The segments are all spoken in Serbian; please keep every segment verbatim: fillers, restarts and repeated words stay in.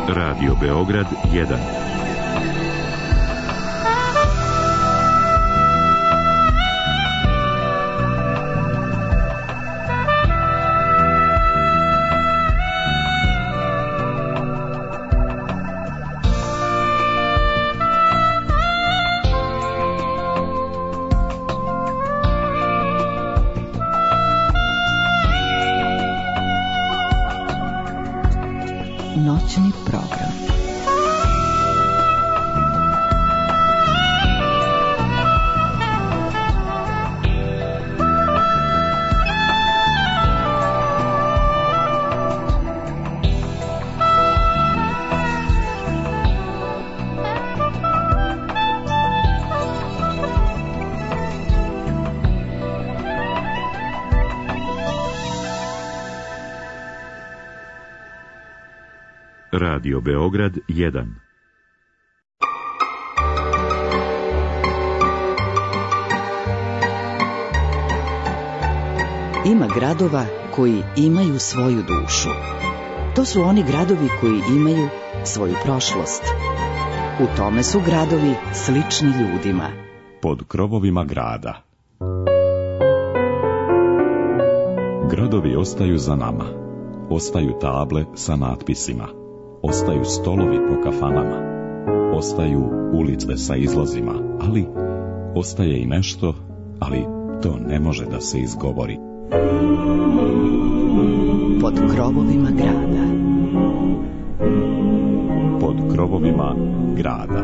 Radio Beograd jedan. Noćni program. Radio Beograd jedan. Ima gradova koji imaju svoju dušu. To su oni gradovi koji imaju svoju prošlost. U tome su gradovi slični ljudima. Pod krovovima grada. Gradovi ostaju za nama. Ostaju table sa natpisima. Ostaju stolovi po kafanama, ostaju ulice sa izlozima, ali ostaje i nešto, ali to ne može da se izgovori. Pod krovovima grada. Pod krovovima grada.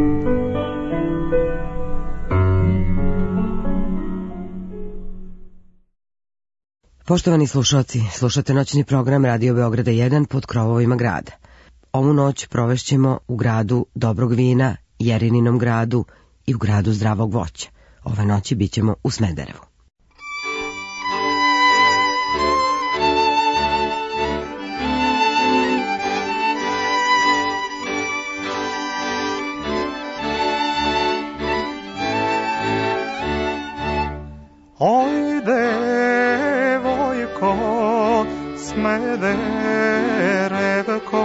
Poštovani slušalci, slušate noćni program Radio Beograda jedan pod krovovima grada. Ovu noć provešćemo u gradu dobrog vina, Jerininom gradu i u gradu zdravog voća. Ove noći bit ćemo u Smederevu. Oj, devojko, Smederevko,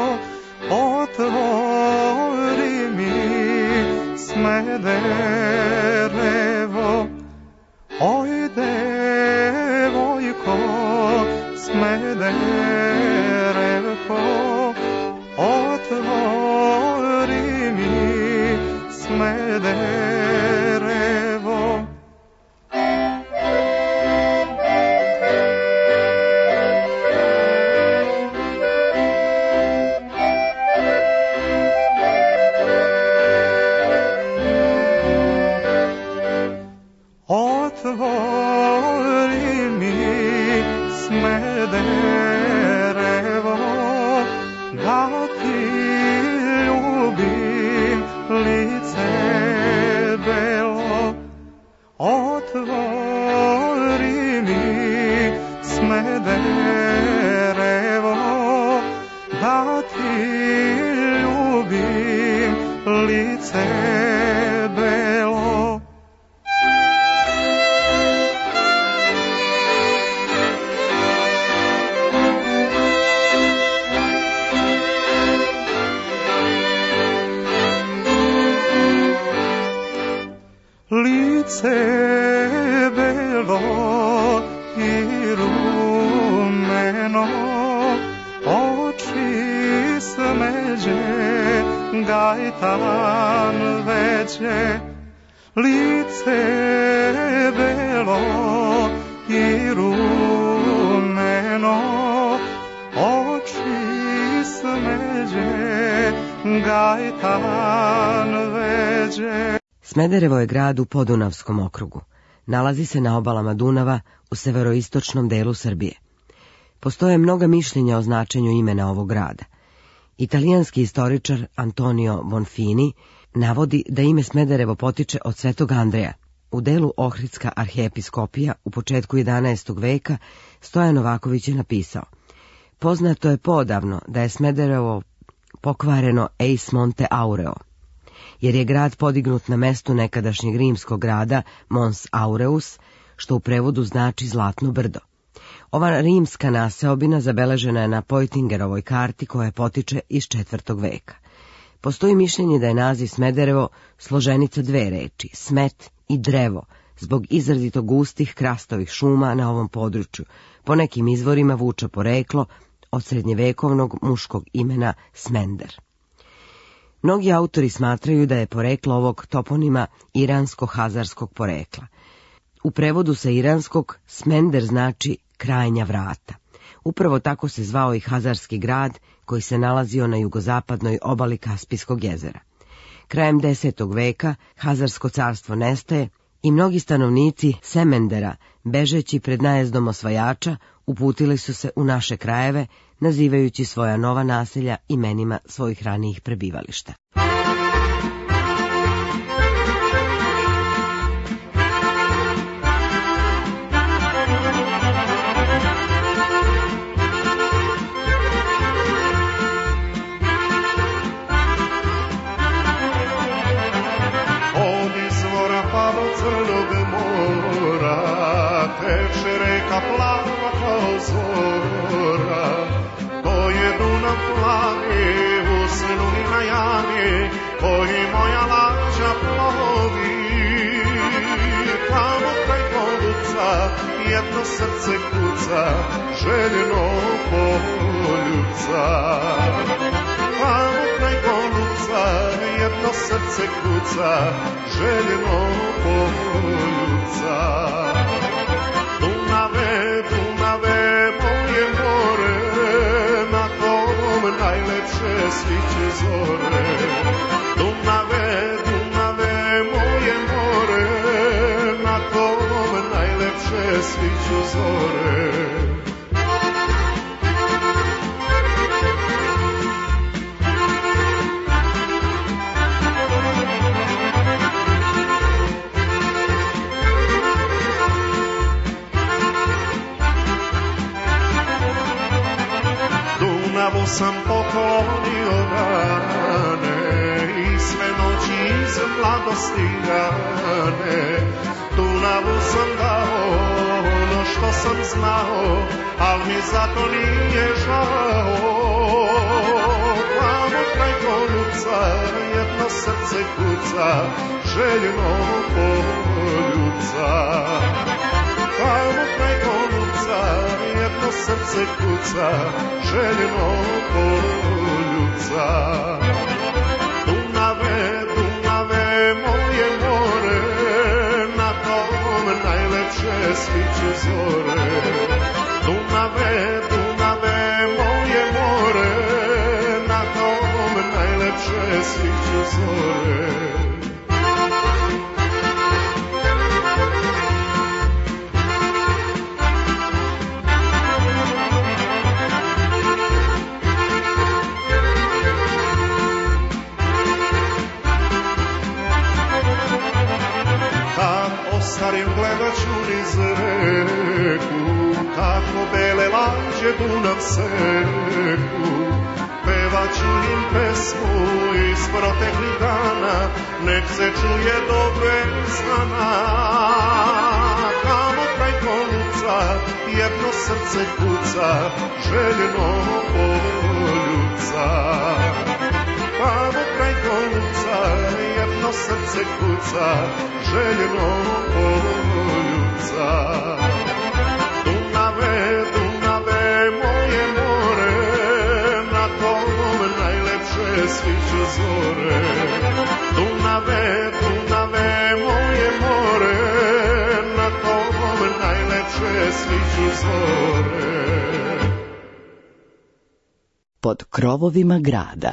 otvori mi Smederevo. Oj, devojko, Smederevko, otvori mi Smederevo. Otvori mi Smederevo, da ti ljubim lice belo. Otvori mi Smederevo, da ti ljubim lice belo. Lice belo i rumeno, oči smeđe, gajtan veće. Lice belo i rumeno, oči smeđe, gajtan veće. Smederevo je grad u Podunavskom okrugu. Nalazi se na obalama Dunava u severoistočnom delu Srbije. Postoje mnoga mišljenja o značenju imena ovog grada. Italijanski istoričar Antonio Bonfini navodi da ime Smederevo potiče od Svetog Andreja. U delu Ohridska arhiepiskopija u početku jedanaestog veka Stojan Novaković je napisao: poznato je poodavno da je Smederevo pokvareno eis Monte Aureo, jer je grad podignut na mestu nekadašnjeg rimskog grada Mons Aureus, što u prevodu znači zlatno brdo. Ova rimska naseobina zabeležena je na Poitingerovoj karti koja potiče iz četvrtog veka. Postoji mišljenje da je naziv Smederevo složenica dve reči, smet i drevo, zbog izrazito gustih krastovih šuma na ovom području. Po nekim izvorima vuče poreklo od srednjevekovnog muškog imena Smender. Mnogi autori smatraju da je poreklo ovog toponima iransko-hazarskog porekla. U prevodu sa iranskog Smender znači krajnja vrata. Upravo tako se zvao i hazarski grad koji se nalazio na jugozapadnoj obali Kaspijskog jezera. Krajem desetog veka Hazarsko carstvo nestaje i mnogi stanovnici Semendera, bežeći pred najezdom osvajača, uputili su se u naše krajeve, nazivajući svoja nova naselja imenima svojih ranijih prebivališta. Teče reka plava kao zora, to je Dunav plavi u sluni na jami, koji moja lađa plovi. Tamo kraj Golubca jedno srce kuca, željeno poljuca. Tamo kraj Golubca jedno srce kuca, željeno poljuca. Dunave, Dunave, moje more, na tom najlepše sviće zore. Dunave, Dunave, moje more, na tom najlepše sviću zore. Dunavu sam poklonio dane i sve noći iz mladosti rane. Dunavu sam dao ono što sam znao, al mi zato nije žao. Tamo kraj Golubca jedno srce kuca, željeno poljuca. Tamo kraj Golubca jedno srce kuca, željeno poljuca. Dunave, Dunave, moje more, na tom najlepše sviću zore. Dunave, Dunave, moje more, na tom najlepše sviću zore. Starim gledat ću niz reku, kako bele lađe Dunav seku. Pevat ću im pesmu iz proteklih dana, nek se čuje do bezdana. Tamo kraj Golubca jedno srce kuca, željeno poljuca. Tamo kraj Golubca jedno srce kuca, željeno poljuca. Dunave, Dunave, moje more, na tom najlepše sviću zore. Dunave, Dunave, moje more, na tom najlepše sviću zore. Pod krovovima grada.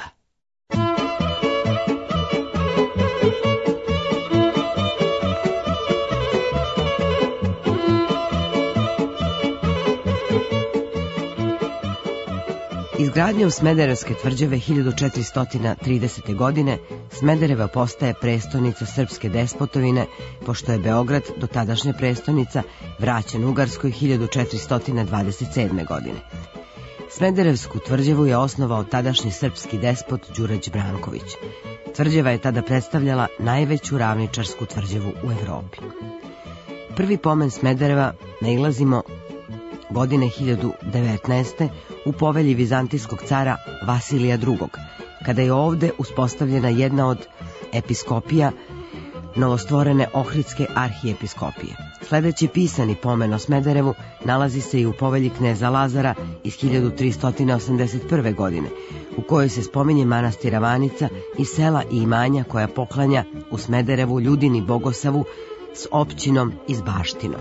Izgradnjom Smederevske tvrđave hiljadu četiristo tridesete. godine Smederevo postaje prestonica srpske despotovine, pošto je Beograd, do tadašnja prestonica, vraćen Ugarskoj hiljadu četiristo dvadeset sedme. godine. Smederevsku tvrđavu je osnovao tadašnji srpski despot Đurađ Branković. Tvrđava je tada predstavljala najveću ravničarsku tvrđavu u Evropi. Prvi pomen Smedereva nailazimo godine hiljadu devetnaeste. u povelji vizantijskog cara Vasilija drugog. kada je ovde uspostavljena jedna od episkopija novostvorene Ohridske arhijepiskopije. Sledeći pisani pomen o Smederevu nalazi se i u povelji kneza Lazara iz hiljadu tristo osamdeset prve. godine, u kojoj se spominje manastir Avanica i sela i imanja koja poklanja u Smederevu Ljudini Bogosavu s općinom i s baštinom.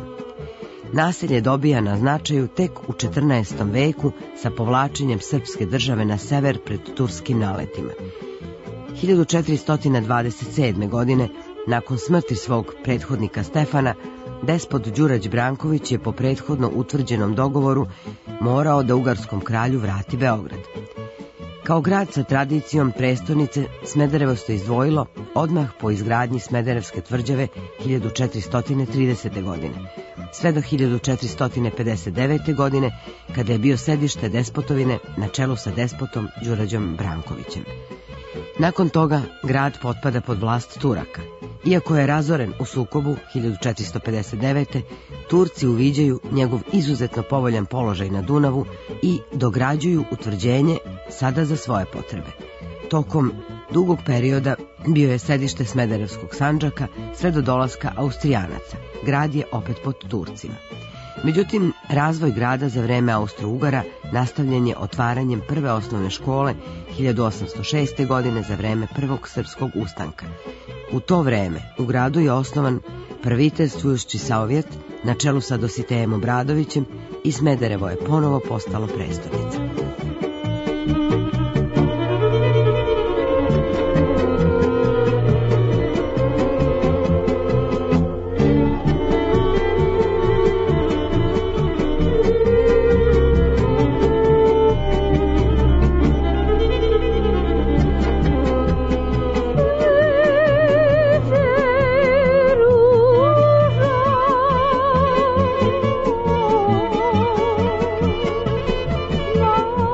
Naselje dobija na značaju tek u četrnaestom veku sa povlačenjem srpske države na sever pred turskim naletima. hiljadu četiristo dvadeset sedme. godine, nakon smrti svog prethodnika Stefana, despot Đurađ Branković je po prethodno utvrđenom dogovoru morao da ugarskom kralju vrati Beograd. Kao grad sa tradicijom prestonice, Smederevo se izdvojilo odmah po izgradnji Smederevske tvrđave hiljadu četiristo tridesete. godine, sve do hiljadu četiristo pedeset devete. godine, kada je bio sedište despotovine na čelu sa despotom Đurađom Brankovićem. Nakon toga grad potpada pod vlast Turaka. Iako je razoren u sukobu hiljadu četiristo pedeset devete. Turci uviđaju njegov izuzetno povoljan položaj na Dunavu i dograđuju utvrđenje sada za svoje potrebe. Tokom dugog perioda bio je sedište Smederevskog Sandžaka sve do dolaska Austrijanaca. Grad je opet pod Turcima. Međutim, razvoj grada za vreme Austro-Ugara nastavljen je otvaranjem prve osnovne škole hiljadu osamsto šeste. godine za vreme prvog srpskog ustanka. U to vreme u gradu je osnovan Prviteljstvujušći savjet na čelu sa Dositejem Obradovićem i Smederevo je ponovo postalo prestonica. Oh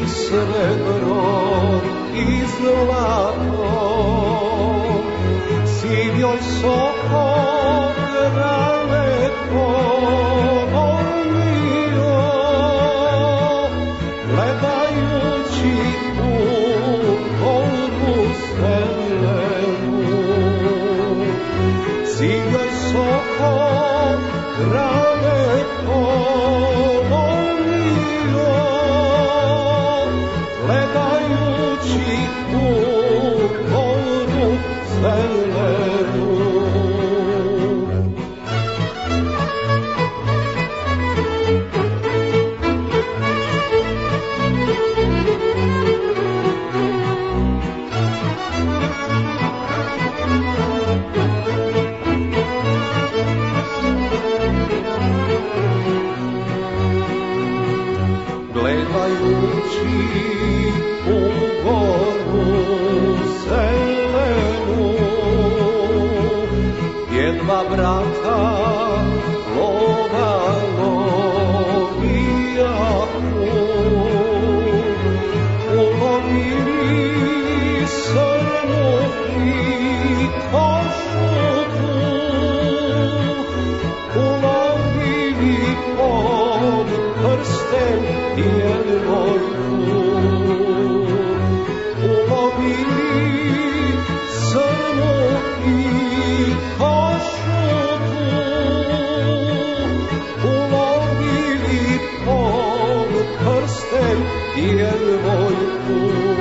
srebro i zlato, sivjoj soko krale polomio, gledajući u golbu zelenu, sivjoj soko krale polomio, gledajući u golbu zelenu. Gledajući u goru zelenu, jedva brata lovalo bijaku, ulovili srnu i košutu, ulovili pod prsten djevojku, ulovili srnu i košutu, ulovili pod prsten djevojku.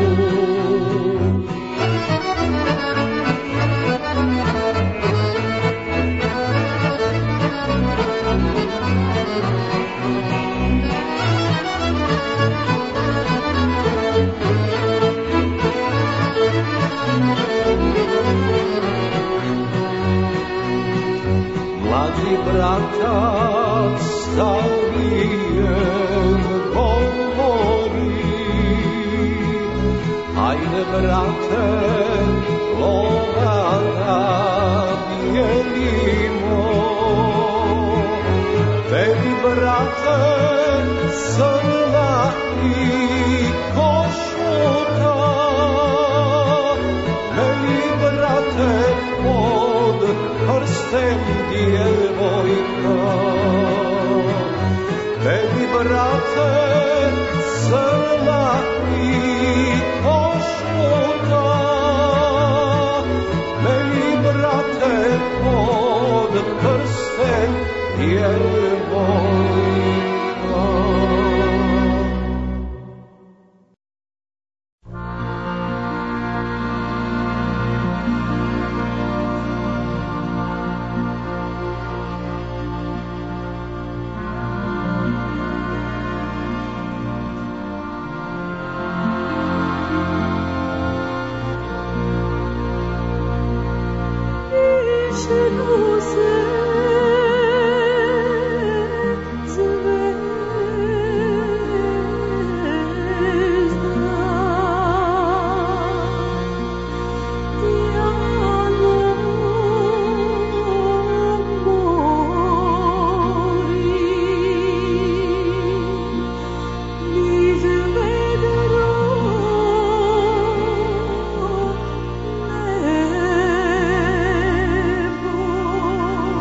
Mlađi bratac starijem govori, ajde brate, lova nadijelimo, tebi brate srna i košuta, meni brate pod prsten djevojka, tebi brate srna i košuta, meni brate pod prsten djevojka. Oh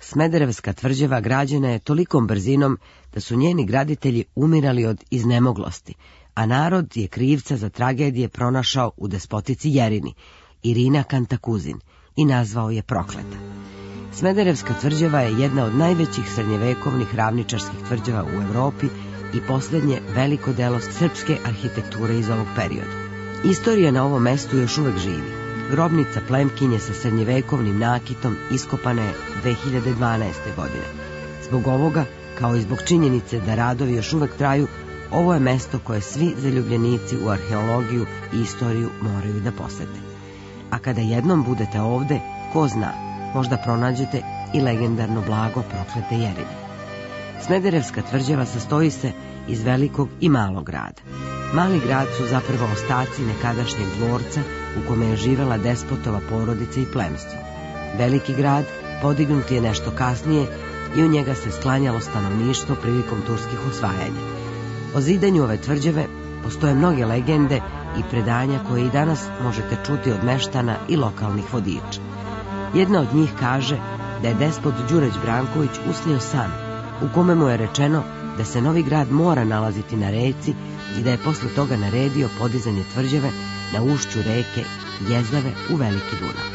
Smederevska tvrđava građena je tolikom brzinom da su njeni graditelji umirali od iznemoglosti, a narod je krivca za tragedije pronašao u despotici Jerini, Irina Kantakuzin, i nazvao je prokleta. Smederevska tvrđava je jedna od najvećih srednjevekovnih ravničarskih tvrđava u Evropi i posljednje veliko delo srpske arhitekture iz ovog perioda. Istorija na ovom mestu još uvek živi. Grobnica plemkinje sa srednjevekovnim nakitom iskopana je dve hiljade dvanaeste. godine. Zbog ovoga, kao i zbog činjenice da radovi još uvek traju, ovo je mesto koje svi zaljubljenici u arheologiju i istoriju moraju da posete. A kada jednom budete ovde, ko zna, možda pronađete i legendarno blago proklete Jerine. Smederevska tvrđava sastoji se iz velikog i malog grada. Mali grad su zapravo ostaci nekadašnjeg dvorca u kome je živela despotova porodica i plemstvo. Veliki grad podignut je nešto kasnije i u njega se sklanjalo stanovništvo prilikom turskih osvajanja. O zidanju ove tvrđave postoje mnoge legende i predanja koje i danas možete čuti od meštana i lokalnih vodiča. Jedna od njih kaže da je despot Đureć Branković usnio san u kome mu je rečeno da se novi grad mora nalaziti na reci i da je posle toga naredio podizanje tvrđave na ušću reke Jezave u Veliki Dunav.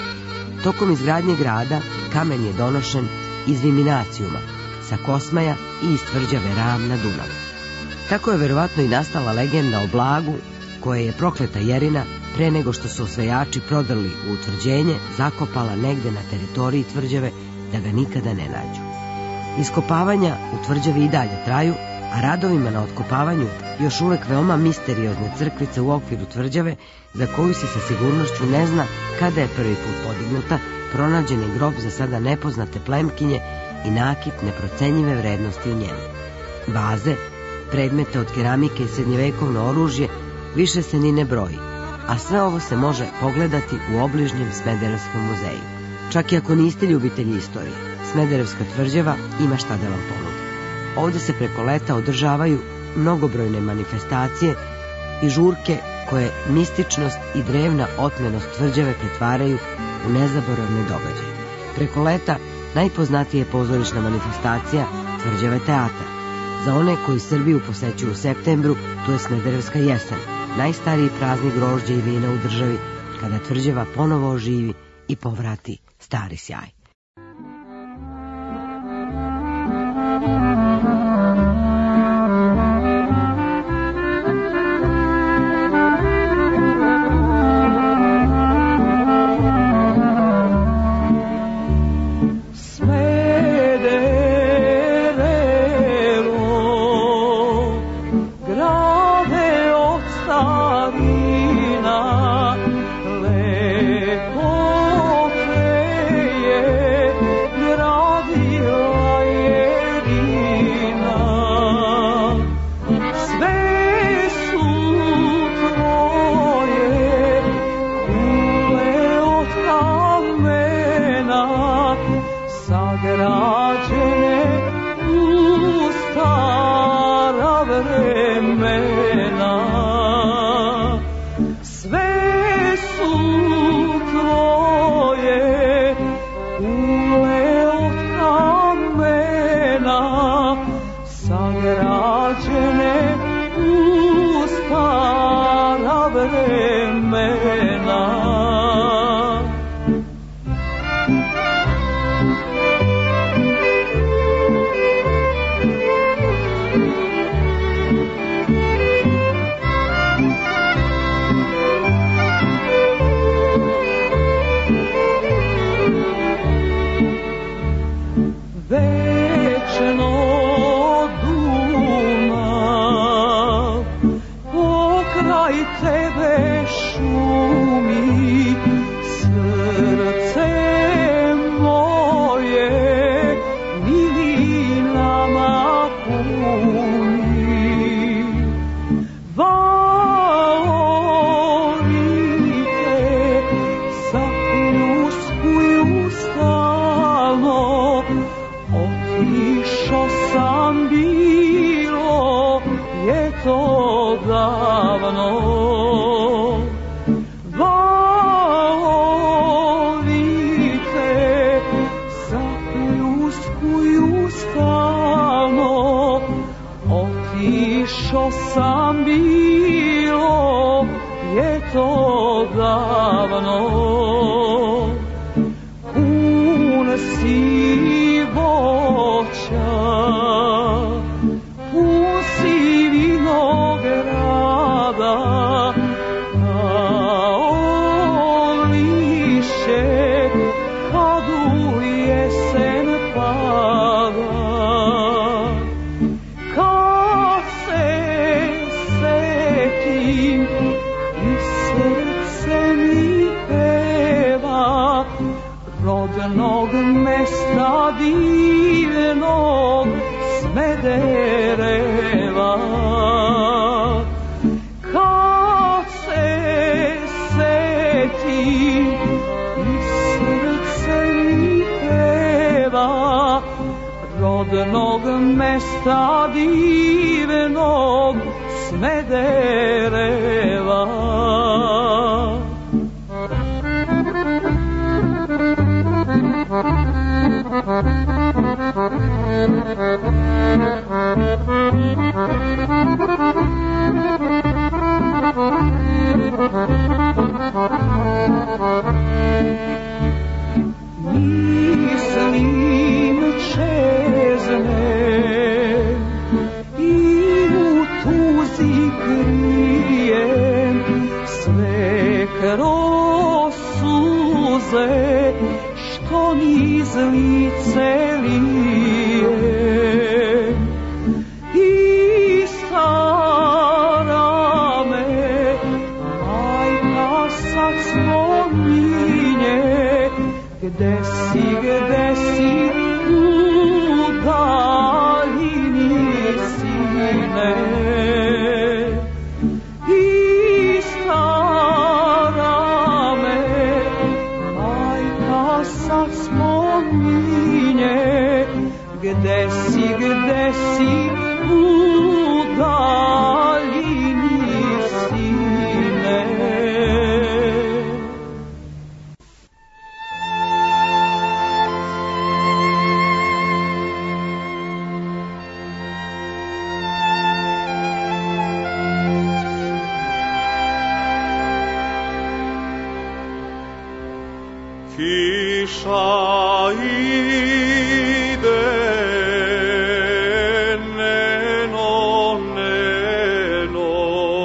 Tokom izgradnje grada kamen je donošen iz Viminacijuma, sa Kosmaja i iz tvrđave Ram na Dunavu. Tako je verovatno i nastala legenda o blagu koje je prokleta Jerina pre nego što su osvajači prodrli u utvrđenje zakopala negde na teritoriji tvrđave da ga nikada ne nađu. Iskopavanja u tvrđavi i dalje traju, a radovima na otkopavanju još uvek veoma misteriozne crkvice u okviru tvrđave, za koju se sa sigurnošću ne zna kada je prvi put podignuta, pronađen je grob za sada nepoznate plemkinje i nakit neprocenjive vrednosti u njemu. Vaze, predmete od keramike i srednjevekovno oružje više se ni ne broji, a sve ovo se može pogledati u obližnjem Smederevskom muzeju. Čak i ako niste ljubitelji istorije, Smederevska tvrđava ima šta da vam ponudi. Ovdje se preko leta održavaju mnogobrojne manifestacije i žurke koje mističnost i drevna otmenost tvrđave pretvaraju u nezaboravne događaje. Preko leta najpoznatija je pozorišna manifestacija Tvrđave teatar. Za one koji Srbiju posećuju u septembru, to je Smederevska jesen, najstariji praznik grožđa i vina u državi, kada tvrđava ponovo oživi i povrati stari sjaj. što sam bilo je to davno. Pun si voća, pun si vinograda, kao lišće kad u jesen pada. Kad se setim i srce mi peva rodnog mesta divnog Smedereva. Kad se setim i srce mi peva rodnog mesta divnog Smedereva. Mislim čezne i u tuzi krijem sve kroz suze što niz lice lije. I stara me majka sad spominje, gde si, gde si u daljini sine. I stara me majka sad spominje, gde si, gde si u daljini sine. Kiša ide, neno, neno,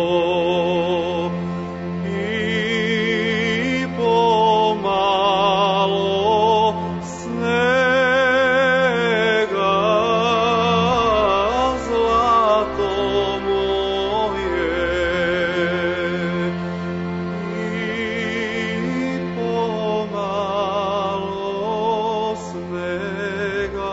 i pomalo snega, zlato moje, i pomalo snega.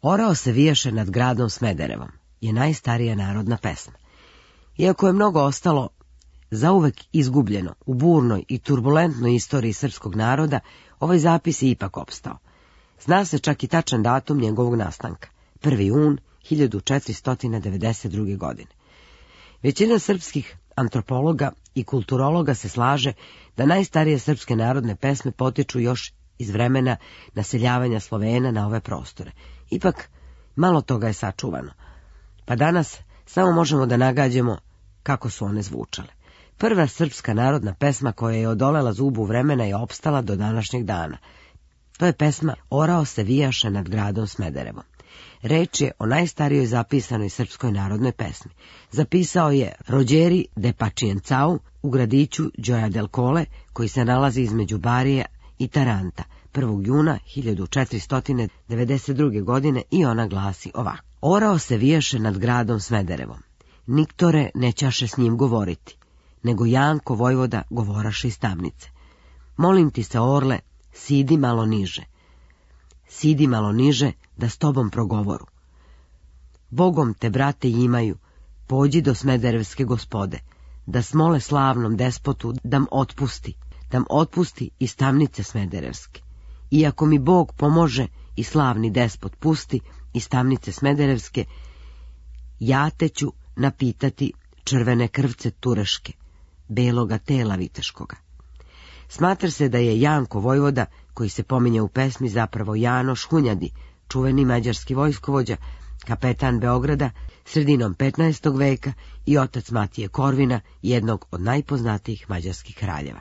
Orao se vijaše nad gradom Smederevom je najstarija narodna pesma. Iako je mnogo ostalo zauvek izgubljeno u burnoj i turbulentnoj istoriji srpskog naroda, ovaj zapis je ipak opstao. Zna se čak i tačan datum njegovog nastanka, prvi jun hiljadu četiristo devedeset druge. godine. Većina srpskih antropologa i kulturologa se slaže da najstarije srpske narodne pesme potiču još iz vremena naseljavanja Slovena na ove prostore. Ipak, malo toga je sačuvano, pa danas samo možemo da nagađamo kako su one zvučale. Prva srpska narodna pesma koja je odolela zubu vremena je opstala do današnjeg dana. To je pesma Orao se vijaše nad gradom Smederevom. Reč je o najstarijoj zapisanoj srpskoj narodnoj pesmi. Zapisao je Rođeri de Pačijencau u gradiću Gioia del Colle, koji se nalazi između Barija i Taranta, prvog juna hiljadu četiristo devedeset druge. godine i ona glasi ovako. Orao se vijaše nad gradom Smederevom. Niktore nećaše s njim govoriti, nego Janko vojvoda govoraše iz tamnice. Molim ti se, orle, sidi malo niže. Sidi malo niže, da s tobom progovoru. Bogom te, brate, imaju, pođi do smederevske gospode, da smole slavnom despotu dam otpusti, dam otpusti iz tamnice smederevske. Iako mi Bog pomože i slavni despot pusti iz tamnice smederevske, ja te ću napitati črvene krvce tureške, beloga tela viteškoga. Smatra se da je Janko vojvoda, koji se pominje u pesmi, zapravo Janoš Hunjadi, čuveni mađarski vojskovođa, kapetan Beograda, sredinom petnaestog veka i otac Matije Korvina, jednog od najpoznatijih mađarskih kraljeva.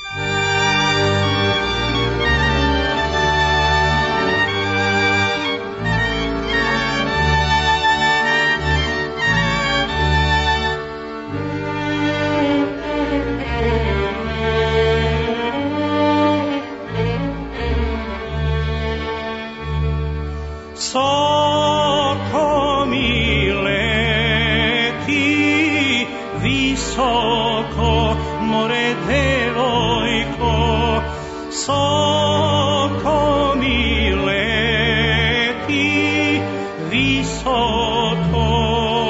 Soko mi leti, visoko more devojko, soko mi leti, visoko.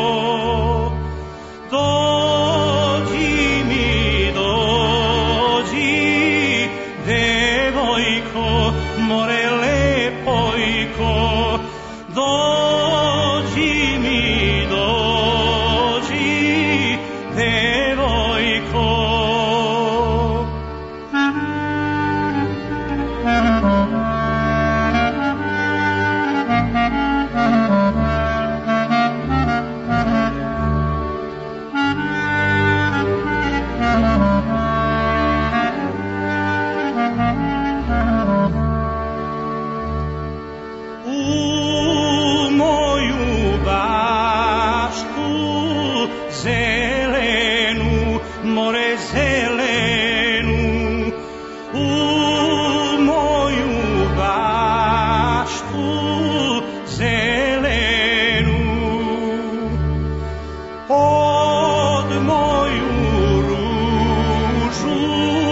Dođi mi, dođi, devojko, more lepojko, dođi mi, dođi, devojko. Zelenu, more zelenu, u moju baštu zelenu, pod moju ružu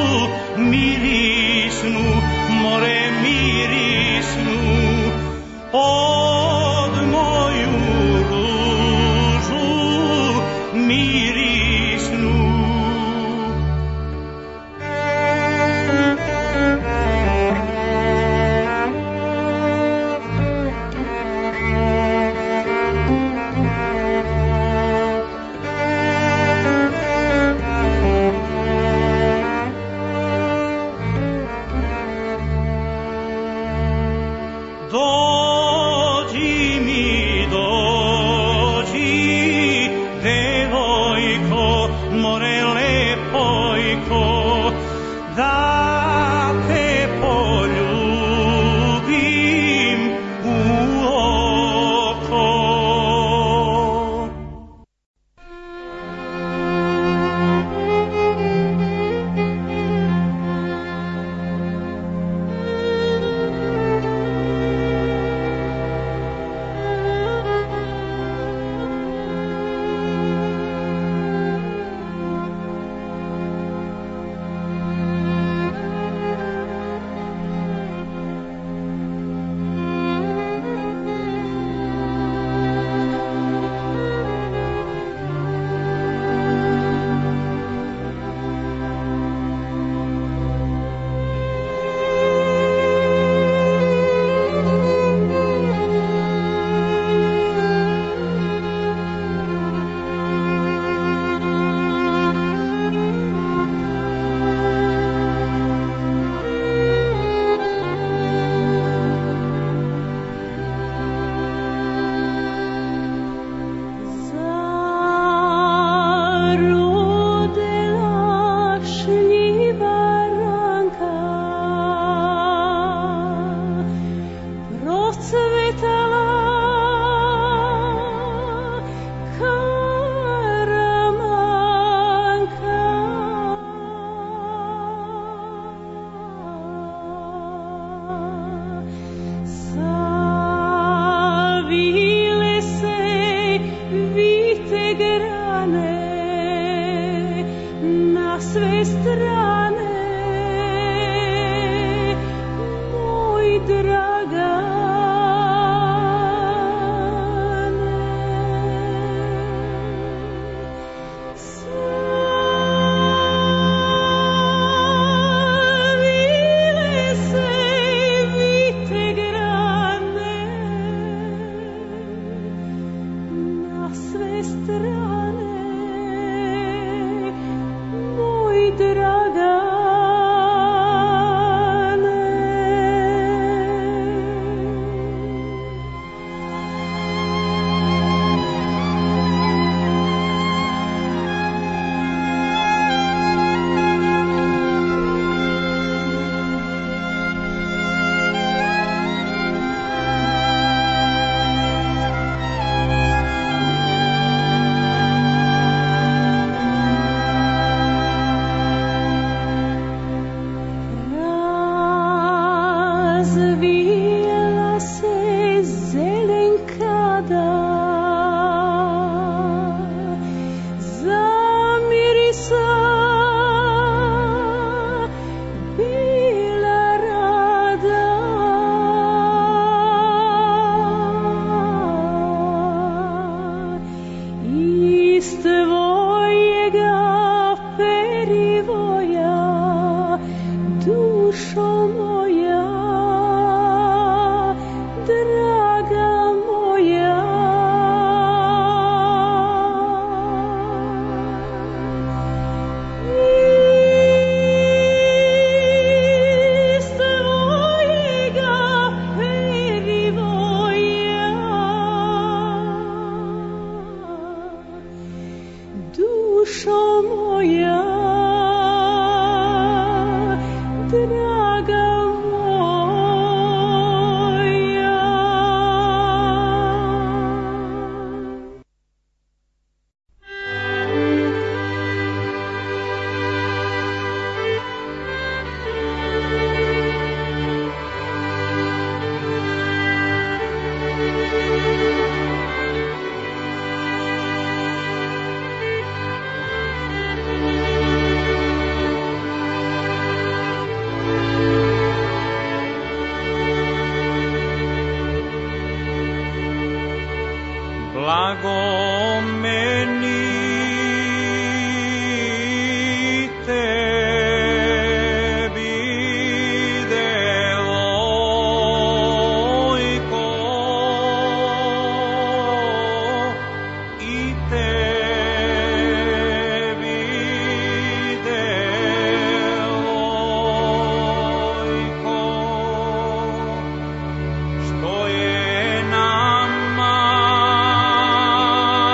mirisnu, more mirisnu, pod moju ružu mirisnu. Dođi mi, dođi, devojko, more lepojko, da te poljubim u oko. Što je nama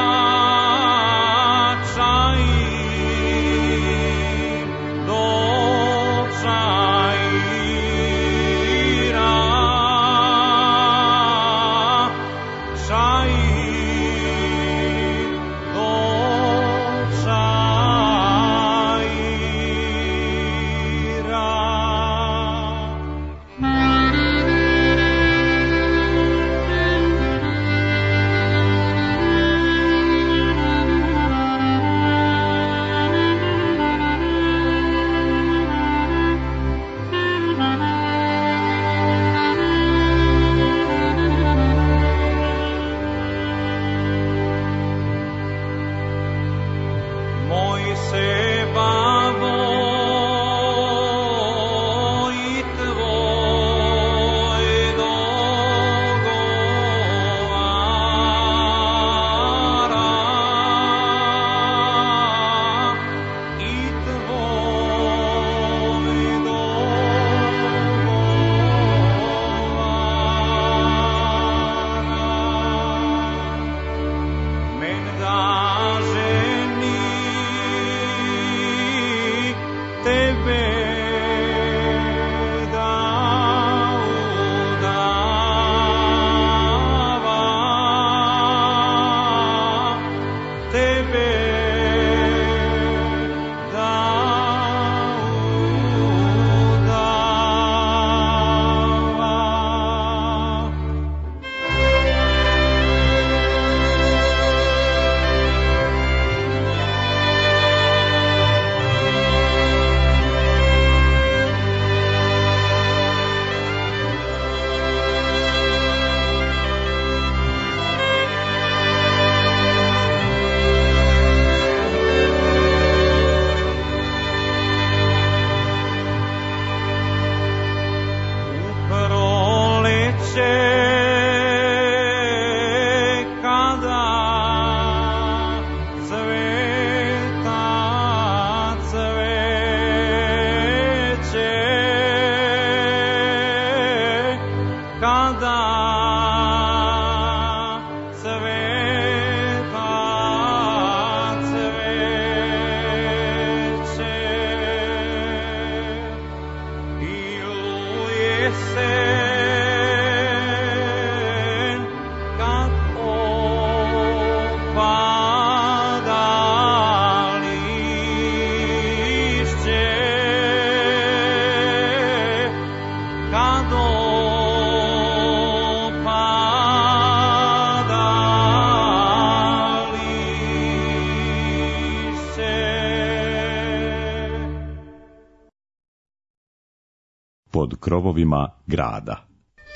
Pod krovovima grada.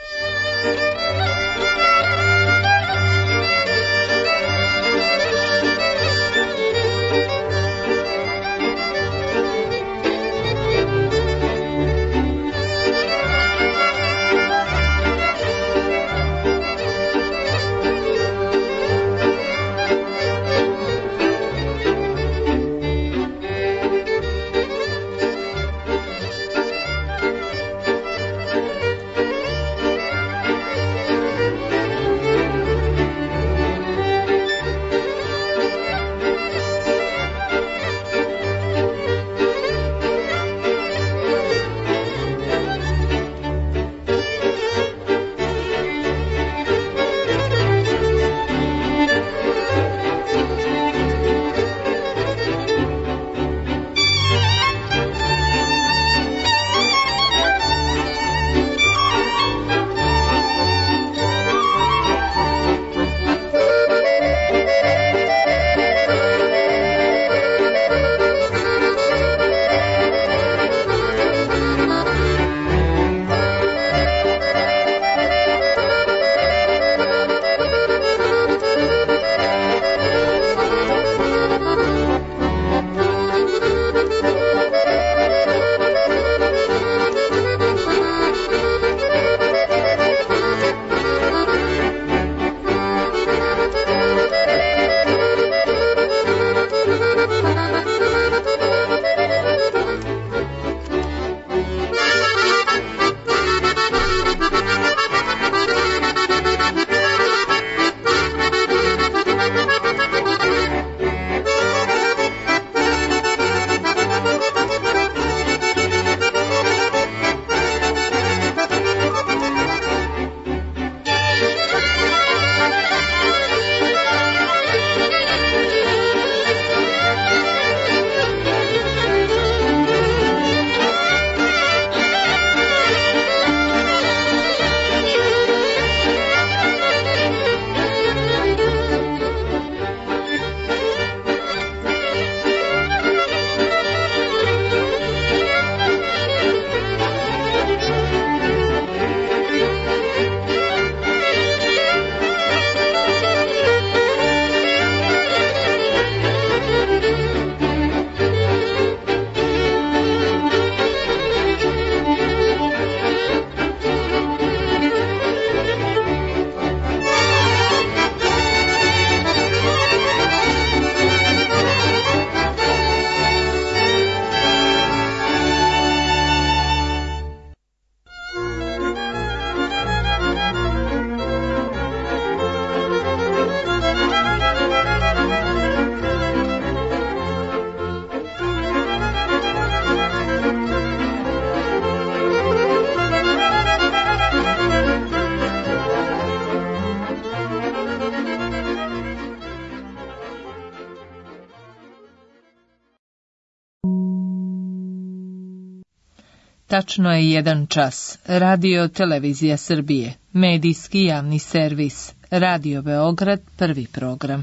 Tačno je jedan čas. Radio Televizija Srbije. Medijski javni servis. Radio Beograd, prvi program.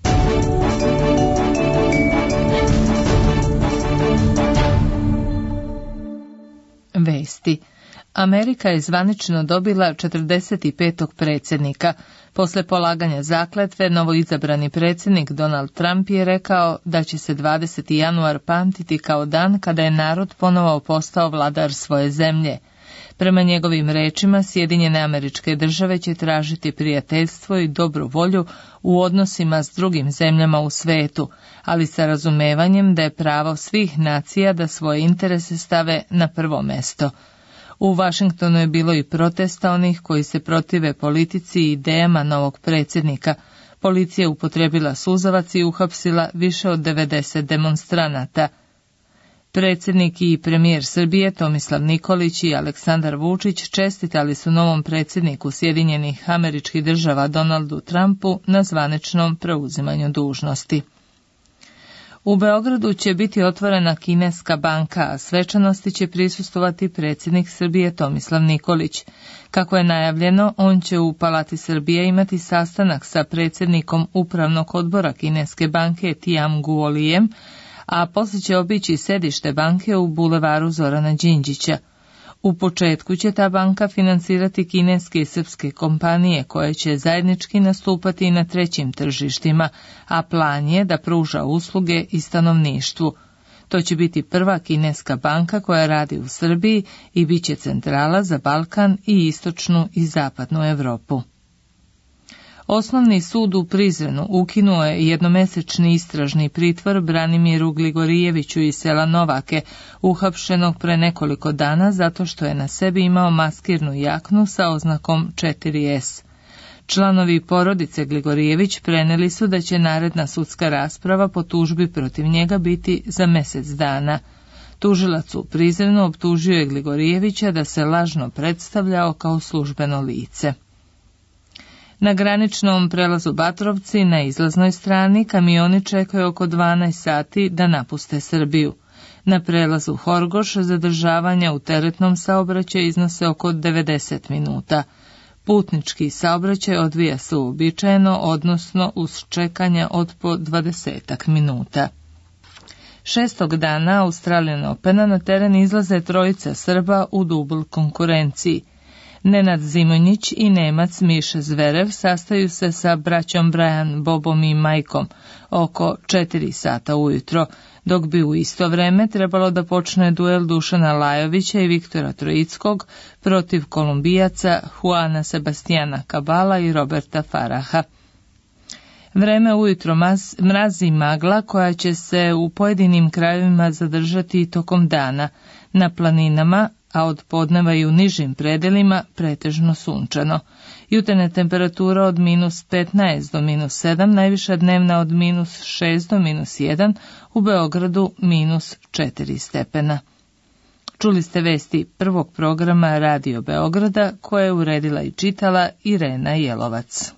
Vesti. Amerika je zvanično dobila četrdeset petog predsjednika. Posle polaganja zakletve, novoizabrani predsjednik Donald Trump je rekao da će se dvadeseti januar pamtiti kao dan kada je narod ponovo postao vladar svoje zemlje. Prema njegovim rečima, Sjedinjene Američke Države će tražiti prijateljstvo i dobru volju u odnosima s drugim zemljama u svetu, ali sa razumevanjem da je pravo svih nacija da svoje interese stave na prvo mesto. U Vašingtonu je bilo i protesta onih koji se protive politici i idejama novog predsjednika. Policija je upotrijebila suzavac i uhapsila više od devedeset demonstranata. Predsjednik i premijer Srbije Tomislav Nikolić i Aleksandar Vučić čestitali su novom predsjedniku Sjedinjenih Američkih Država Donaldu Trumpu na zvaničnom preuzimanju dužnosti. U Beogradu će biti otvorena kineska banka, a svečanosti će prisustvovati predsjednik Srbije Tomislav Nikolić. Kako je najavljeno, on će u Palati Srbije imati sastanak sa predsjednikom Upravnog odbora kineske banke Tiam Guolijem, a poslije će obići sedište banke u bulevaru Zorana Đinđića. U početku će ta banka financirati kineske i srpske kompanije koje će zajednički nastupati i na trećim tržištima, a plan je da pruža usluge i stanovništvu. To će biti prva kineska banka koja radi u Srbiji i bit će centrala za Balkan i istočnu i zapadnu Europu. Osnovni sud u Prizrenu ukinuo je jednomesečni istražni pritvor Branimiru Gligorijeviću iz sela Novake, uhapšenog pre nekoliko dana zato što je na sebi imao maskirnu jaknu sa oznakom četiri S. Članovi porodice Gligorijević preneli su da će naredna sudska rasprava po tužbi protiv njega biti za mjesec dana. Tužilac u Prizrenu optužio je Gligorijevića da se lažno predstavljao kao službeno lice. Na graničnom prelazu Batrovci na izlaznoj strani kamioni čekaju oko dvanaest sati da napuste Srbiju. Na prelazu Horgoš zadržavanja u teretnom saobraćaju iznose oko devedeset minuta. Putnički saobraćaj odvija se uobičajeno, odnosno uz čekanja od po dvadesetak minuta. Šestog dana Australian Opena na teren izlaze trojica Srba u dubl konkurenciji. Nenad Zimonjić i Nemac Miša Zverev sastaju se sa braćom Brian, Bobom i Majkom oko četiri sata ujutro, dok bi u isto vreme trebalo da počne duel Dušana Lajovića i Viktora Trojickog protiv Kolumbijaca Juana Sebastijana Kabala i Roberta Faraha. Vreme ujutro mrazi i magla koja će se u pojedinim krajevima zadržati tokom dana, na planinama, a od podneva i u nižim predelima pretežno sunčano. Jutarnja temperatura od minus petnaest do minus sedam, najviša dnevna od minus šest do minus jedan, u Beogradu minus četiri stepena. Čuli ste vesti prvog programa Radio Beograda koje je uredila i čitala Irena Jelovac.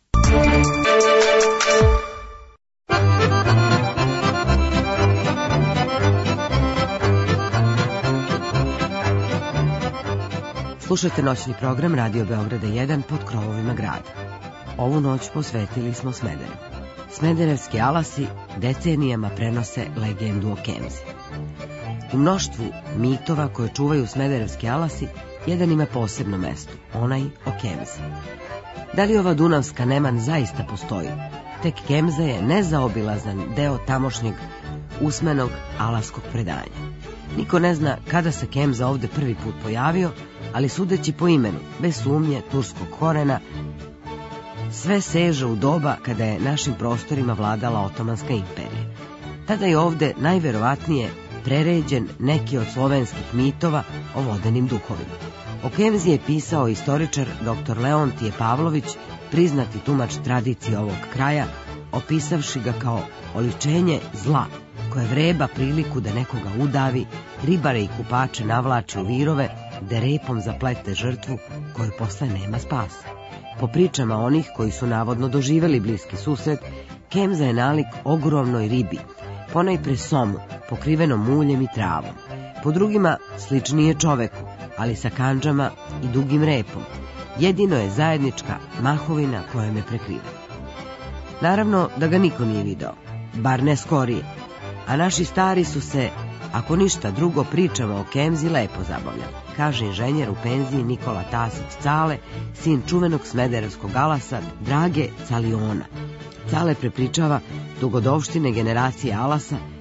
Slušajte noćni program Radio Beograda jedan pod krovovima grada. Ovu noć posvetili smo Smederevu. Smederevski alasi decenijama prenose legendu o Kemzi. U mnoštvu mitova koje čuvaju Smederevski alasi, jedan ima posebno mesto, onaj o Kemzi. Da li ova dunavska neman zaista postoji? Tek Kemza je nezaobilazan deo tamošnjeg usmenog alaskog predanja. Niko ne zna kada se Kemza ovde prvi put pojavio, ali sudeći po imenu, bez sumnje turskog korena, sve seže u doba kada je našim prostorima vladala Otomanska imperija. Tada je ovde najverovatnije preređen neki od slovenskih mitova o vodenim duhovima. O Kemzi je pisao istoričar doktor Leontije Pavlović, priznati tumač tradicije ovog kraja, opisavši ga kao oličenje zla, koje vreba priliku da nekoga udavi, ribare i kupače navlači u virove, da repom zaplete žrtvu koju posle nema spasa. Po pričama onih koji su navodno doživjeli bliski susret, Kemza je nalik ogromnoj ribi, ponajpre somu, pokrivenom muljem i travom. Po drugima sličnije čoveku, ali sa kandžama i dugim repom. Jedino je zajednička mahovina kojom je prekriven. Naravno da ga niko nije video, bar ne skorije, a naši stari su se, ako ništa drugo, pričama o Kemzi lepo zabavljali, kaže inženjer u penziji Nikola Tasić Cale, sin čuvenog smederevskog alasa Drage Caliona. Cale prepričava dogodovštine generacije alasa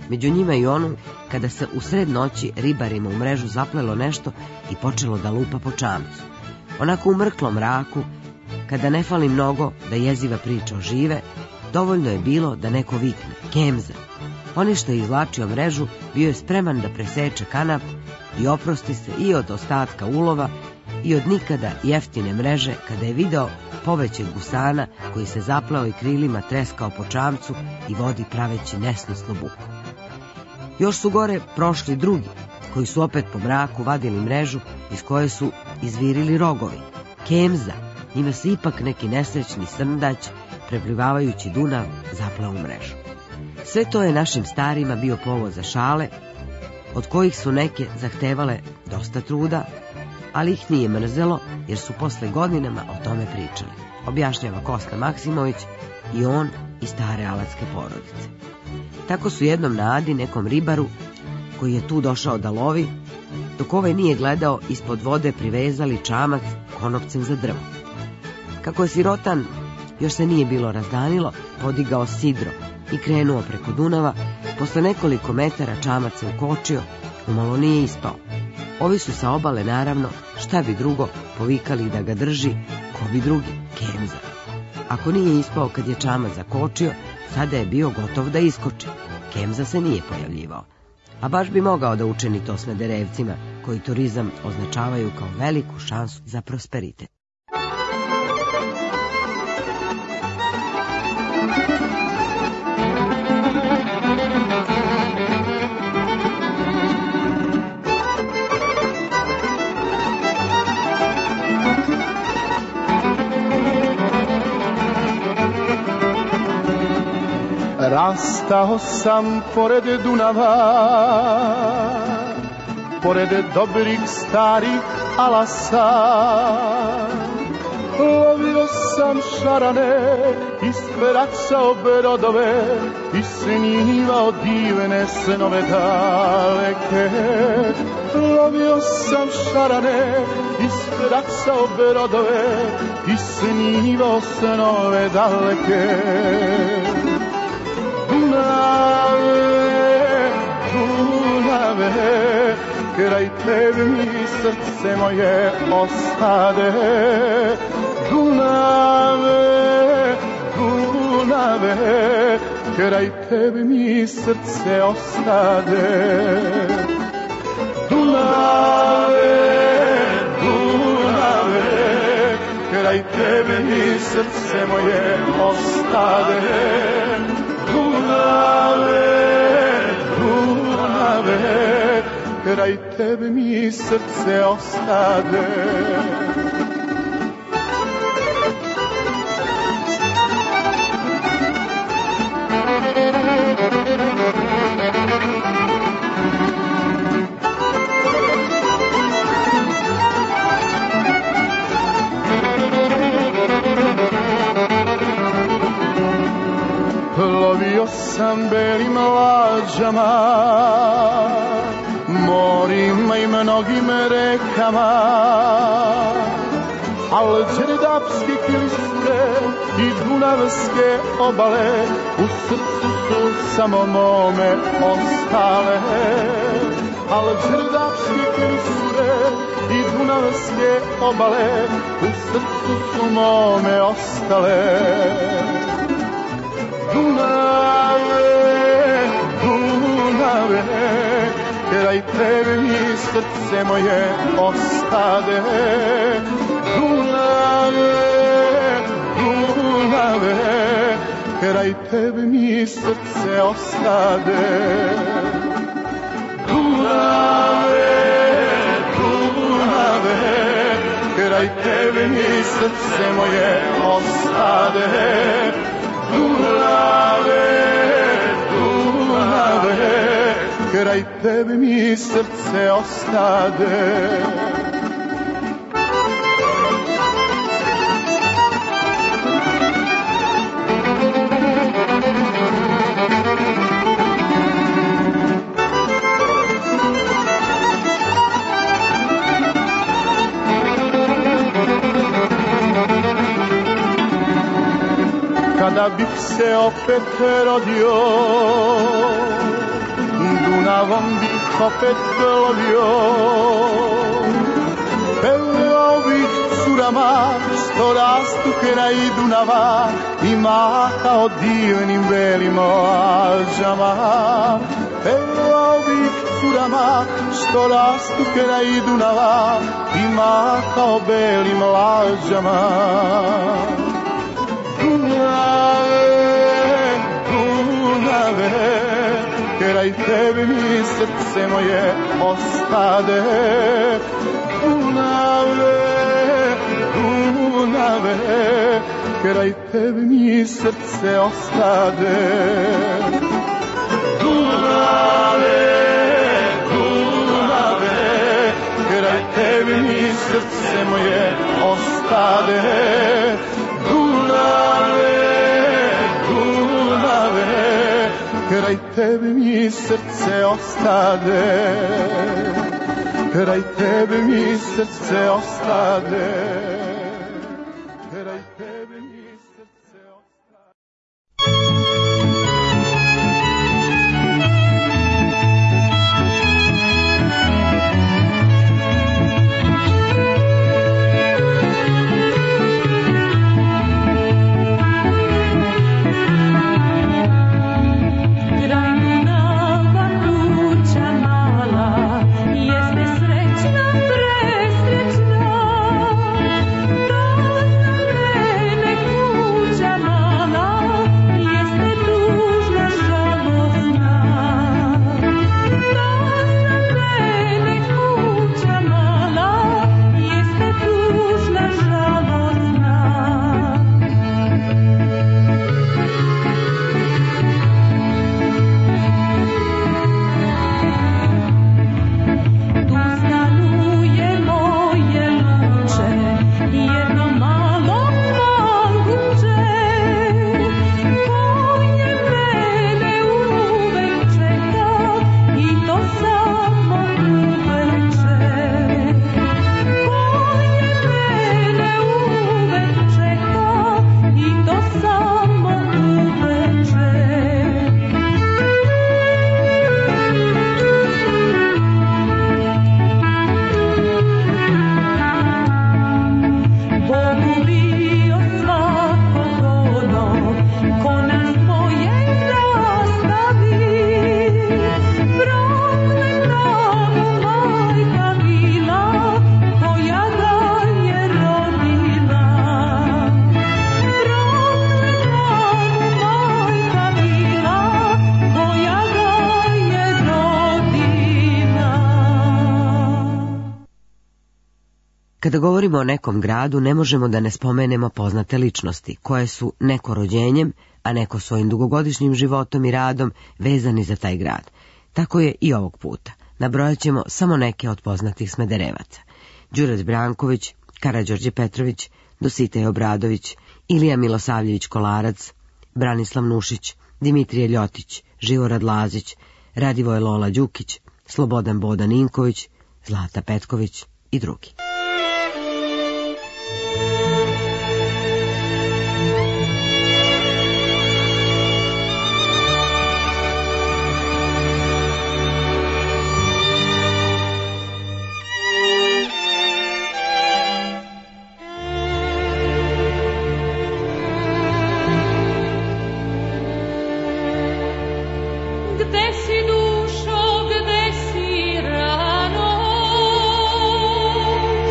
Među njima i onu kada se u sred noći ribarima u mrežu zaplelo nešto i počelo da lupa po čamcu. Onako u mrklom mraku, kada ne fali mnogo da jeziva priča ožive, dovoljno je bilo da neko vikne Kemza. Onaj što je izvlačio mrežu bio je spreman da preseče kanap i oprosti se i od ostatka ulova i od nikada jeftine mreže kada je video povećeg gusana koji se zaplao i krilima treskao po čamcu i vodi praveći nesnosnu buku. Još su gore prošli drugi, koji su opet po mraku vadili mrežu iz koje su izvirili rogovi. Kemza, njima se ipak neki nesrećni srndać, preplivavajući Dunav, zaplao u mrežu. Sve to je našim starima bio povod za šale, od kojih su neke zahtevale dosta truda, ali ih nije mrzelo, jer su posle godinama o tome pričali, objašnjava Kosta Maksimović i on i stare alatske porodice. Tako su jednom na Adi nekom ribaru, koji je tu došao da lovi, dok ovaj nije gledao, ispod vode privezali čamac konopcem za drvo. Kako je sirotan, još se nije bilo razdanilo, podigao sidro i krenuo preko Dunava, posle nekoliko metara čamac se ukočio, umalo nije ispao. Ovi su sa obale, naravno, šta bi drugo, povikali da ga drži, ko bi drugi, Kemza. Ako nije ispao kad je čamac zakočio, sada je bio gotov da iskoči. Kemza se nije pojavljivao. A baš bi mogao da učini to Smederevcima, koji turizam označavaju kao veliku šansu za prosperitet. Rastao sam pored Dunava, pored dobrih starih alasa. Lovio sam šarane, ispraćao brodove i snimao divne snove daleke. Lovio sam šarane, ispraćao brodove i snimao snove daleke. Dunave, Dunave, kraj tebe mi srce moje ostade. Dunave, Dunave, kraj tebe mi srce ostade. Dunave, Dunave, kraj tebe mi srce moje ostade. Dunave, Dunave, kraj tebe mi srce ostade. Plovio sam belim lađama, morima i mnogim rekama, al đerdapske kiliste i dunavske obale u srcu su samo mome ostale. Al đerdapske kiliste i dunavske obale u srcu su mome ostale. Dunave, Dunave, kraj tebe mi srce moje ostade. Dunave, Dunave, kraj tebe mi srce ostade. Dunave, Dunave, kraj tebe mi srce moje ostade. Dunave, Dunave, kraj tebe mi srce ostade. Kada bih se opet rodio, Dunavom bih opet plovio. Pevao bih curama što rastu kraj Dunava i mahao divnim belim lađama. Pevao bih curama što rastu kraj Dunava i mahao belim lađama. Dunave, Dunave, kraj tebe mi srce moje ostade. Dunave, Dunave, kraj tebe mi srce ostade. Dunave, Dunave, kraj tebe mi srce moje ostade. Dunave, Dunave, kraj tebe mi srce ostade. Kraj tebe mi srce ostade. Kraj tebe mi srce ostade. Kada govorimo o nekom gradu, ne možemo da ne spomenemo poznate ličnosti, koje su neko rođenjem, a neko svojim dugogodišnjim životom i radom vezani za taj grad. Tako je i ovog puta. Nabrojat ćemo samo neke od poznatih Smederevaca. Đurađ Branković, Karađorđe Petrović, Dositej Obradović, Ilija Milosavljević Kolarac, Branislav Nušić, Dimitrije Ljotić, Živorad Lazić, Radivoje Lola Đukić, Slobodan Boda Ninković, Zlata Petković i drugi. Gde si dušo, gde si rano?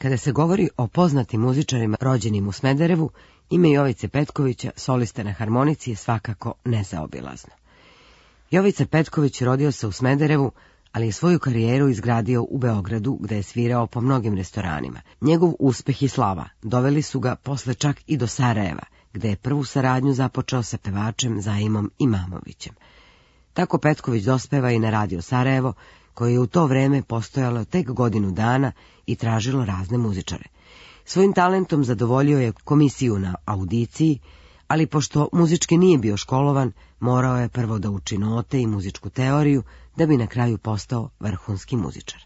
Kada se govori o poznatim muzičarima rođenim u Smederevu, ime Jovice Petkovića, soliste na harmonici, je svakako nezaobilazno. Jovica Petković rodio se u Smederevu, ali je svoju karijeru izgradio u Beogradu, gde je svirao po mnogim restoranima. Njegov uspeh i slava doveli su ga posle čak i do Sarajeva, gde je prvu saradnju započeo sa pevačem Zaimom Imamovićem. Tako Petković dospeva i na Radio Sarajevo, koje je u to vreme postojalo tek godinu dana i tražilo razne muzičare. Svojim talentom zadovoljio je komisiju na audiciji, ali pošto muzički nije bio školovan, morao je prvo da uči note i muzičku teoriju, da bi na kraju postao vrhunski muzičar.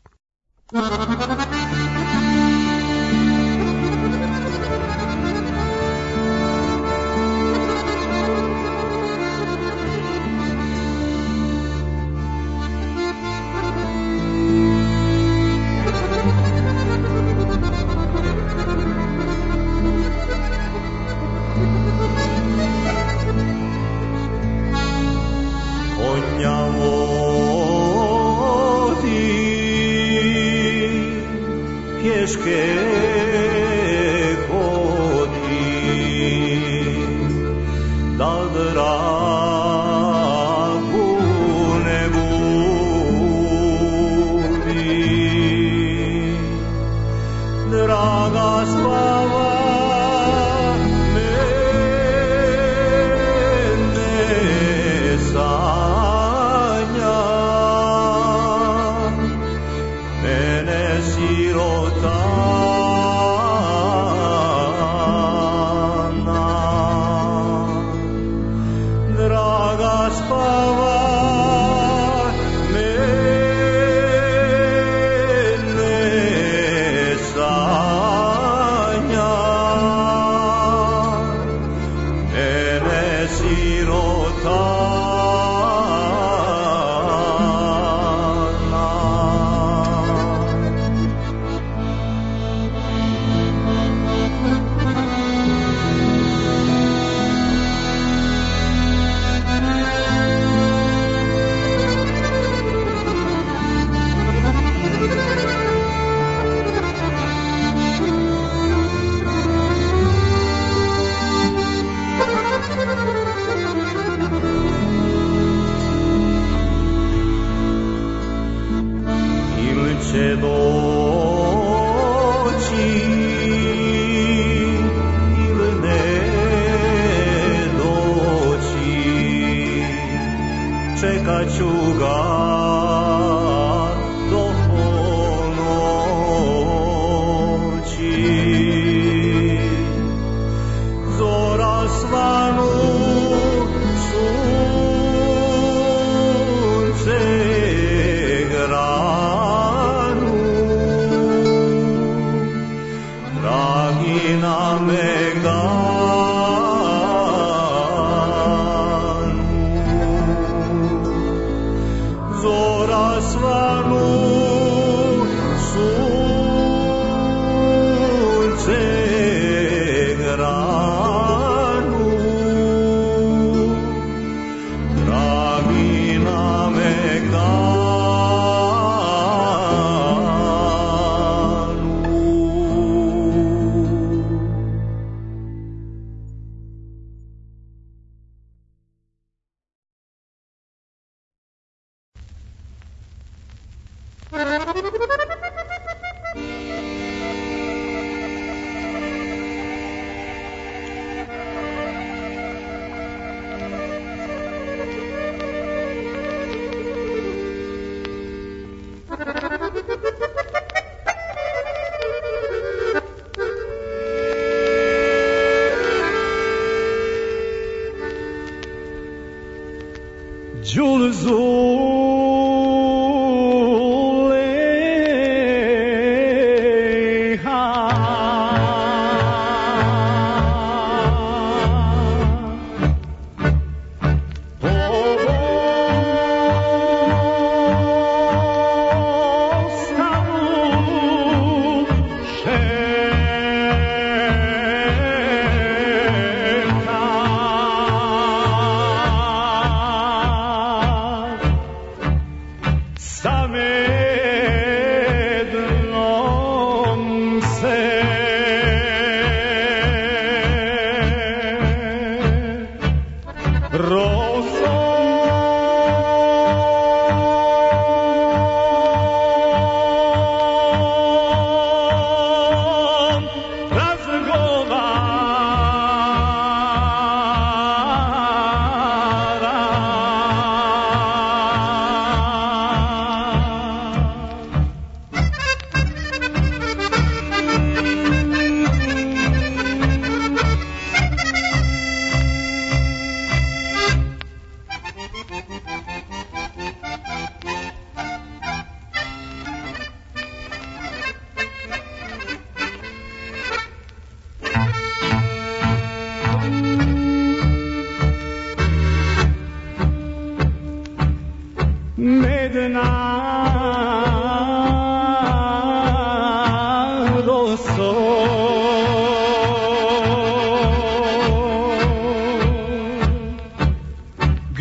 Sa mednom se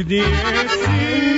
Gdje si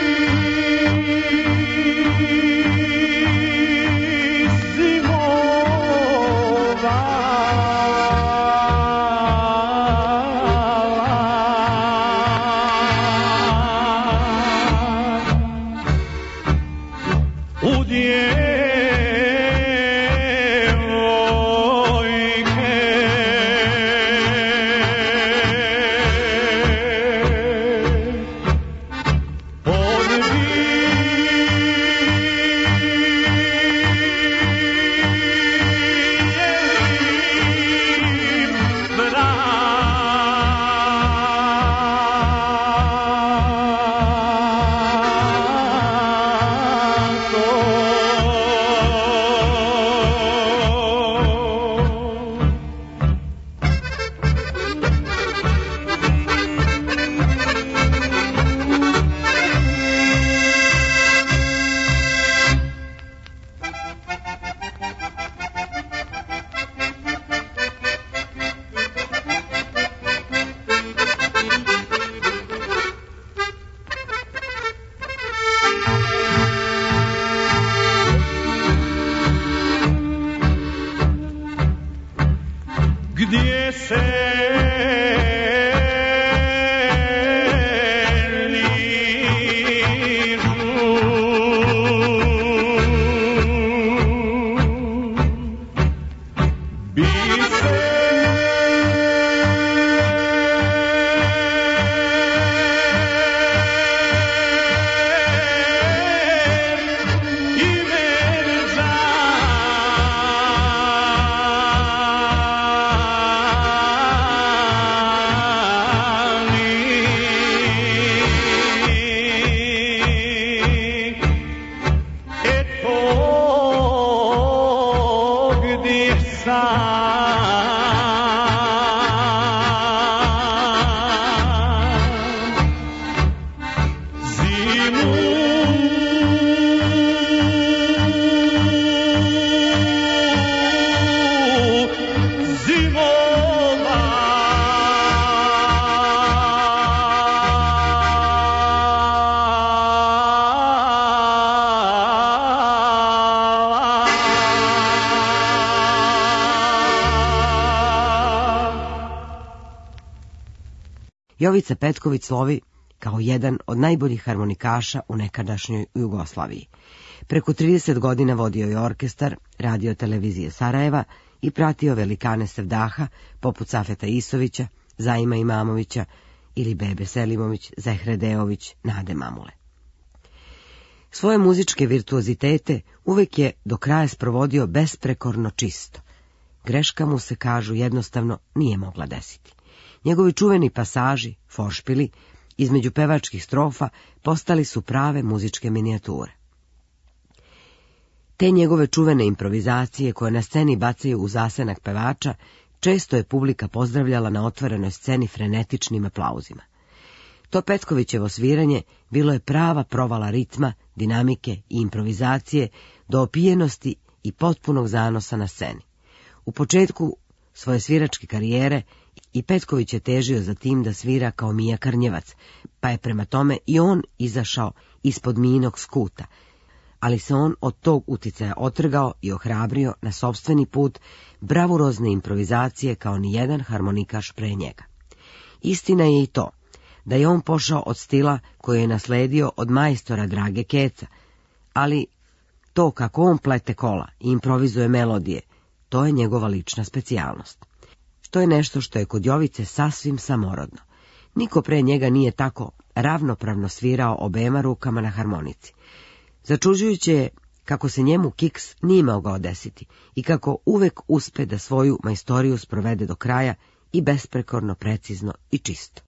gdje se Jovica Petković slovi kao jedan od najboljih harmonikaša u nekadašnjoj Jugoslaviji. Preko trideset godina vodio je orkestar Radio televizije Sarajeva i pratio velikane Sevdaha poput Safeta Isovića, Zaima Imamovića ili Bebe Selimović, Zehredeović, Nade Mamule. Svoje muzičke virtuozitete uvek je do kraja sprovodio besprekorno čisto. Greška mu se, kažu, jednostavno nije mogla desiti. Njegovi čuveni pasaži, foršpili, između pevačkih strofa postali su prave muzičke minijature. Te njegove čuvene improvizacije koje na sceni bacaju u zasenak pevača, često je publika pozdravljala na otvorenoj sceni frenetičnim aplauzima. To Petkovićevo sviranje bilo je prava provala ritma, dinamike i improvizacije do opijenosti i potpunog zanosa na sceni. U početku svoje sviračke karijere i Petković je težio za tim da svira kao Mija Karnjevac, pa je prema tome i on izašao ispod Mijinog skuta, ali se on od tog uticaja otrgao i ohrabrio na sopstveni put bravurozne improvizacije kao ni jedan harmonikaš pre njega. Istina je i to, da je on pošao od stila koji je nasledio od majstora Drage Keca, ali to kako on plete kola i improvizuje melodije, to je njegova lična specijalnost. To je nešto što je kod Jovice sasvim samorodno. Niko pre njega nije tako ravnopravno svirao obema rukama na harmonici. Začuđujuće je kako se njemu kiks nije mogao desiti i kako uvek uspe da svoju majstoriju sprovede do kraja i besprekorno, precizno i čisto.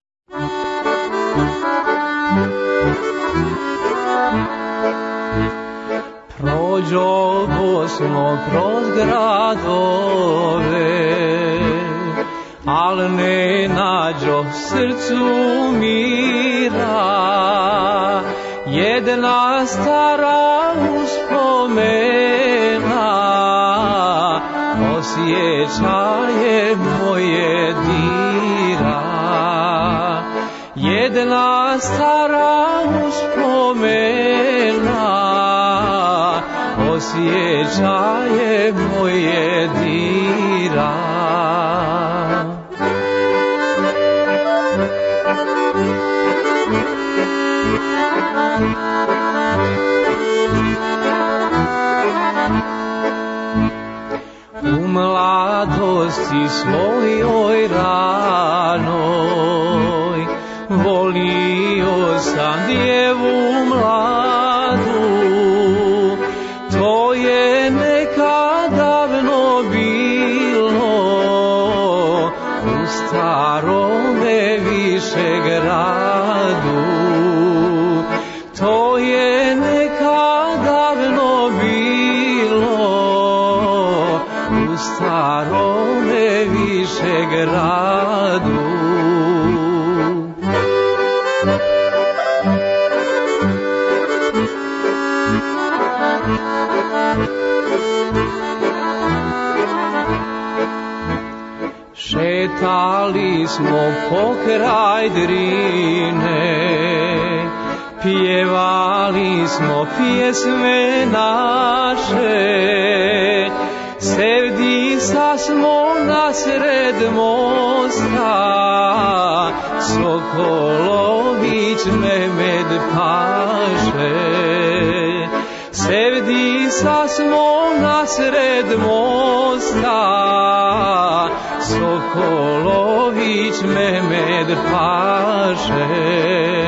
Prođo smo kroz gradove, al ne nađo srcu mira, jedna stara uspomena osjećaje moje dira. jedna stara uspomena osjećaje moje dira. U mladosti svojoj ranoj volio sam djevu mladu, to je nekad davno bilo u starome Višegradu. To je nekad davno bilo u starome Višegradu. Šetali smo pokraj Drine, pjevali smo pjesme naše, sevdisa smo nasred mosta, Sokolović Mehmed paše. Sevdisa smo nasred mosta, Sokolović Mehmed paše.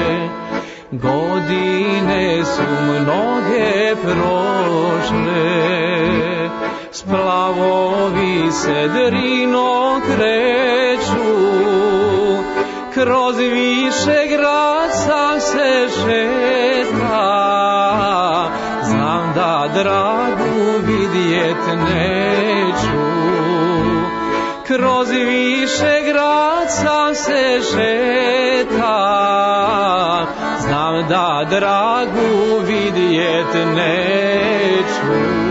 Godine su mnoge prošle, splavovi se Drinom kreću, kroz Višegrad sam se šeta, znam da Dragu vidjet neću. Kroz Višegrad sam se šeta, znam da Dragu vidjet neću.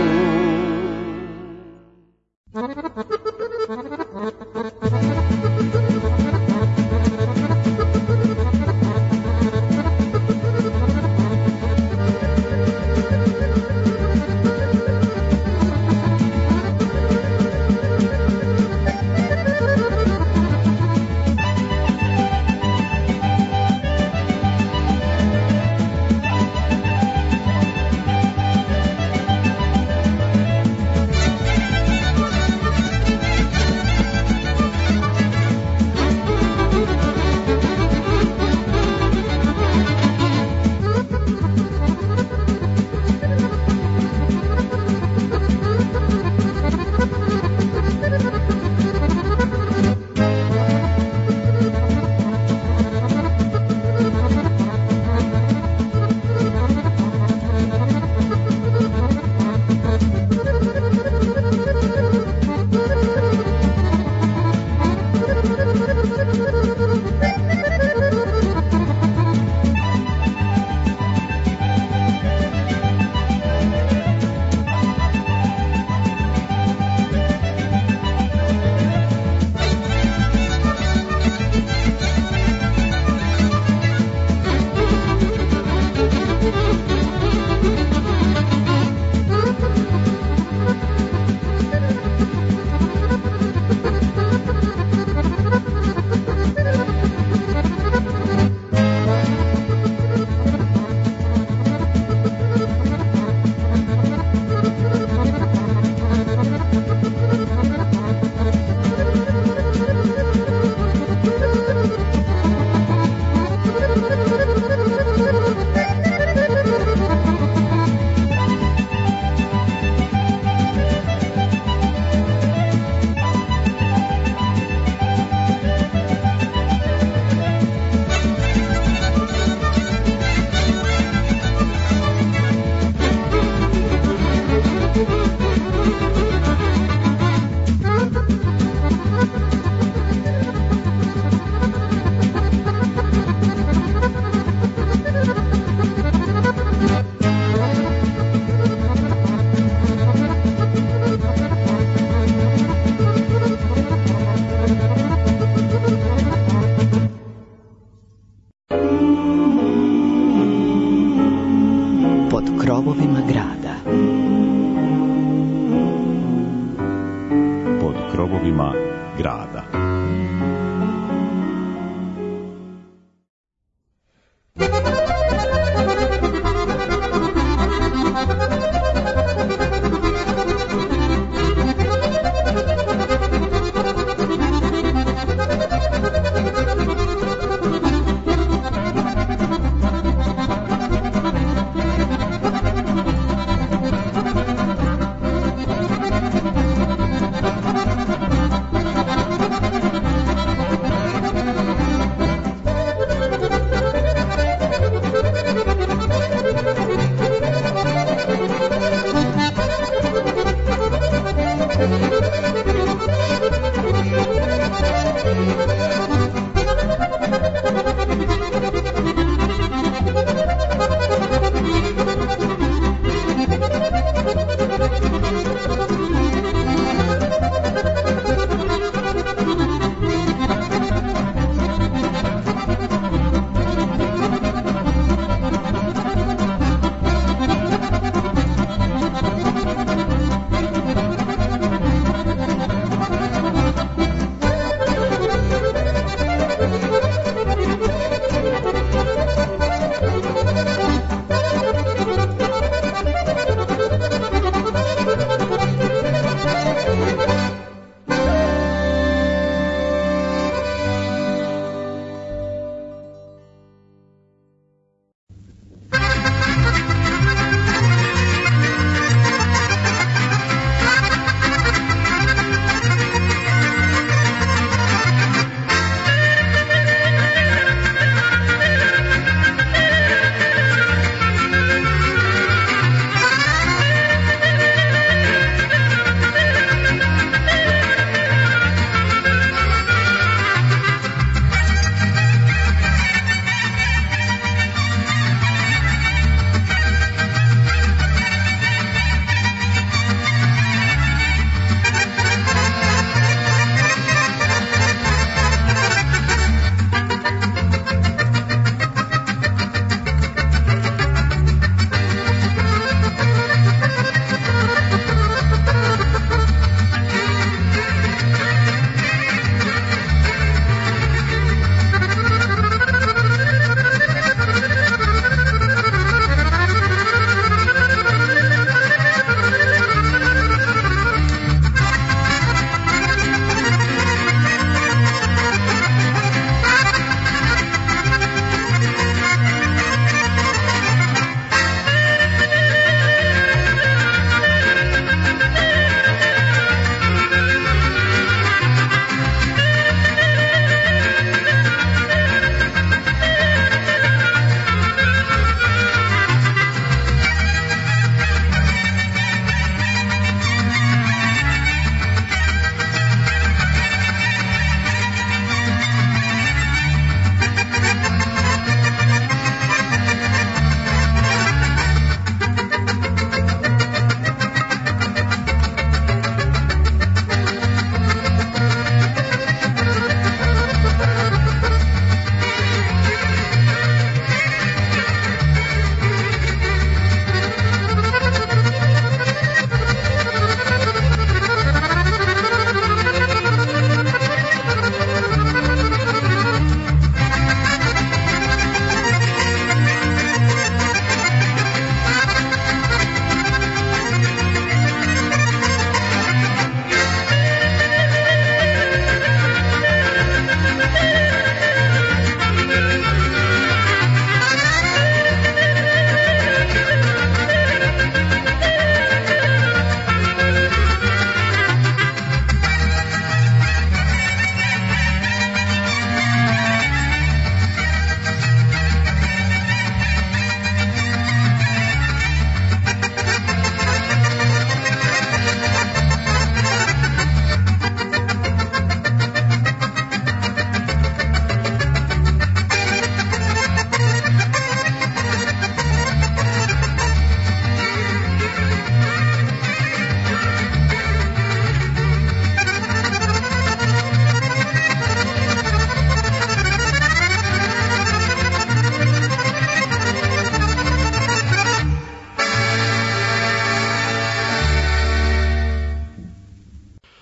gradovima grada.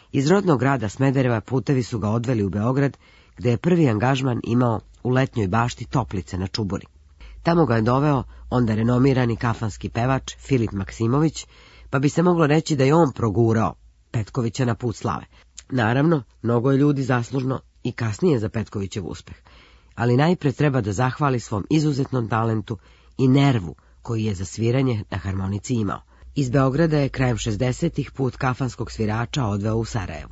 Iz rodnog grada Smedereva putevi su ga odveli u Beograd, gde je prvi angažman imao u letnjoj bašti Toplice na Čuburi. Tamo ga je doveo onda renomirani kafanski pevač Filip Maksimović, pa bi se moglo reći da je on progurao Petkovića na put slave. Naravno, mnogo je ljudi zaslužno i kasnije za Petkovićev uspeh, ali najpre treba da zahvali svom izuzetnom talentu i nervu koji je za sviranje na harmonici imao. Iz Beograda je krajem šezdesetih put kafanskog svirača odveo u Sarajevo.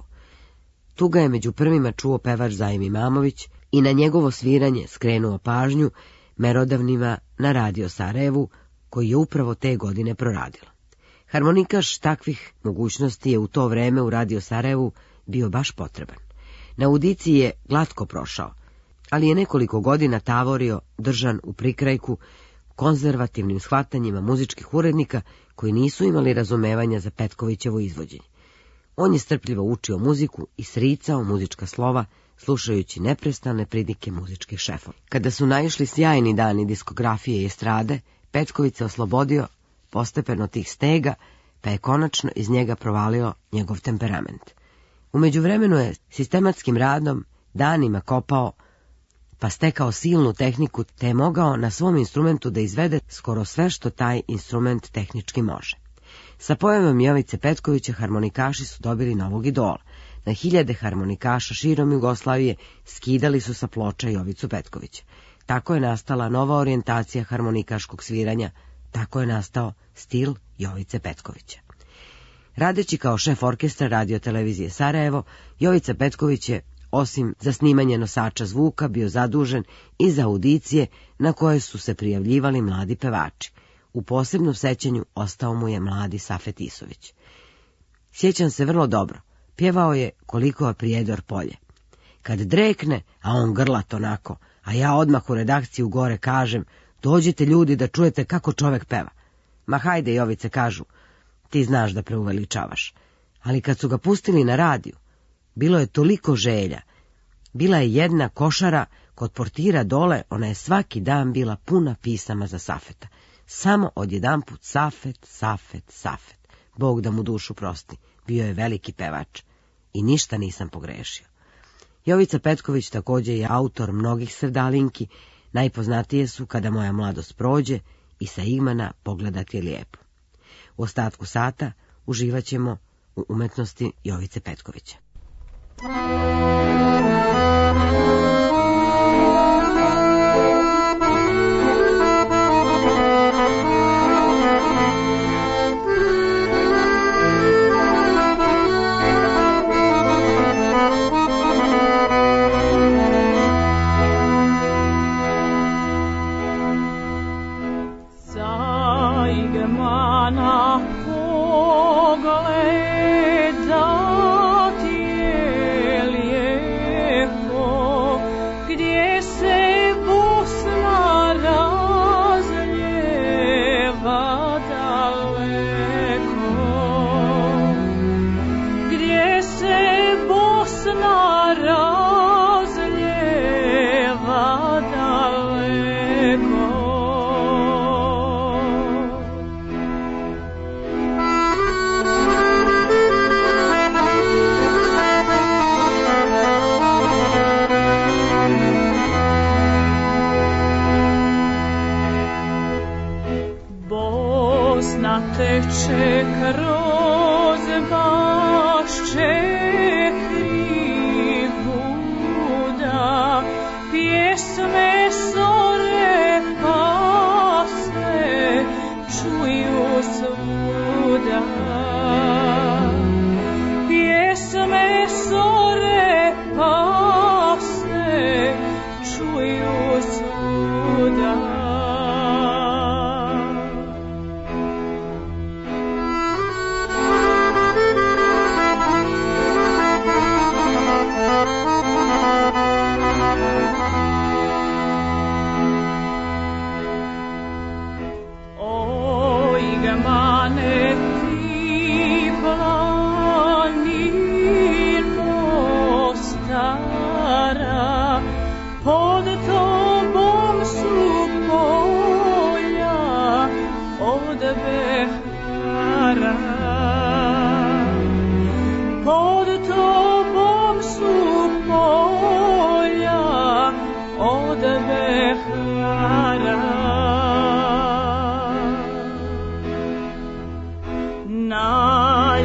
Tu ga je među prvima čuo pevač Zajim Imamović i na njegovo sviranje skrenuo pažnju merodavnima na Radio Sarajevu, koji je upravo te godine proradilo. Harmonikaš takvih mogućnosti je u to vreme u Radio Sarajevu bio baš potreban. Na audiciji je glatko prošao, ali je nekoliko godina tavorio, držan u prikrajku, konzervativnim shvatanjima muzičkih urednika koji nisu imali razumevanja za Petkovićevo izvođenje. On je strpljivo učio muziku i sricao muzička slova, slušajući neprestane pridike muzičkih šefova. Kada su naišli sjajni dani diskografije i estrade, Petković se oslobodio postepeno tih stega, pa je konačno iz njega provalio njegov temperament. U međuvremenu je sistematskim radom danima kopao, pa stekao silnu tehniku, te je mogao na svom instrumentu da izvede skoro sve što taj instrument tehnički može. Sa pojavom Jovice Petkovića harmonikaši su dobili novog idola. Na hiljade harmonikaša širom Jugoslavije skidali su sa ploča Jovicu Petkovića. Tako je nastala nova orijentacija harmonikaškog sviranja, tako je nastao stil Jovice Petkovića. Radeći kao šef orkestra Radio televizije Sarajevo, Jovica Petković je, osim za snimanje nosača zvuka, bio zadužen i za audicije na koje su se prijavljivali mladi pevači. U posebnom sećanju ostao mu je mladi Safet Isović. Sjećam se vrlo dobro, pjevao je Koliko je prijedor polje. Kad drekne, a on grlat onako, a ja odmah u redakciju gore kažem, dođite ljudi da čujete kako čovek peva. Ma hajde, Jovice, kažu, ti znaš da preuveličavaš. Ali kad su ga pustili na radiju, bilo je toliko želja. Bila je jedna košara kod portira dole, ona je svaki dan bila puna pisama za Safeta. Samo odjedanput Safet, Safet, Safet. Bog da mu dušu prosti, bio je veliki pevač i ništa nisam pogrešio. Jovica Petković također je autor mnogih srdalinki, najpoznatije su Kada moja mladost prođe i Sa imana pogledati je lijepo. U ostatku sata uživat ćemo u umetnosti Jovice Petkovića. Teče kroz bašče krivuda, pjesme sore pase čuju svuda. Pjesme sore pase čuju svuda.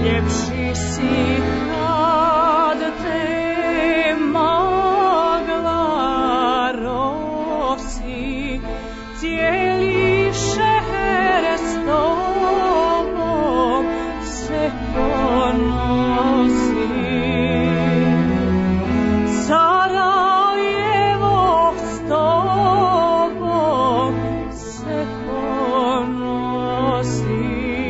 najljepši si kad te magla rosi, cijeli šeher s tobom se ponosi. Sarajevo s tobom se ponosi.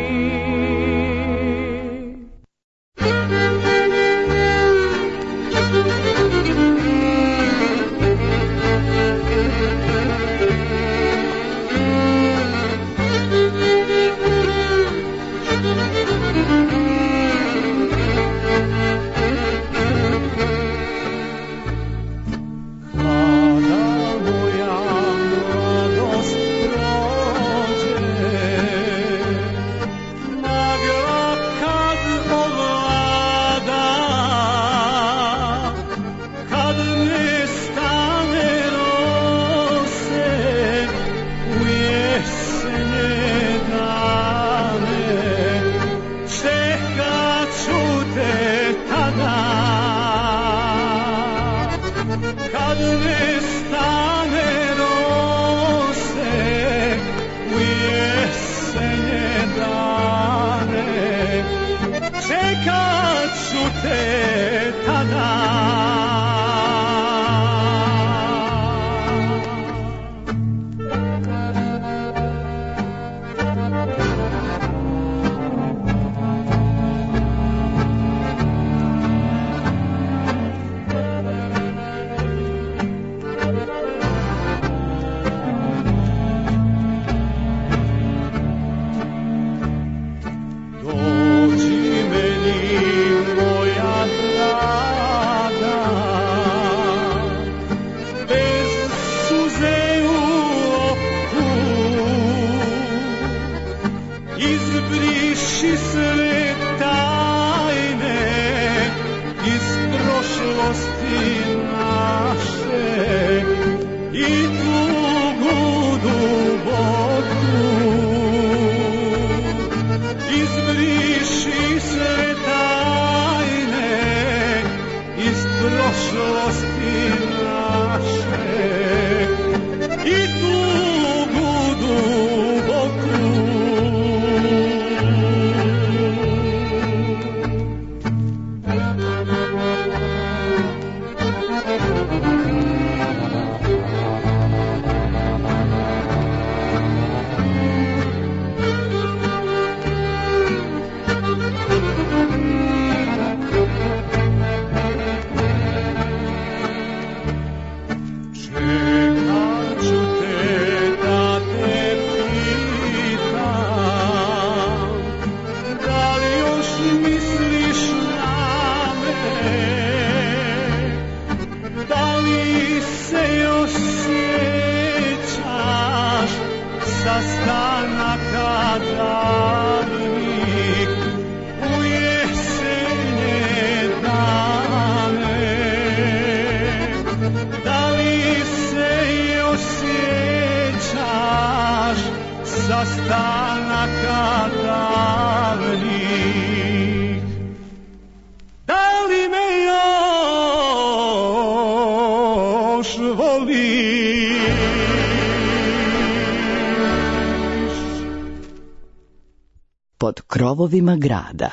Pod krovovima grada.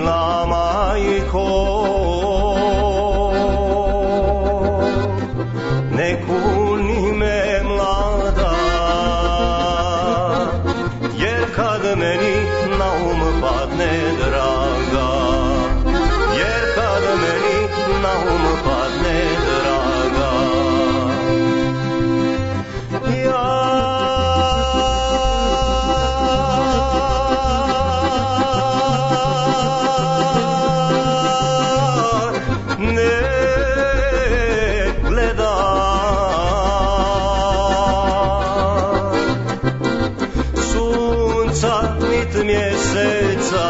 mila majko, ne kuni me mlada, jer kad meni na um padne draga, jer kad meni na um padne draga, ja mjeseca,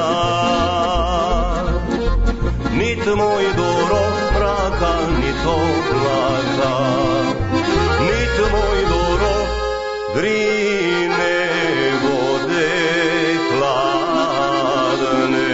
nit moj doro mraka, nit oblaka, nit moj doro drine vode hladne.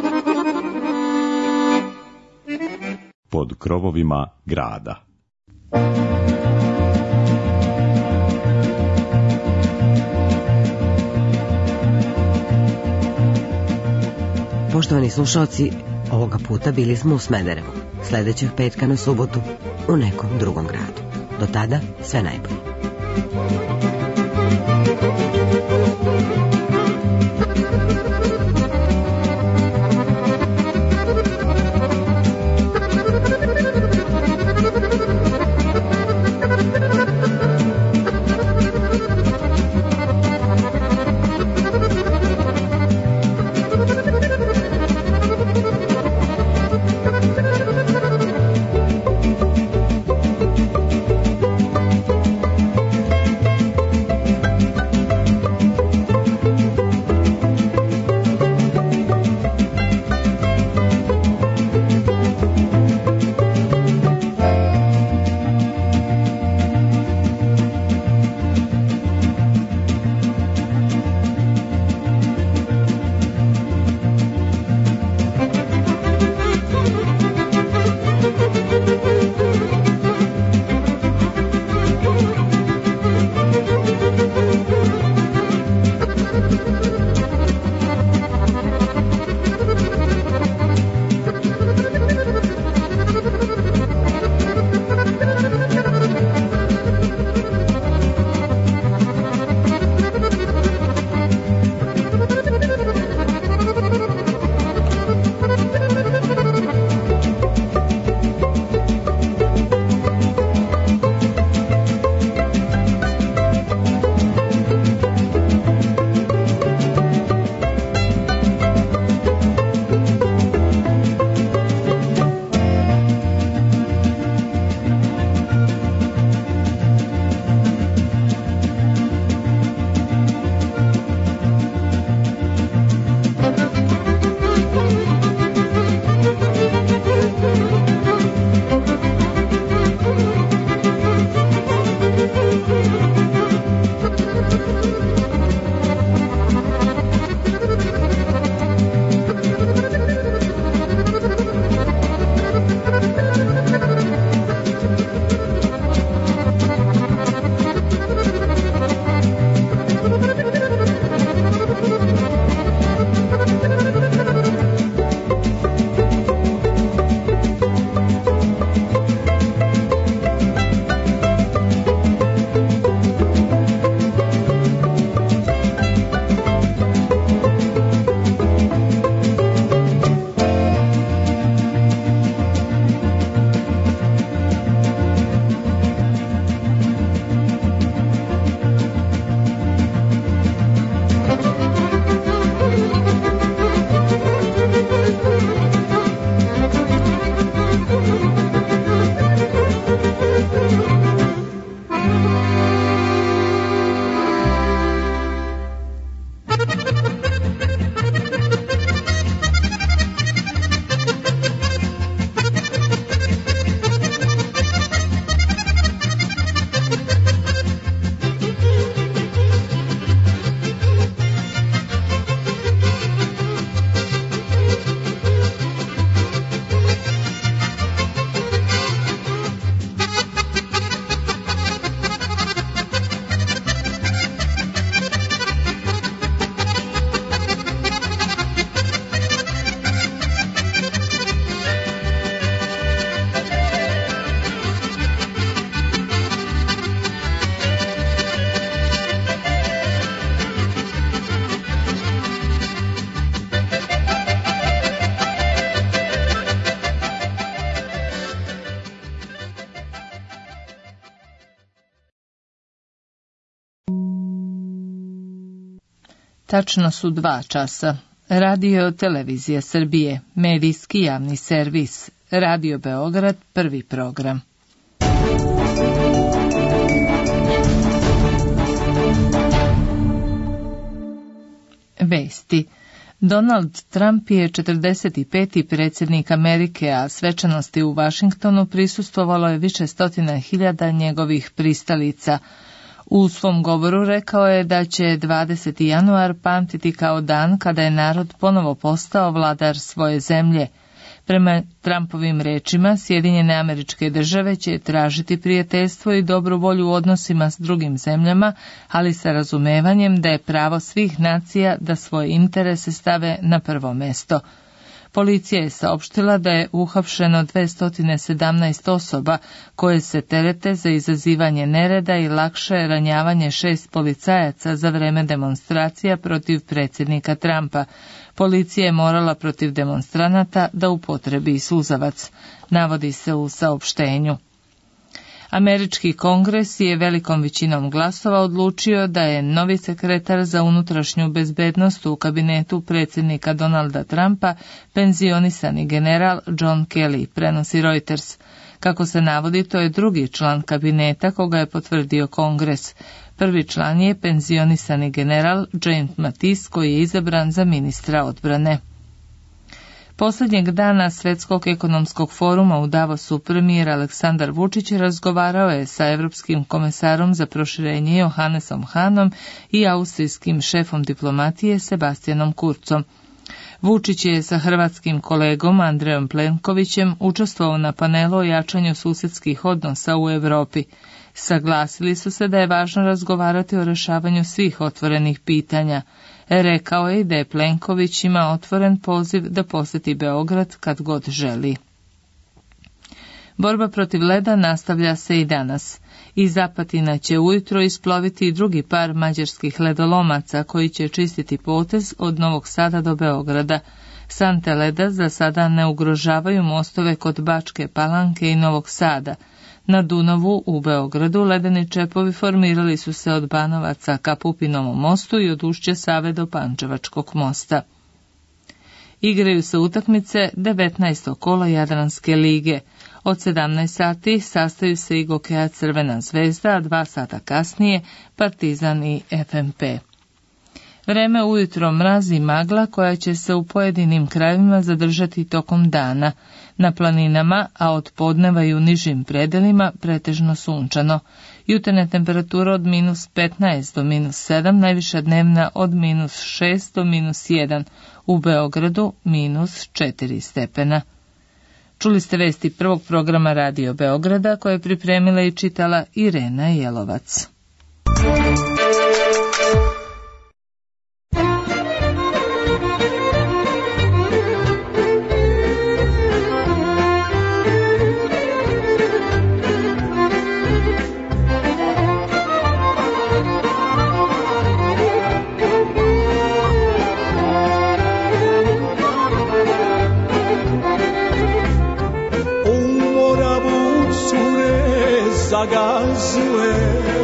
Pod krovovima grada. Poštovani slušalci, ovoga puta bili smo u Smederevu. Sljedećeg petka na subotu u nekom drugom gradu. Do tada sve najbolje. Tačno su dva časa. Radio Televizija Srbije, medijski javni servis, Radio Beograd, prvi program. Vesti. Donald Trump je četrdeset peti predsjednik Amerike, a svečanosti u Vašingtonu prisustvovalo je više stotina hiljada njegovih pristalica. U svom govoru rekao je da će dvadeseti januar pamtiti kao dan kada je narod ponovo postao vladar svoje zemlje. Prema Trumpovim rečima, Sjedinjene Američke Države će tražiti prijateljstvo i dobru volju u odnosima s drugim zemljama, ali sa razumevanjem da je pravo svih nacija da svoje interese stave na prvo mesto. Policija je saopštila da je uhapšeno dvesta sedamnaest osoba koje se terete za izazivanje nereda i lakše ranjavanje šest policajaca za vreme demonstracija protiv predsjednika Trumpa. Policija je morala protiv demonstranata da upotrebi suzavac, navodi se u saopštenju. Američki kongres je velikom većinom glasova odlučio da je novi sekretar za unutrašnju bezbednost u kabinetu predsjednika Donalda Trumpa penzionisani general John Kelly, prenosi Reuters. Kako se navodi, to je drugi član kabineta koga je potvrdio kongres. Prvi član je penzionisani general James Mattis koji je izabran za ministra odbrane. Posljednjeg dana Svjetskog ekonomskog foruma u Davosu premijer Aleksandar Vučić razgovarao je sa Europskim komesarom za proširenje Johannesom Hahnom i austrijskim šefom diplomatije Sebastianom Kurzom. Vučić je sa hrvatskim kolegom Andrejom Plenkovićem učestvovao na panelu o jačanju susjedskih odnosa u Europi. Saglasili su se da je važno razgovarati o rješavanju svih otvorenih pitanja. Rekao je da je Plenković ima otvoren poziv da posjeti Beograd kad god želi. Borba protiv leda nastavlja se i danas. Iz Apatina će ujutro isploviti i drugi par mađarskih ledolomaca koji će čistiti potez od Novog Sada do Beograda. Sante leda za sada ne ugrožavaju mostove kod Bačke Palanke i Novog Sada. Na Dunavu u Beogradu ledeni čepovi formirali su se od Banovaca ka Pupinovom mostu i od Ušće Save do Pančevačkog mosta. Igraju se utakmice devetnaestog kola Jadranske lige. Od sedamnaest sati sastaju se i Gokeja Crvena zvezda, a dva sata kasnije Partizan i F M P. Vreme ujutro mraz i magla koja će se u pojedinim krajevima zadržati tokom dana. Na planinama, a od podneva i u nižim predelima, pretežno sunčano. Jutarnja temperatura od minus petnaest do minus sedam, najviša dnevna od minus šest do minus jedan, u Beogradu minus četiri stepena. Čuli ste vesti prvog programa Radio Beograda koje je pripremila i čitala Irena Jelovac. Zagazile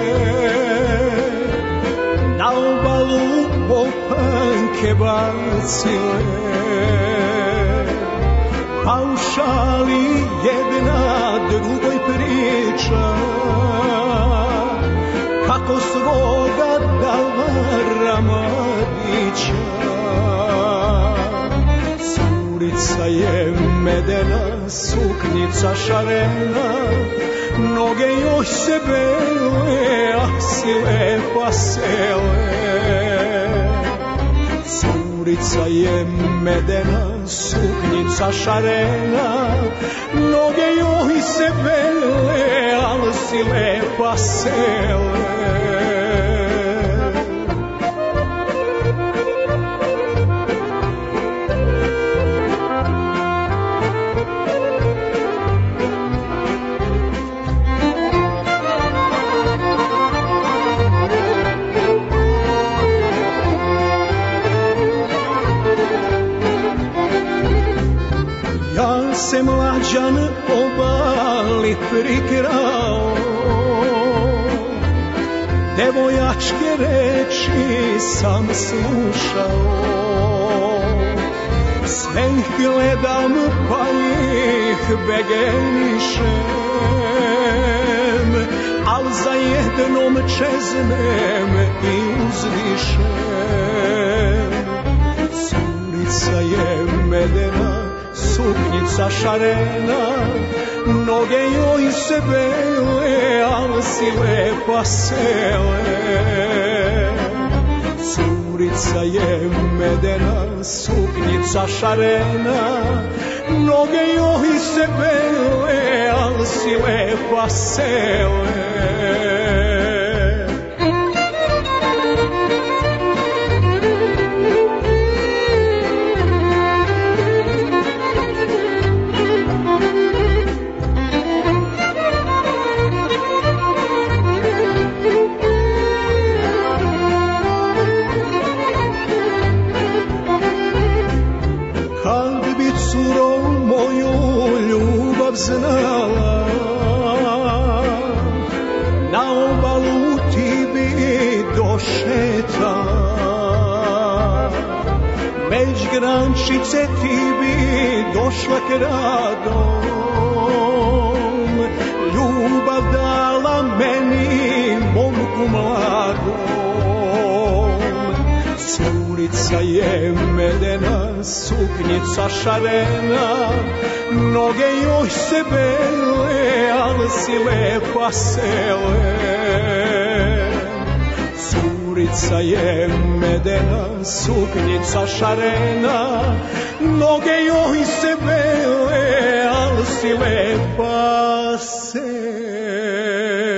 na obalu popanke bacile, pa u šali jedna drugoj priča kako svoga dala mladića. Curica je medena, suknjica šarena, noge joj se bele, a si lepa sele. Curica je medena, suknjica šarena, noge joj se bele, a si lepa sele. Se mlađan obali prikrao, devojačke reči sam slušao, sve ih gledam pa ih begenišem, al za jednom čeznem i uzvišem. Curica je medena, suknjica šarena, noge joj se bele, al si lepa sele. Curica Ulica je medena, suknjica šarena, noge joj se bele, al si lepa sele. Znala, na obalu ti bi došeta, međ grančice ti bi došla kradom, ljubav dala meni, momku mladom. Ulica je medena, suknjica šarena, noge joj se bele, al si lepa sele. Curica je medena, suknjica šarena, noge joj se bele, al si lepa sele.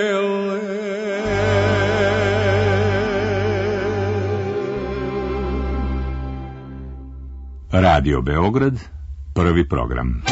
Radio Beograd, prvi program.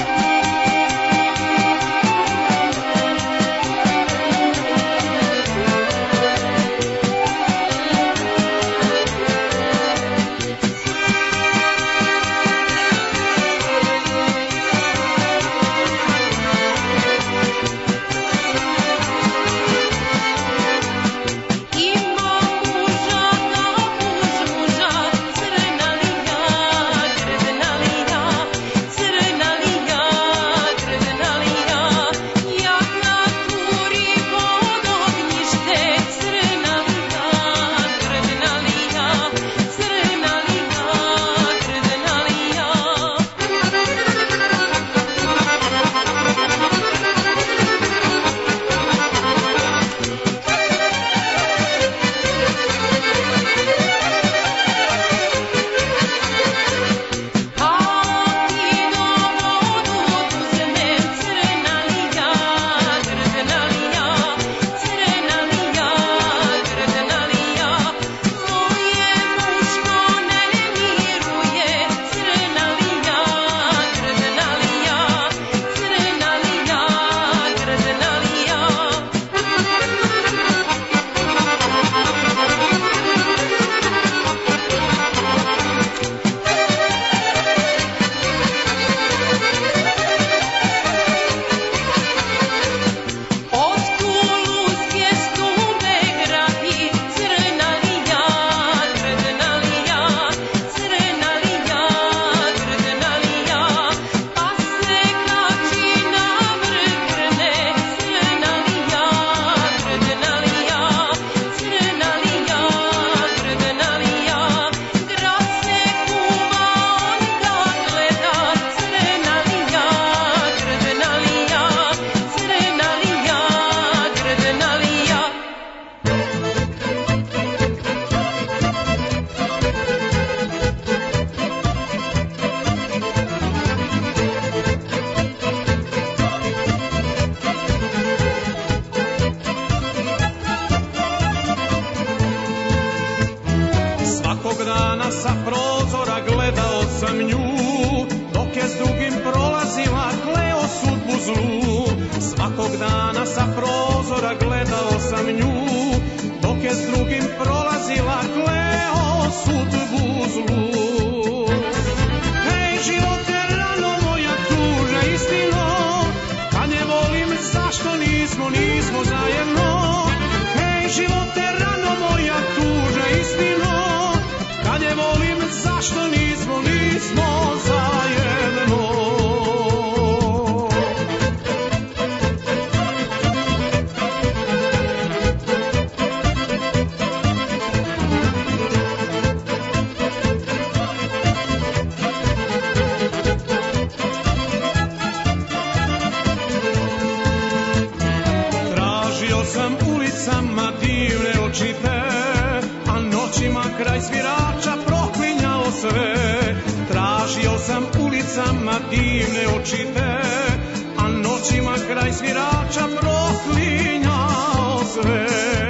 Tražio sam ulicama divne oči te, a noćima kraj svirača proklinjao sve. Tražio sam ulicama divne očite, a noćima kraj svirača proklinjao sve.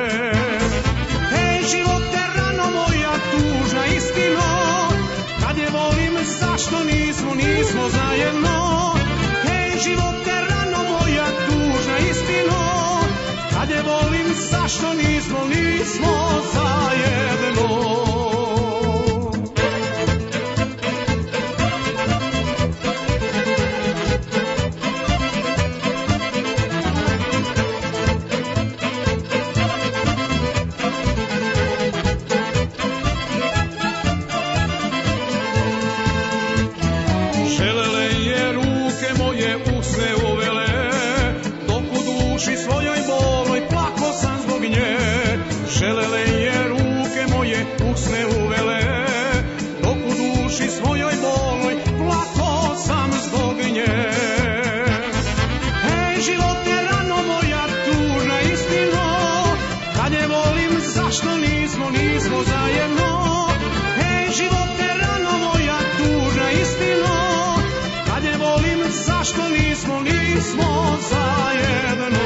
Hej živote rano moja tužna istino, kad je volim zašto nismo, nismo zajedno. Hej živote rano moja tužna istino, kad je volim zašto nismo, nismo zajedno. Svojoj boloj plako sam zbog nje. Želele je ruke moje usne uvele, dok u duši svojoj boloj plako sam zbog nje. Hej živote rano moja tužna istino, kad je volim zašto nismo, nismo zajedno. Hej živote rano moja tužna istino, kad je volim zašto nismo, nismo zajedno.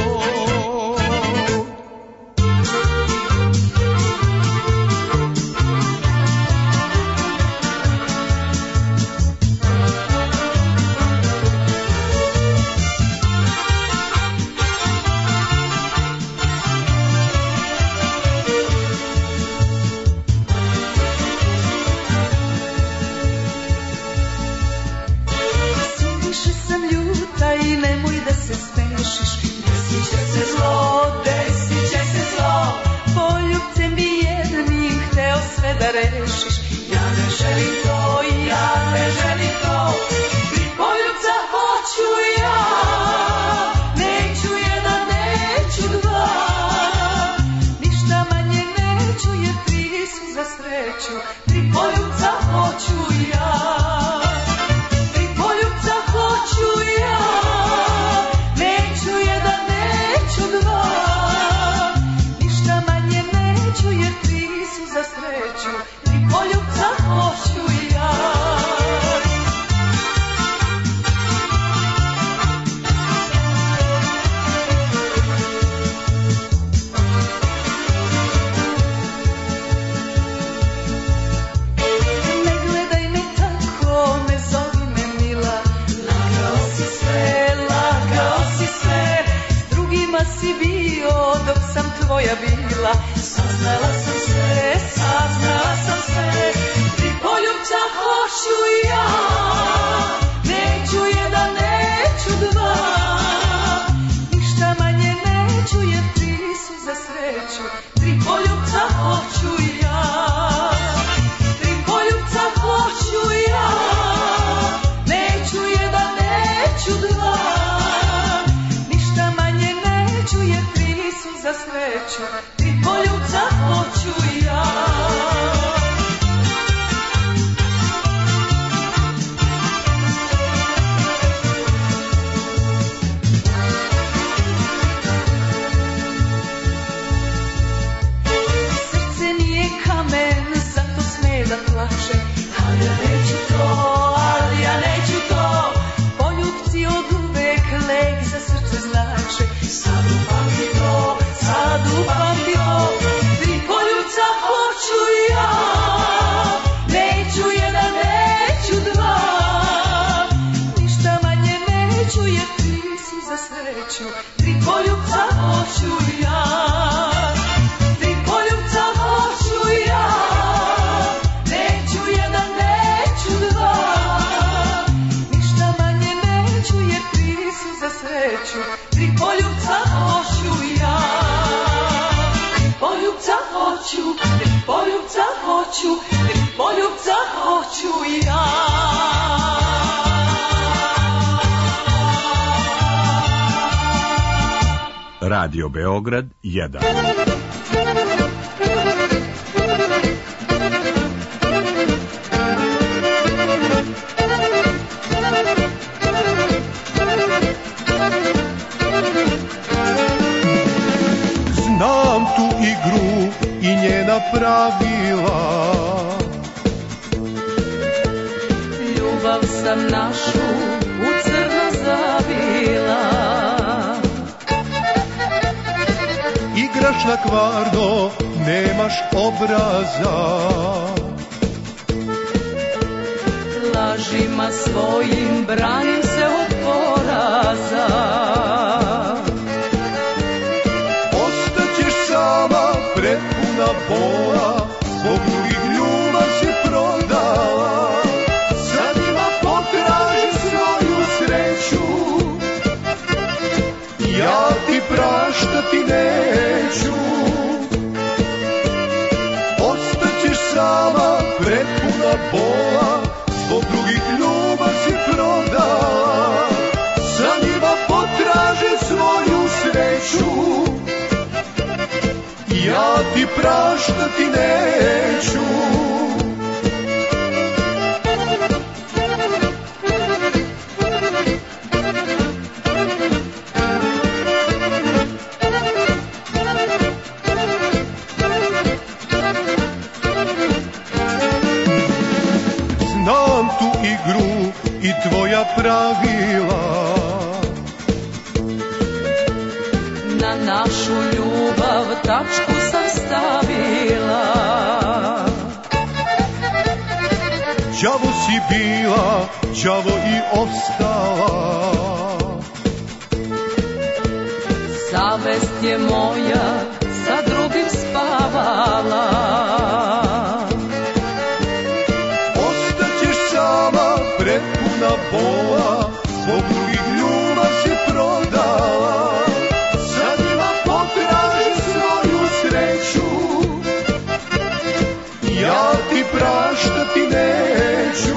Radio Beograd jedan. Znam tu igru i njena pravila. Ljubav sam našu u crno zavila. Igraš na kvarno, nemaš obraza. Lažima svojim branim se od poraza. Ostaćeš sama, prepuna bola, zbog drugih ljubav si prodala. Sa njima potraži svoju sreću, ja ti praštati neću. Ostaćeš sama, prepuna bola, zbog drugih ljubav si prodala. Sa njima potraži svoju sreću, ja ti praštati neću. Znam tu igru i tvoja pravila. Na našu ljubav tačku sam stavila. Đavo si bila, đavo i ostala. Savest je moja sa drugim spavala. Ostaćeš sama, prepuna bola, zbog drugih ljubav si prodala. Sa njima potraži svoju sreću, ja ti praštati neću.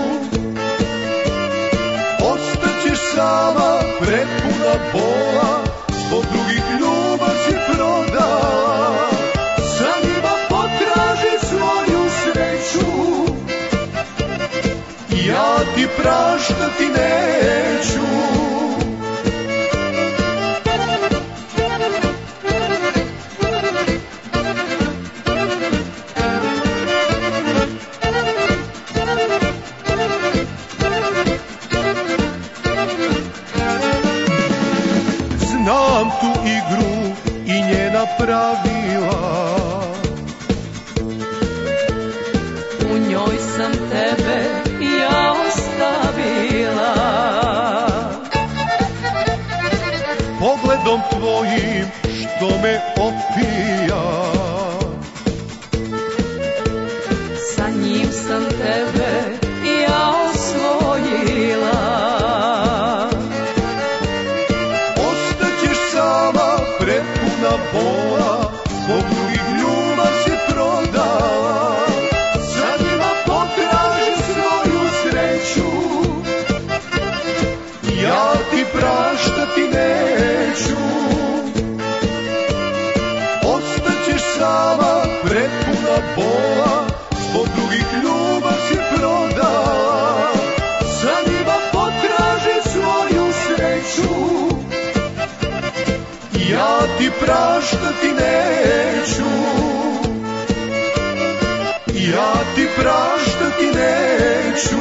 Ostaćeš sama, prepuna bola, zbog drugih ljubav si prodala. Sa njima potraži svoju sreću, ja ti praštati neću. Znam tu igru i njena pravila. U njoj sam tebe ja ostavila. Pogledom tvojim što me opija. Sa njim sam tebe ja osvojila. Ostaćeš sama, prepuna bola, zbog drugih ljubav si prodala. Sa njima potraži svoju sreću, ja ti praštati neću. Ostaćeš sama, prepuna bola, zbog drugih ljubav si prodala. Sa njima potraži svoju sreću, ja ti praštati neću. Ja ti praštati neću.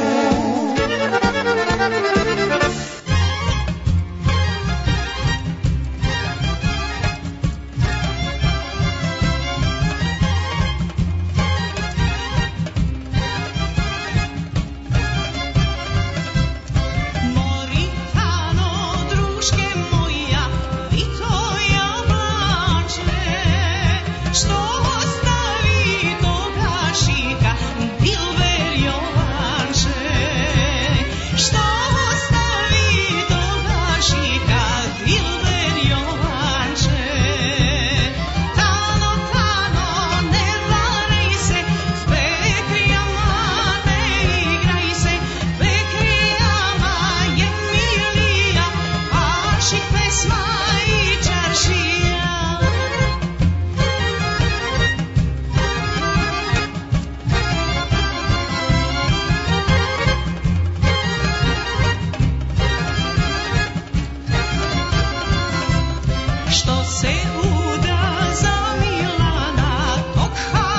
Što se uda za Milana, tog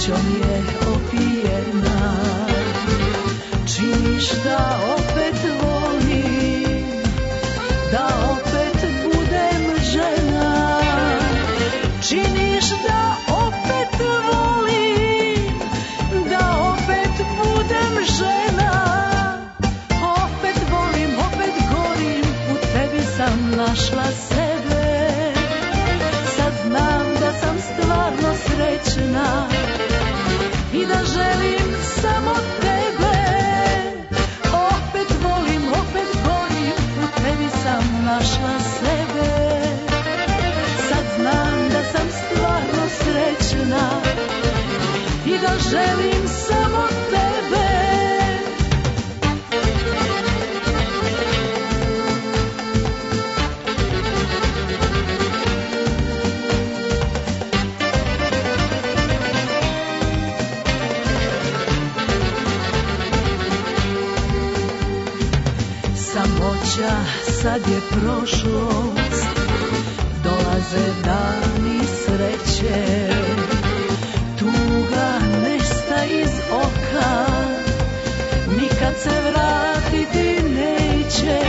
srećom je opijena. Činiš da opet volim, da opet budem žena. Činiš da opet volim, da opet budem žena. Opet volim, opet gorim, u tebi sam našla sebe. Sad znam da sam stvarno srećna i da želim samo tebe. Opet volim, opet gorim, u tebi sam našla sebe. Sad znam da sam stvarno srećna i da želim samo tebe. Samoća sad je prošlost, dolaze dani sreće. Tuga nesta iz oka, nikad se vratiti neće.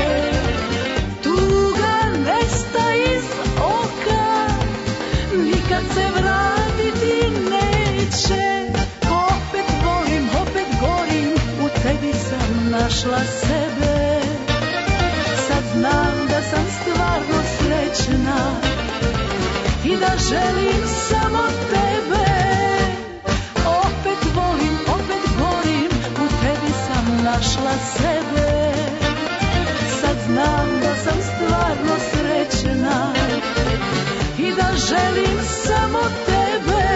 Tuga nesta iz oka, nikad se vratiti neće. Opet volim, opet gorim, u tebi sam našla sebe. Sad znam da sam stvarno srećna i da želim samo tebe. Opet volim, opet gorim, u tebi sam našla sebe. Sad znam da sam stvarno srećna i da želim samo tebe.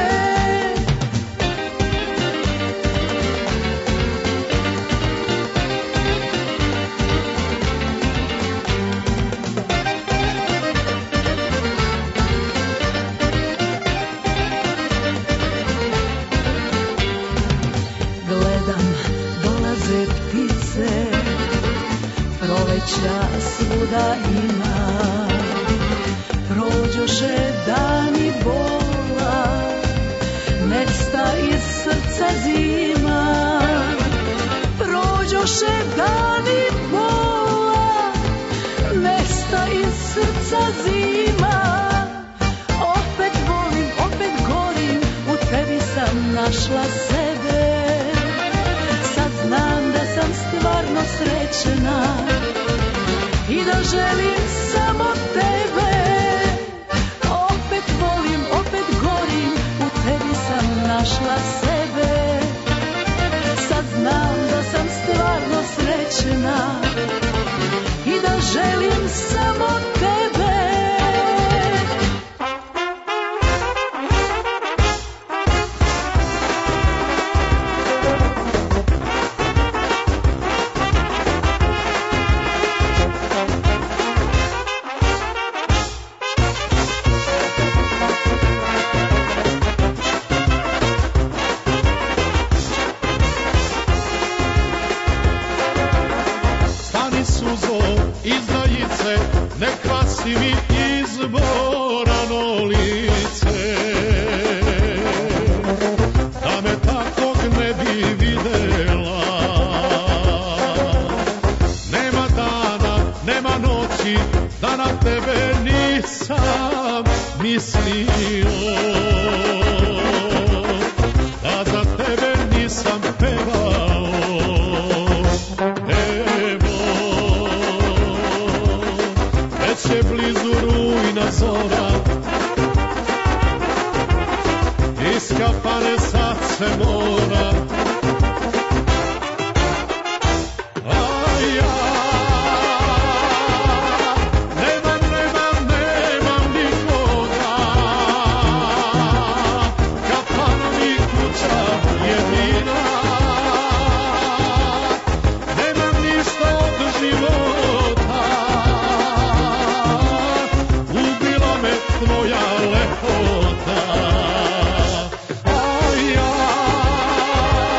Svuda ima, prođoše dani bola, nesta iz srca zima. Prođoše dani bola, nesta iz srca zima. Opet volim, opet gorim, u tebi sam našla sebe. Sad znam da sam stvarno srećna i da želim samo tebe. Opet volim, opet gorim, u tebi sam našla sebe. Sad znam da sam stvarno srećna i da želim samo tebe. Tvoja lepota, a ja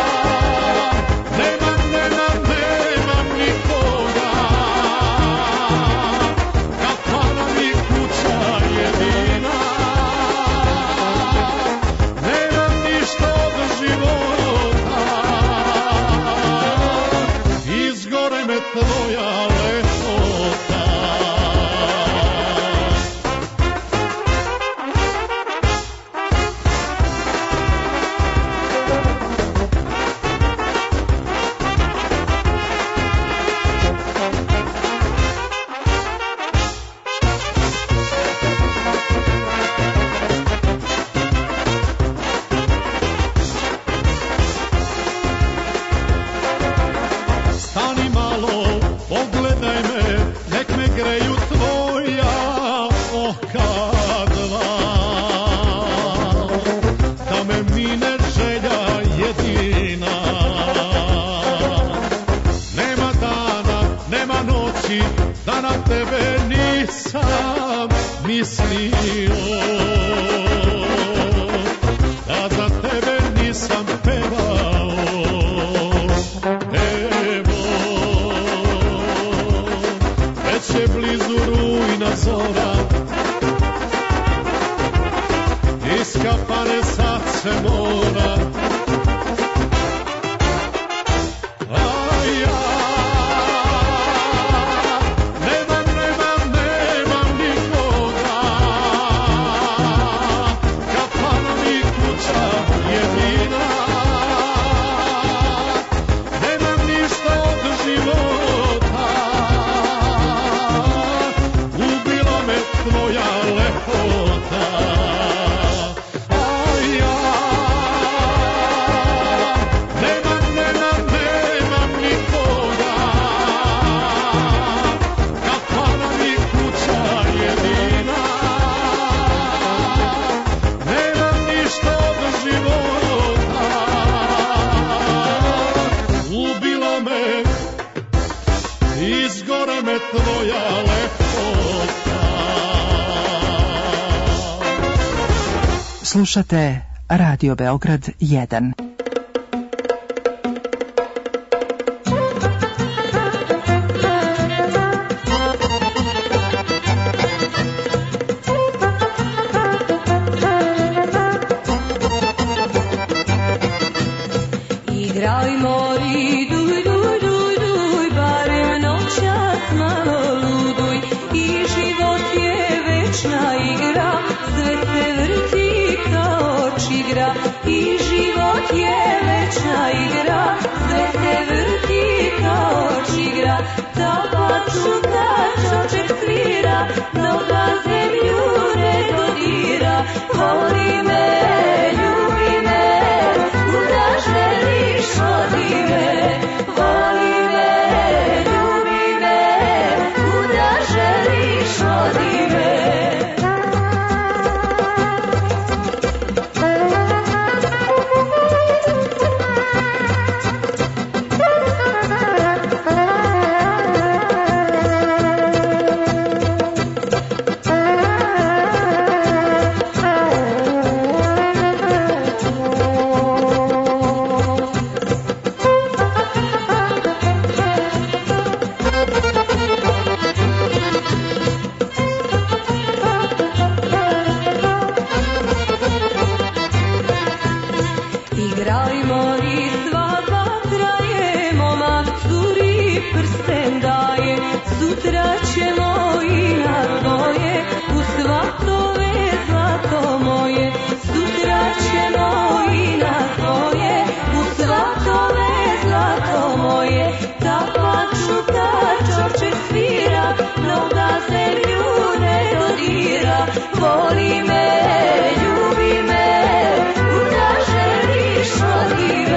bi snio da za tebe nisam pevao. Evo, već je blizu rujna zora, iskapane srce mora. Slušate Radio Beograd jedan. Voli me, ljubi me, kuda želiš odi me.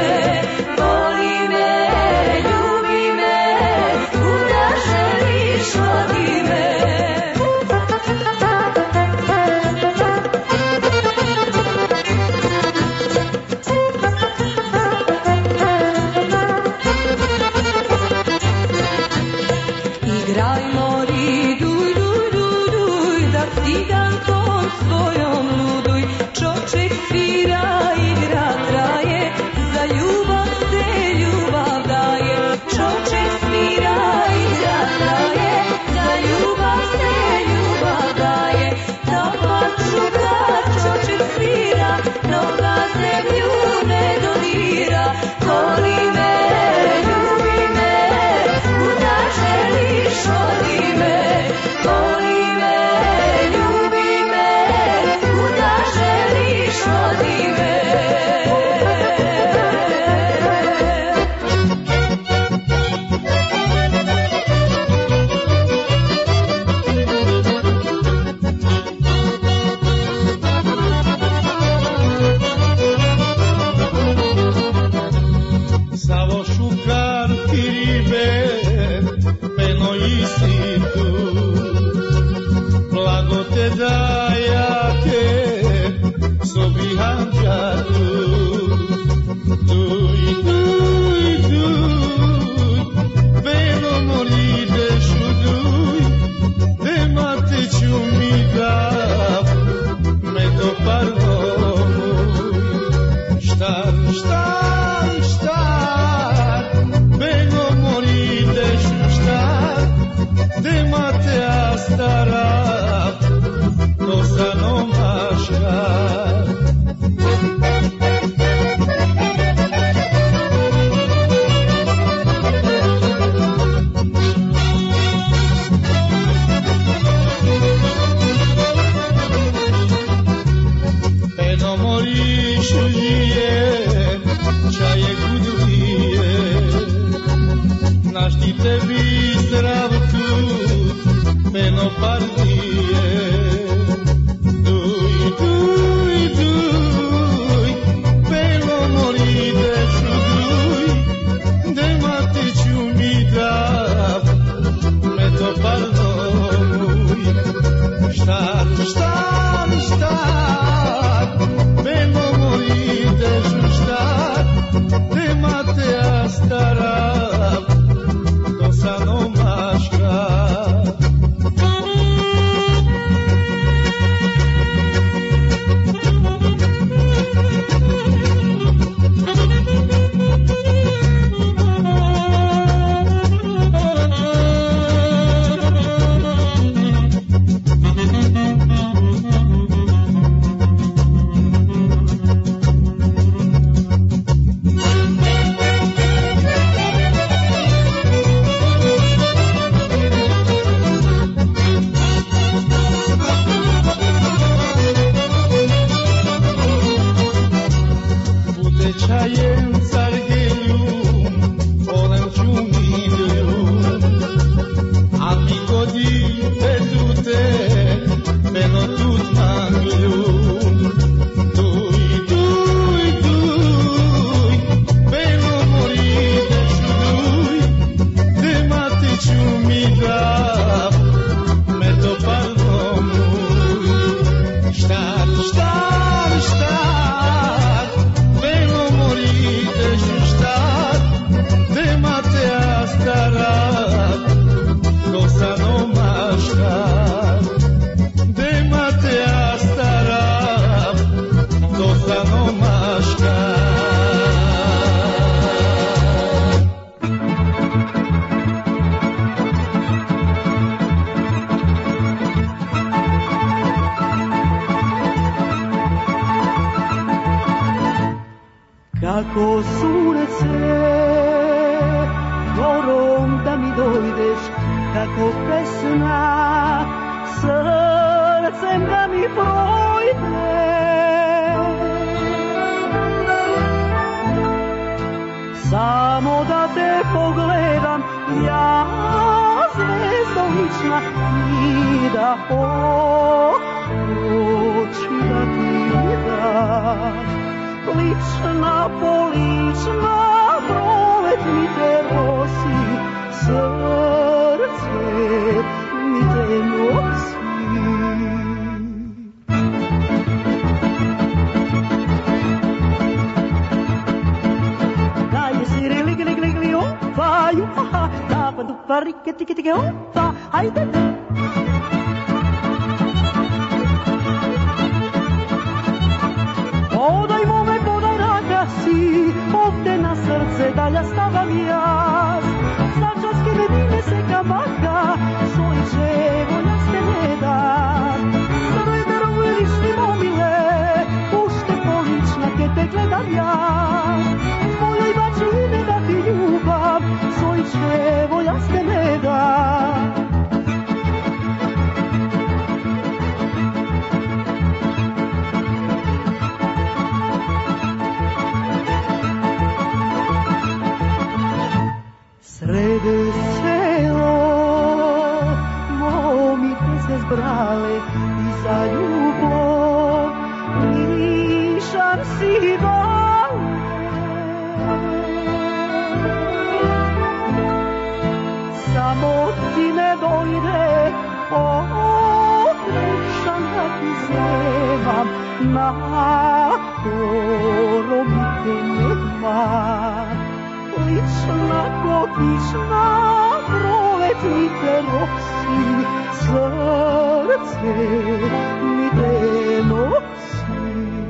kišlije, čaje gudlije, naštite vi zdravku, peno partije. Duj, duj, duj, peno molite čuduj, demati ću mi dav, me to pardonuj. Štar, štar, štar, peno molite ču štar, demate a starav, do sanomaška. Kako sunce, zorom da mi dojdeš, kako pesna, srcem da mi projde. Samo da te pogledam, ja zvezdolična, i da hoću da ti dam. Lična po lična, prolet mi te nosi, srce mi te nosi. Daj si ri lig lig lig li opa, juha, da pa du pa rike tike tike opa, hajde. Podajmo me, podaj raka si, ovde na srce dalja stavam jas. Značarske medine se kamaka, šojče volja ste ne da. Srede rovilišni momile, pušte polična ke te gledam ja. Mojoj baču ime da ti ljubav, šojče volja ste ne da. Srede selo, momite se zbrale i za ljubav nišan si dale. Samo ti ne dojde, otrešan da ti zemam, na koromite nema. Lična ko kišna, prolet mi te nosi, srce mi te nosi.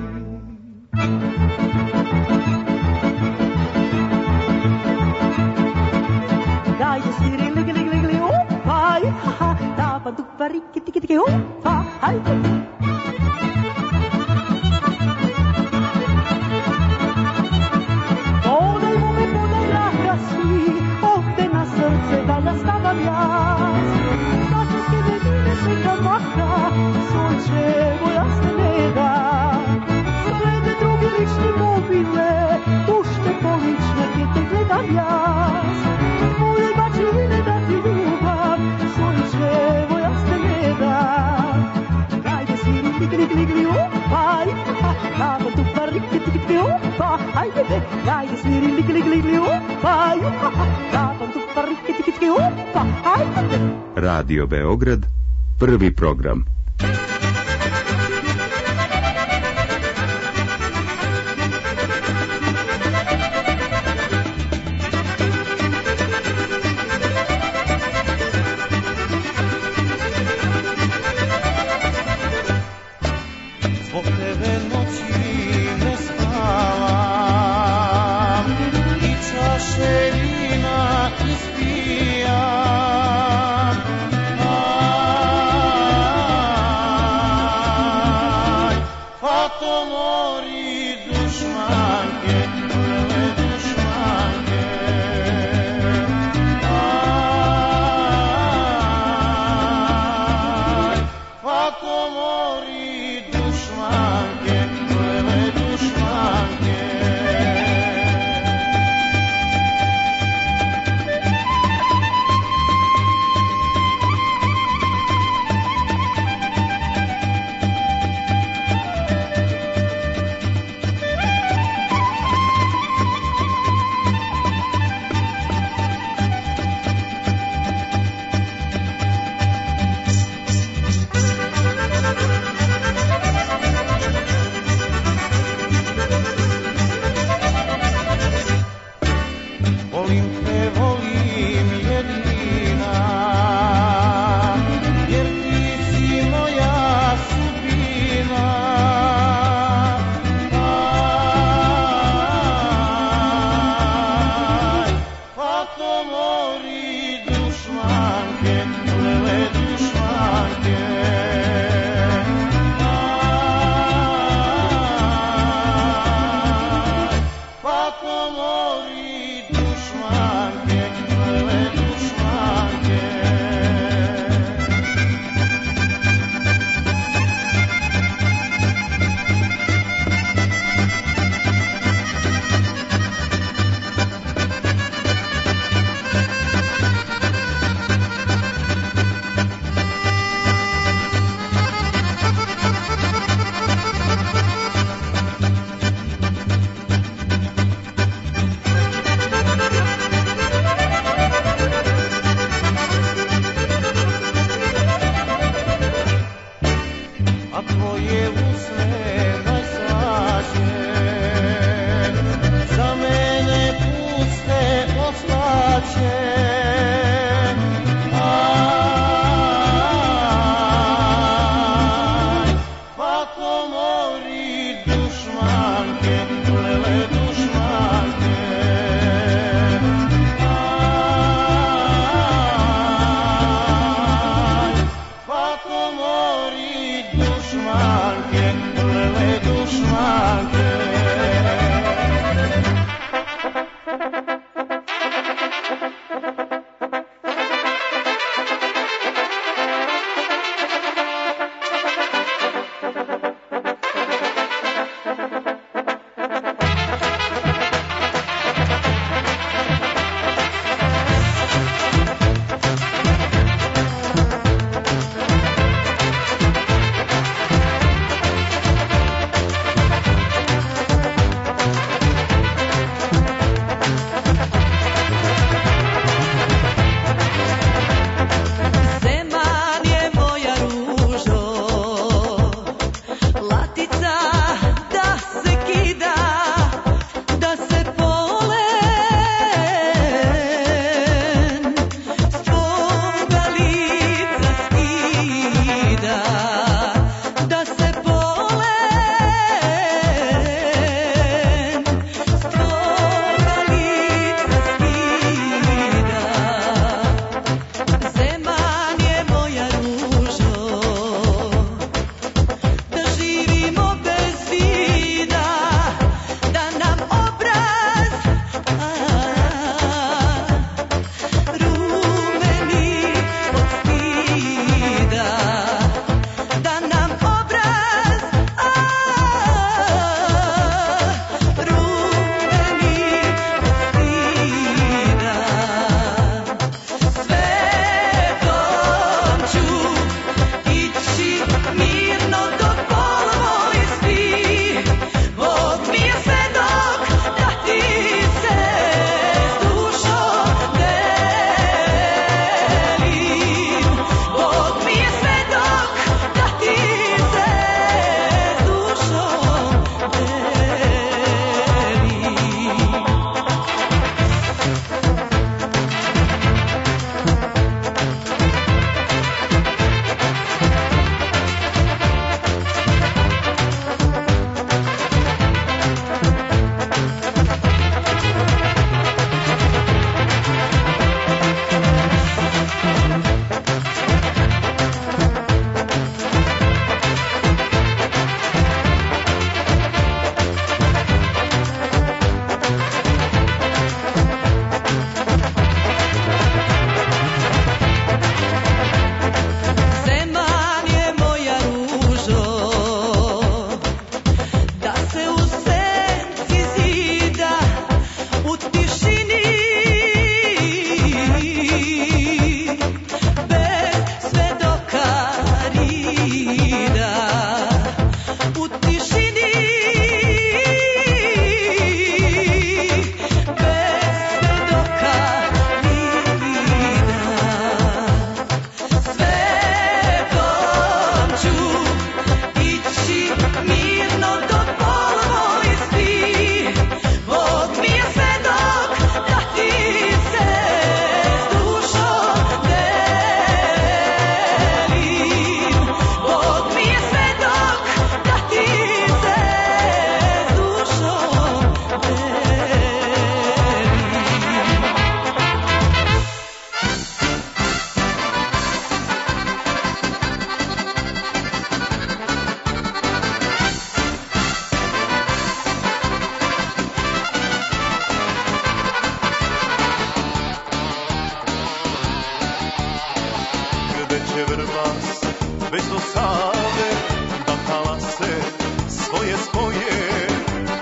Daj si ri lig lig lig li opa, ha da pa du pa rike tike tike opa, hajde. Ovde na srce dalja stavam jas. Značarske medine se kamaka, sunče voja se ne da. Srede drugi lič gli gli gli opa, tapa tupa ricchi ticchi ticchi opa, ai bebe, dai che sviri gli gli gli gli opa, tapa tupa ricchi ticchi ticchi opa, ai bebe. Radio Beograd, prvi program.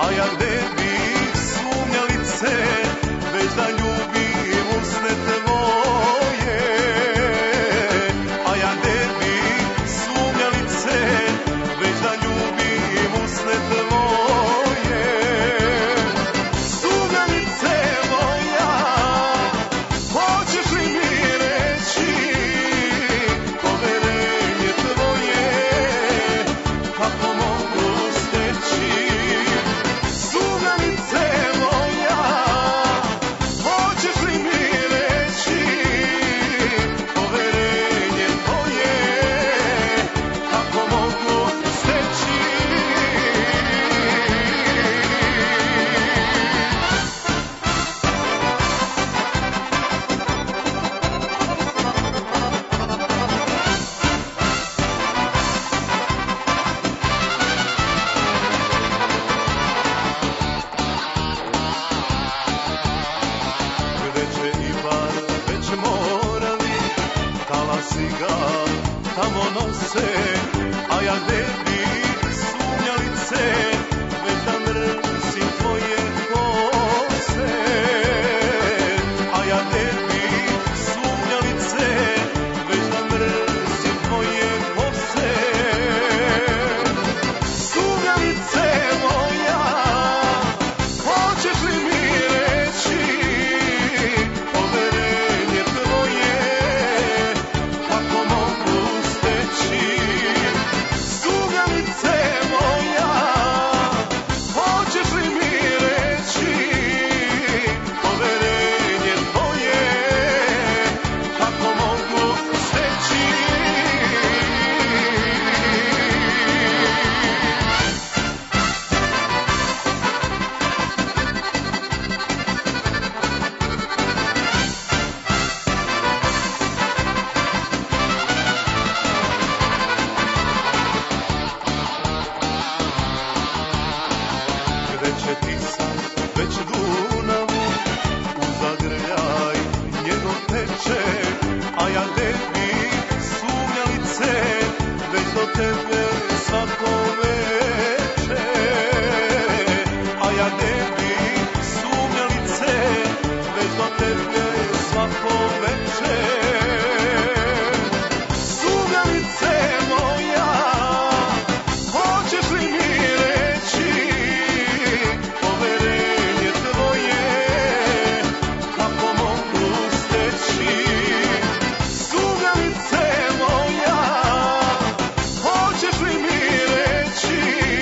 a ja ne bih sumnjalice, već da ljubim usne tvoje, a ja ne bih sumnjalice, već da ljubim usne tvoje. Sumnjalice moja, hoćeš li mi reći poverenje tvoje, kako mogu steći? Sumnjalice moja, hoćeš li mi reći poverenje tvoje, kako mogu steći? Gde će Ivan već morali, talasi ga tamo nose, a ja ne bih sumnjalice, već da mrzim tvoje kose, a ja ne bih sumnjalice, već da mrzim tvoje kose. Sumnjalice moja, hoćeš li mi reći poverenje tvoje, kako mogu steći? Sumnjalice moja, hoćeš li mi reći poverenje tvoje, kako mogu steći? Gde će Tisa već Dunavu u zagrljaj njegov teče, a ja ne bih sumnjalice, već do tebe svako veče, a ja ne bih sumnjalice, već do tebe svako veče. Sumnjalice moja, hoćeš li mi reći poverenje tvoje, kako mogu steći? Sumnjalice moja, hoćeš li mi reći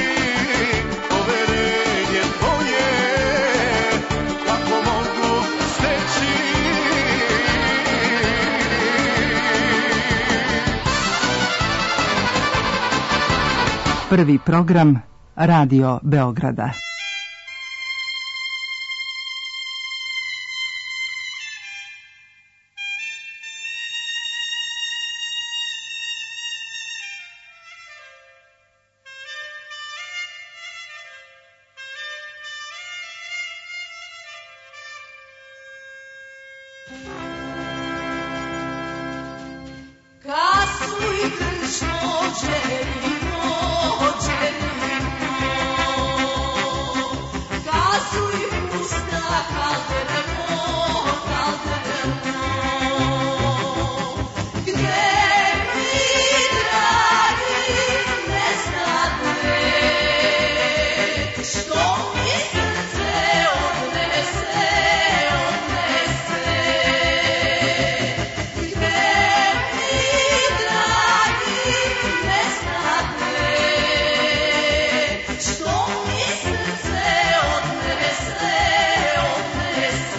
poverenje tvoje, kako mogu steći? Prvi program Radio Beograda. Kasuj kršnoće i moće kasuj pusta kalderno, kalderno. Gde mi dragi ne znate što mi srce odnese, odnese. Gde mi dragi ne znate što mi srce odnese, odnese.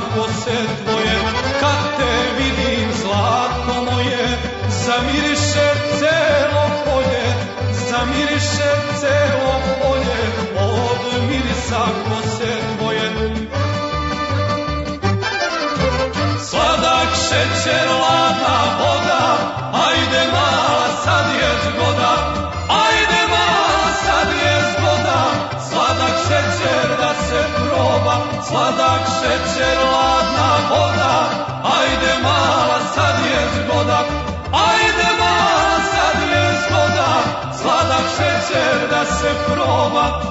kose tvoje, kad te vidim zlatko moje, zamiriše celo polje, zamiriše celo polje, od mirisa kose tvoje. Sladak šećer, ladna voda, ajde mala sad je zgoda, ajde mala sad je zgoda, sladak šećer da se proba, sladak šećer, ladna voda, ajde mala sad je zgoda, ajde mala sad je zgoda, sladak šećer da se proba.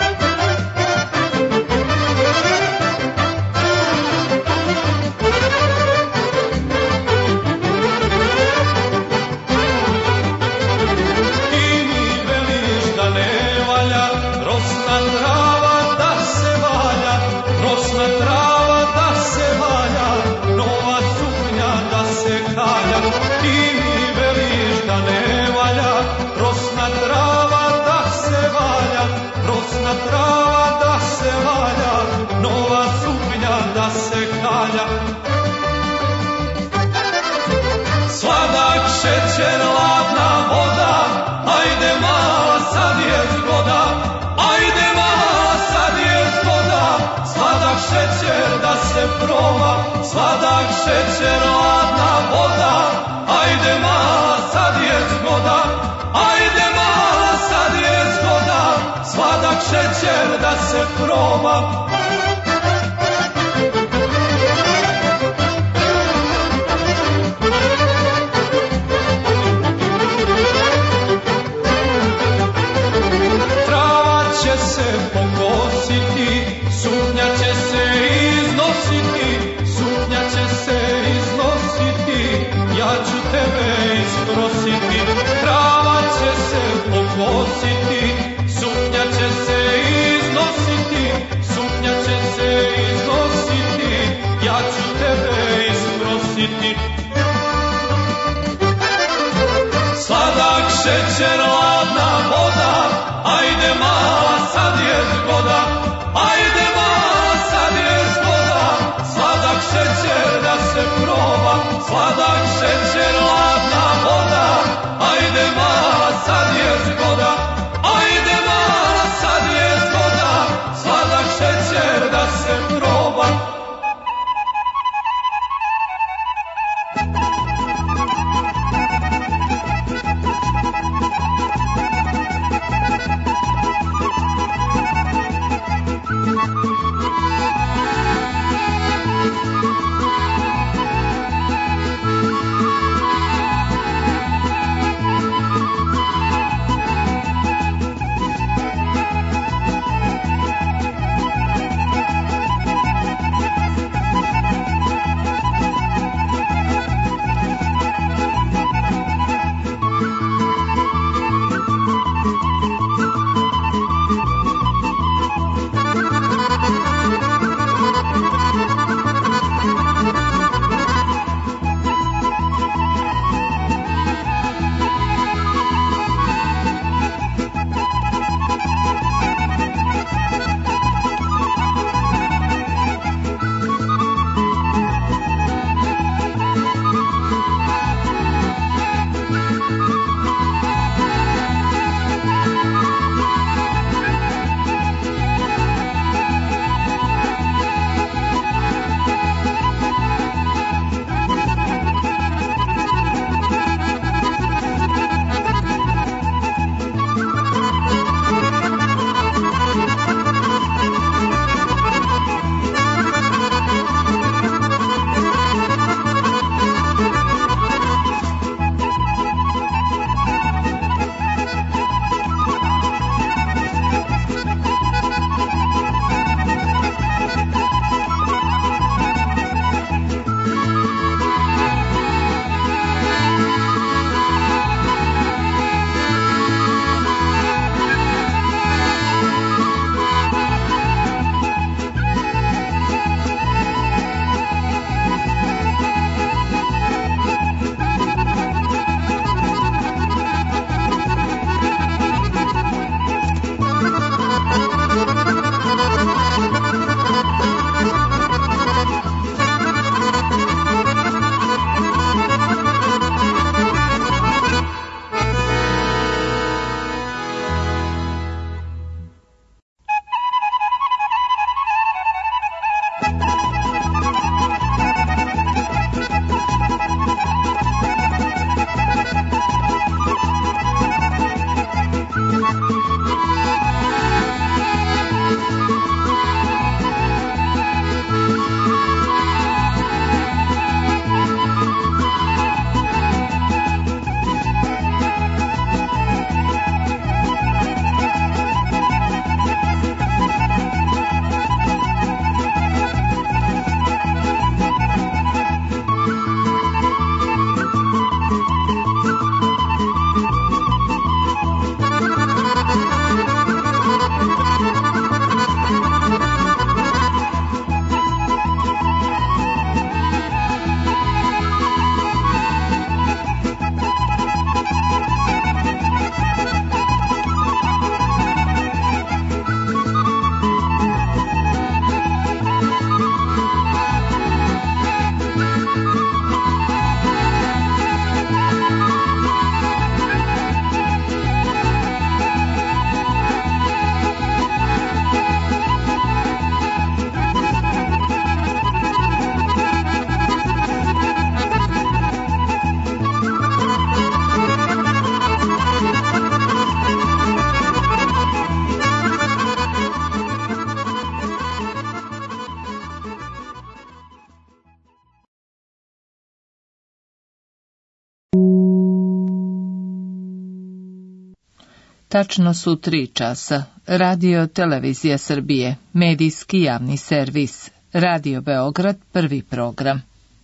Sladak šećer, ladna voda, ajde mala sad je zgoda, ajde mala sad je zgoda, sladak šećer da se proba, sladak šećer, ladna voda, ajde mala sad je zgoda, ajde mala sad je zgoda, sladak šećer da se proba. Pokositi, suknja će se iznositi, suknja će se iznositi, ja ću tebe isprositi. Trava će se pokositi, suknja će se iznositi, suknja će se iznositi, ja ću tebe isprositi. Sladak šećer, ladna voda, ajde mala sad je zgoda, ajde mala sad je zgoda, sladak šećer da se proba, sladak šećer, ladna voda, ajde mala sad je zgoda, ajde mala sad je zgoda, sladak šećer da se proba. Tačno su tri časa. Radio Televizija Srbije, medijski javni servis. Radio Beograd, prvi program.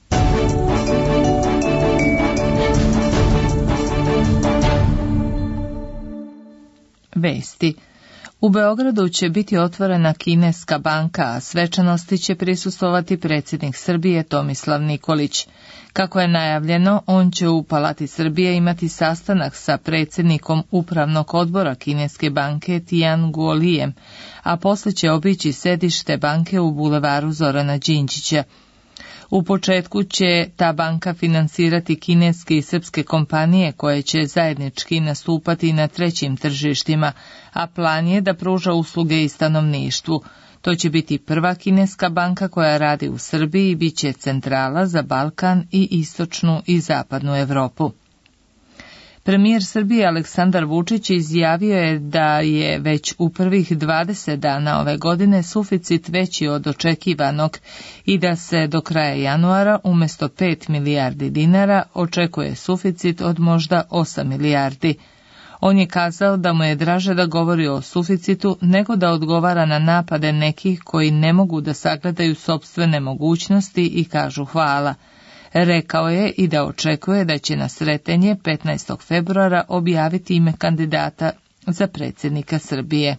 Vesti. U Beogradu će biti otvorena kineska banka, a svečanosti će prisustvovati predsjednik Srbije Tomislav Nikolić. Kako je najavljeno, on će u Palati Srbije imati sastanak sa predsjednikom upravnog odbora kineske banke Tian Guolijem, a poslije će obići sedište banke u bulevaru Zorana Đinđića. U početku će ta banka finansirati kineske i srpske kompanije koje će zajednički nastupati na trećim tržištima, a plan je da pruža usluge i stanovništvu. To će biti prva kineska banka koja radi u Srbiji i bit će centrala za Balkan i istočnu i zapadnu Europu. Premijer Srbije Aleksandar Vučić izjavio je da je već u prvih dvadeset dana ove godine suficit veći od očekivanog i da se do kraja januara umjesto pet milijardi dinara očekuje suficit od možda osam milijardi. On je kazao da mu je draže da govori o suficitu nego da odgovara na napade nekih koji ne mogu da sagledaju sopstvene mogućnosti i kažu hvala. Rekao je i da očekuje da će na Sretenje petnaestog februara objaviti ime kandidata za predsjednika Srbije.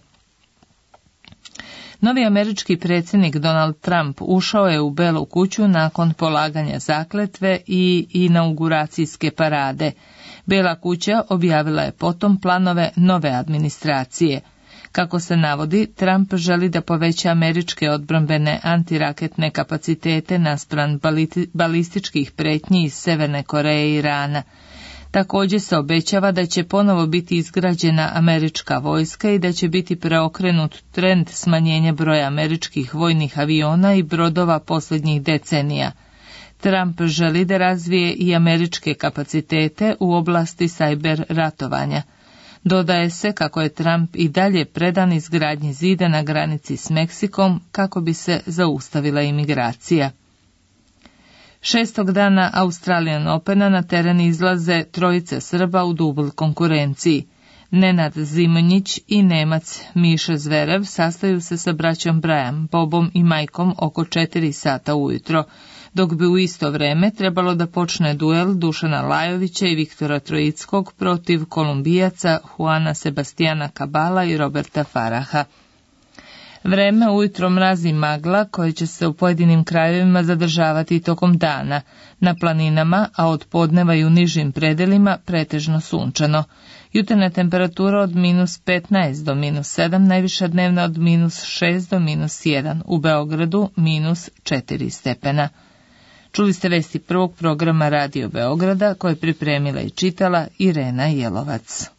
Novi američki predsjednik Donald Trump ušao je u Belu kuću nakon polaganja zakletve i inauguracijske parade. Bela kuća objavila je potom planove nove administracije. Kako se navodi, Trump želi da poveća američke odbrambene antiraketne kapacitete naspram balističkih pretnji iz Severne Koreje i Irana. Također se obećava da će ponovo biti izgrađena američka vojska i da će biti preokrenut trend smanjenja broja američkih vojnih aviona i brodova posljednjih decenija. Trump želi da razvije i američke kapacitete u oblasti cyber ratovanja. Dodaje se kako je Trump i dalje predan izgradnji zida na granici s Meksikom kako bi se zaustavila imigracija. Šestog dana Australian Opena na teren izlaze trojice Srba u dubl konkurenciji. Nenad Zimonjić i Nemac Miša Zverev sastaju se sa braćom Brajom, Bobom i Majkom oko četiri sata ujutro, dok bi u isto vreme trebalo da počne duel Dušana Lajovića i Viktora Trojickog protiv Kolumbijaca Juana Sebastijana Kabala i Roberta Faraha. Vreme ujutro mrazi magla koje će se u pojedinim krajevima zadržavati tokom dana, na planinama, a od podneva i u nižim predelima pretežno sunčano. Jutarnja temperatura od minus petnaest do minus sedam, najviša dnevna od minus šest do minus jedan, u Beogradu minus četiri stepena. Čuli ste vesti prvog programa Radio Beograda koje je pripremila i čitala Irena Jelovac.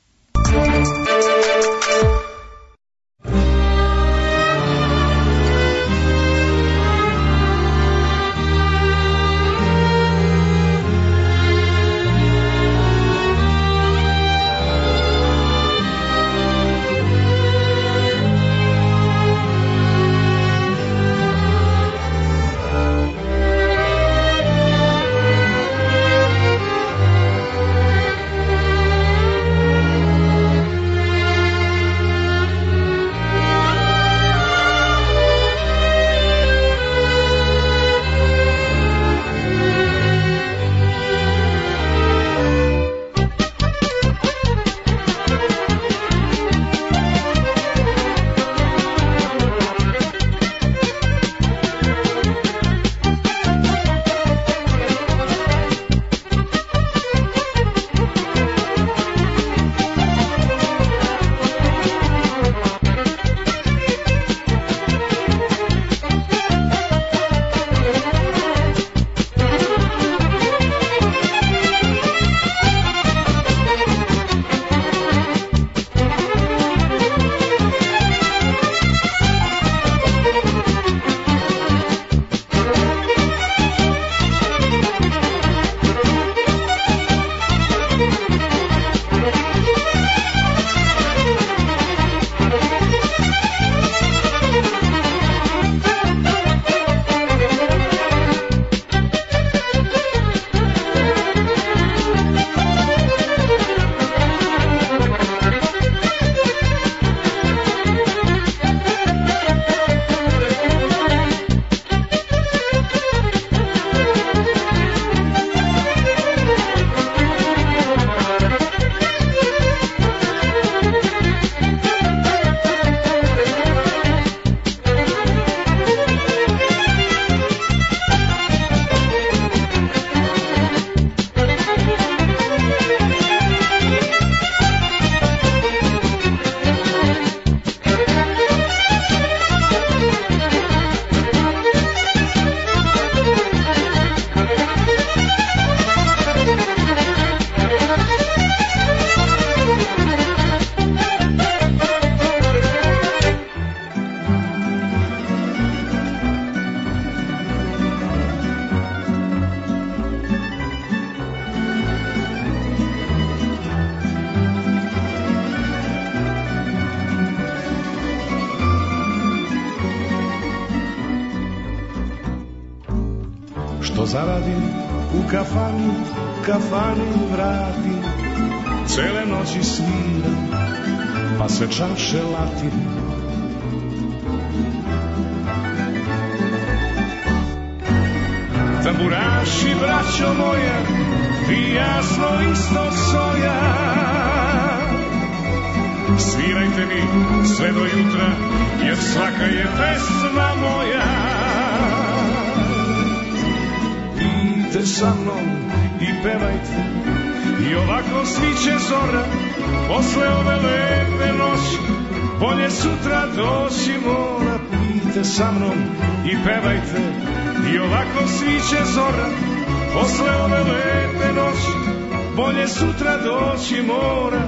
što zaradim u kafani, kafani vratim, cele noći sviram, pa se čaše latim. Tamburaši, braćo moja, vi jasno isto soja, svirajte mi sve do jutra, jer svaka je pesma moja. Idite sa mnom i pevajte, i ovako sviće zora, posle ove lepe noći, bolje sutra doći mora. Idite sa mnom i pevajte, i ovako sviće zora, posle ove lepe noći, bolje sutra doći mora.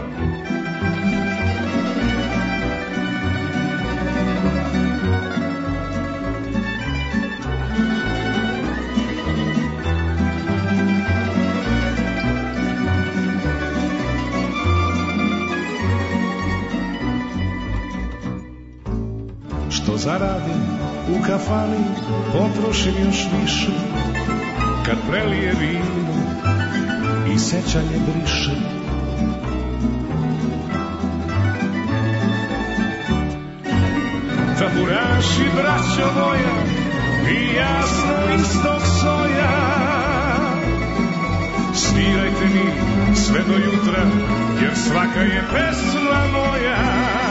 Što zaradim u kafani, potrošim još više, kad prelije vino i sećanje briše. Tamburaši, braćo moja, vi jasno istog soja, svirajte mi sve do jutra, jer svaka je pesma moja.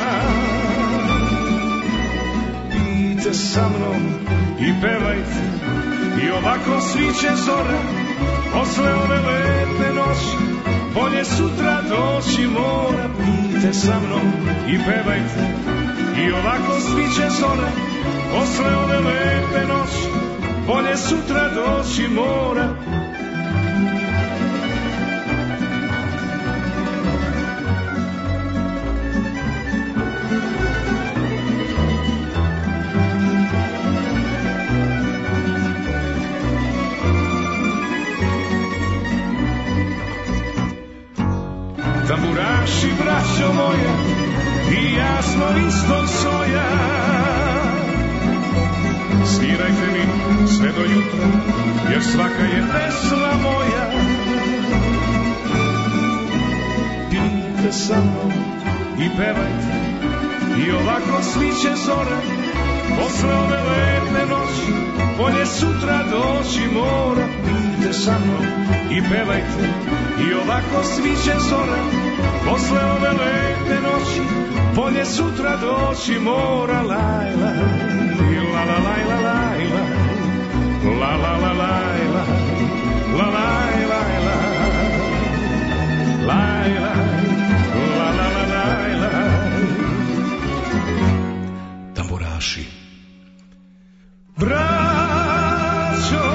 Idite sa mnom i pevajte, i ovako sviće zora, posle ove lepe noći, bolje sutra doći mora. Idite sa mnom i pevajte, i ovako sviće zora, posle ove lepe noći, bolje sutra doći mora. Tamburaši, braćo moja, i jasno istog soja, svirajte mi sve do jutra, jer svaka je pesma moja. Pijte sa mnom i pevajte, i ovako sviće zora, posle ove lepe noći, bolje sutra doći mora. Pijte sa mnom i pevajte, i ovako sviće zora, posle ove lepe noći, bolje sutra doći mora. Laj, laj, la la laj, la laj, la la la laj, la la laj, laj, la laj, la la la laj, laj. Tamburaši, braćo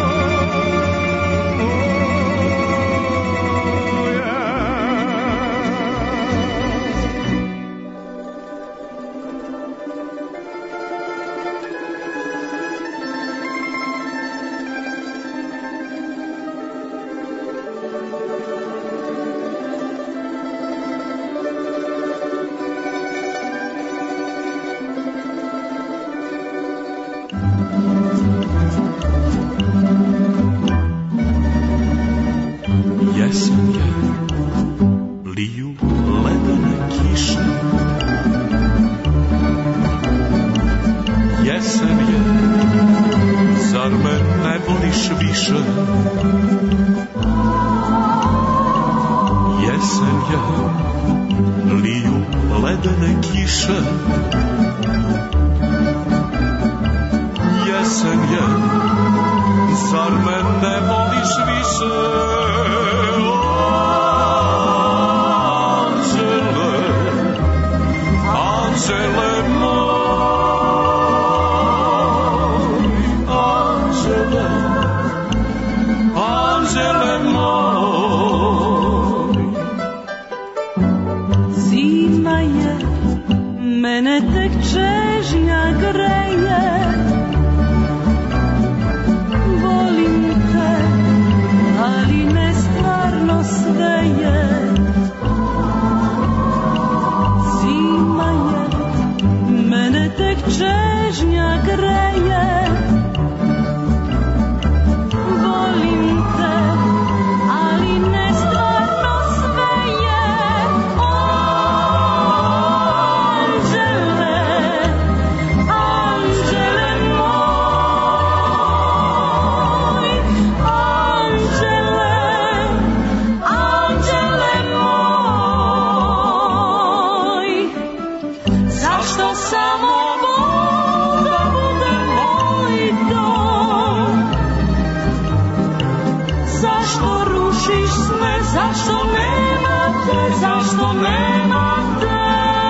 čežnja greje, rušiš sve, zašto nema te, zašto nema te,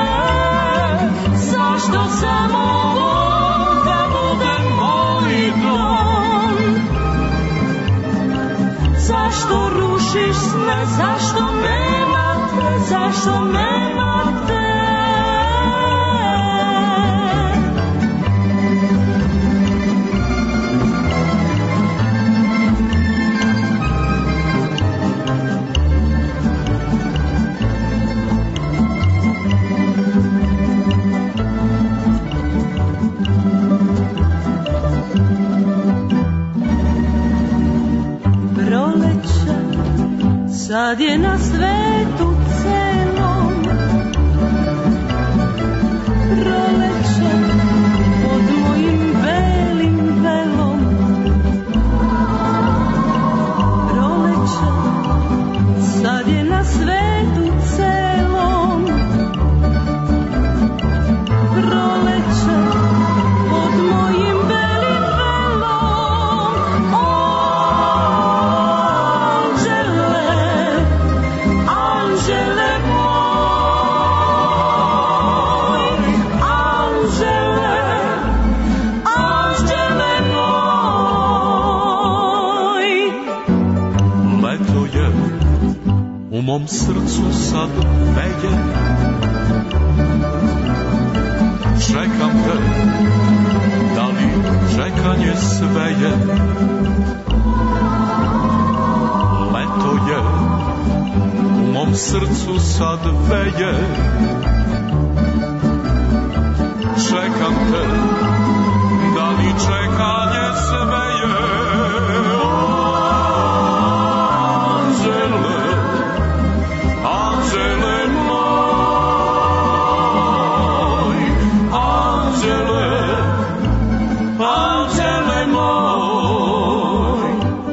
zašto samo ovo da bude moj dom, zašto rušiš sve, zašto nema te, zašto nema te. Sad je na svetu celom proleće pod mojim belim velom, proleće sad je na svetu celom, proleće pod mojim belim velom. Anđele moj, anđele, anđele moj. Leto je, u mom srcu sad veje, čekam te, da li čekanje sve je? Leto je, u mom srcu sad veje, čekam te, da li čekanje sve je? Anđele, anđele moj, anđele, anđele moj.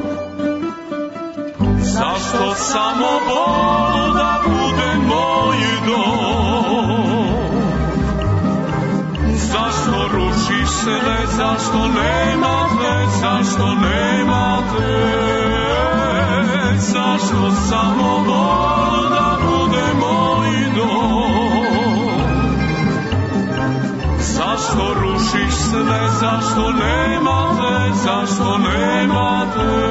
Zašto samo bol da bude moj dom? Zašto rušiš sve, zašto nema te, zašto nema te? Zašto samo bol da bude moj dom? Zašto rušiš sve, zašto nema te, zašto nema te?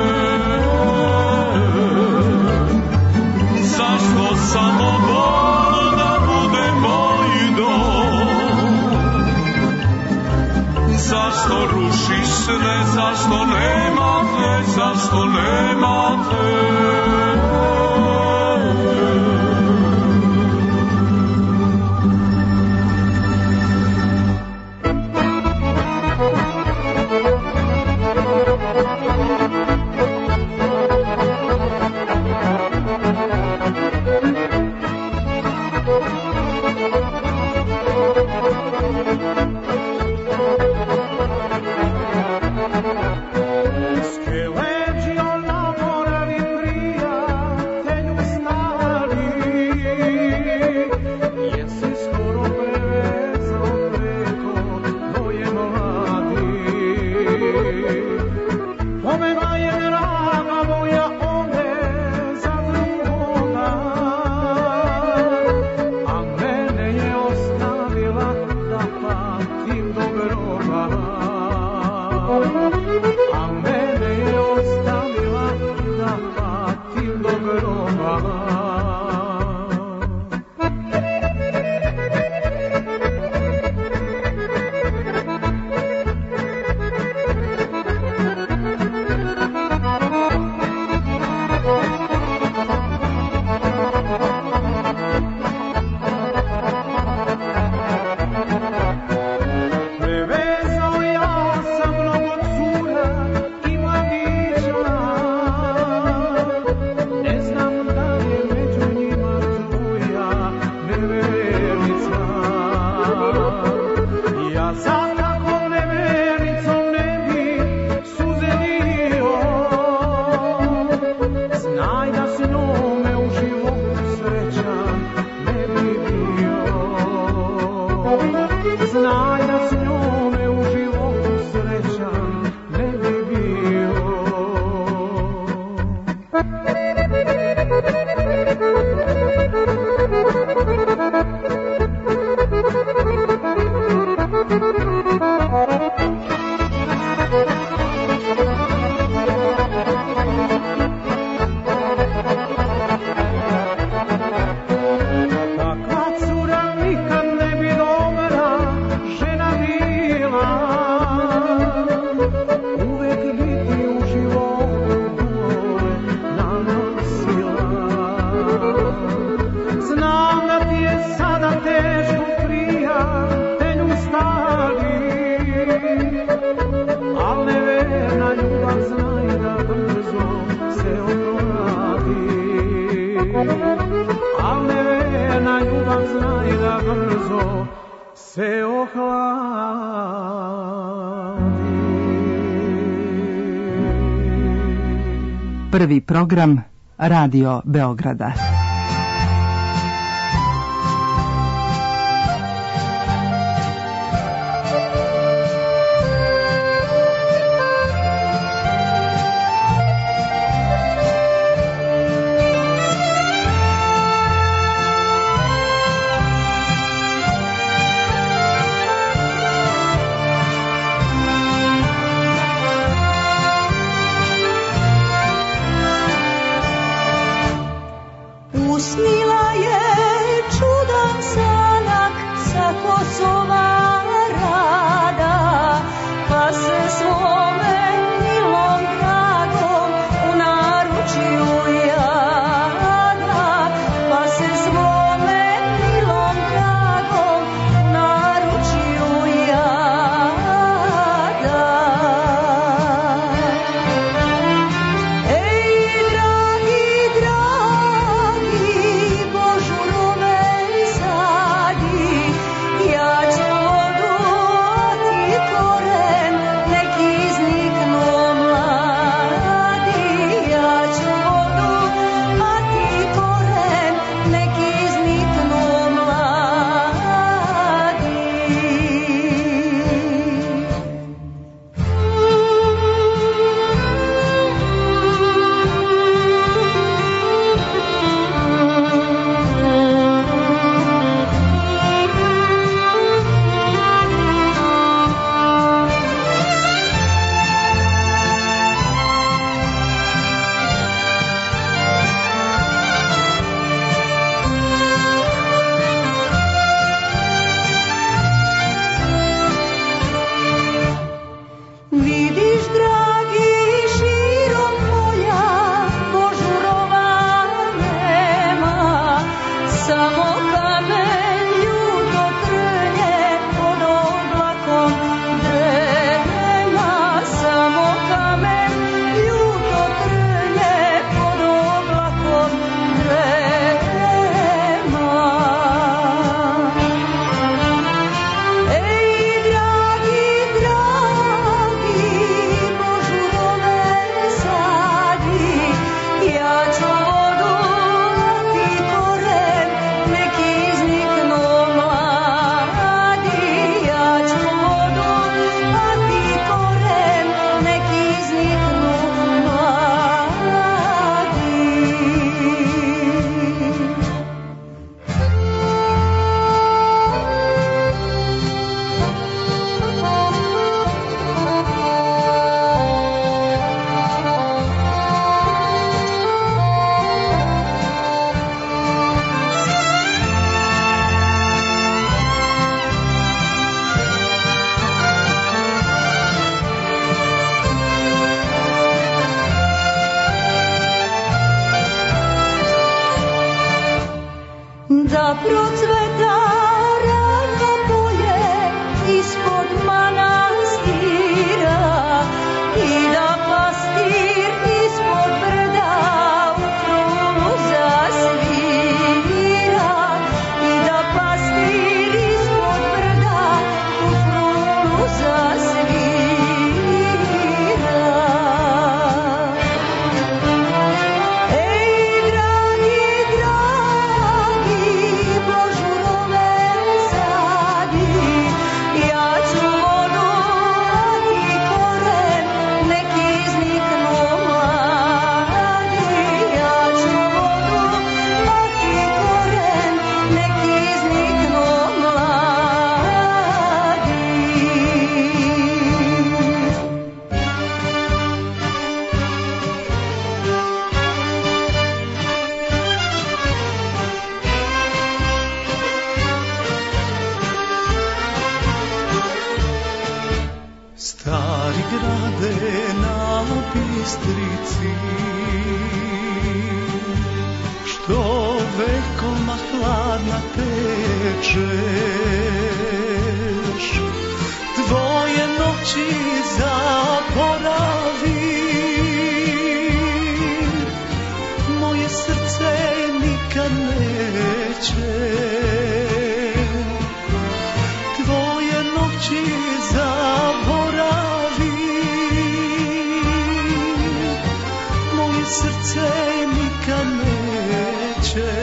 Zašto samo bol da bude moj dom? Zašto rušiš sve, zašto nema te, zašto nema te? Thank you. al nevena ljubav znaj da brzo se ohladi. Prvi program Radio Beograda. Usnila je čudan sanak sa Kosova rada, pa se svome milom dragom u naručju jada, pa se svome milom dragom u naručju jada. Ej, dragi, dragi, Božurove sadi, ja ću vodu, a ti koren, nek izniknu mladi. Ja ću vodu, a ti koren, nek izniknu mladi. Vidiš, dragi, širom polja Božurova nema, samo kamen ljuto trnje pod oblakom drema, samo kamen ljuto trnje pod oblakom drema. Ej, dragi, dragi, Božurove sadi, ja ću vodu, a ti koren, nek izniknu mladi. Ja ću vodu, a ti koren, nek izniknu mladi. Da procveta rano polje ispod manastira i da pastir ispod brda u krunu zasvira, i da pastir ispod brda u krunu zasvira. Ej, dragi, dragi, Božurove sadi, ja ću vodu, a ti koren, nek izniknu mladi. Ja ću vodu, a ti koren, nek izniknu mladi. Stari grade na Bistrici, što vekovima hladna tečeš, tvoje noći zaboravi, moje srce ni neće tvoje noći zaboravi, moje srce nikad neće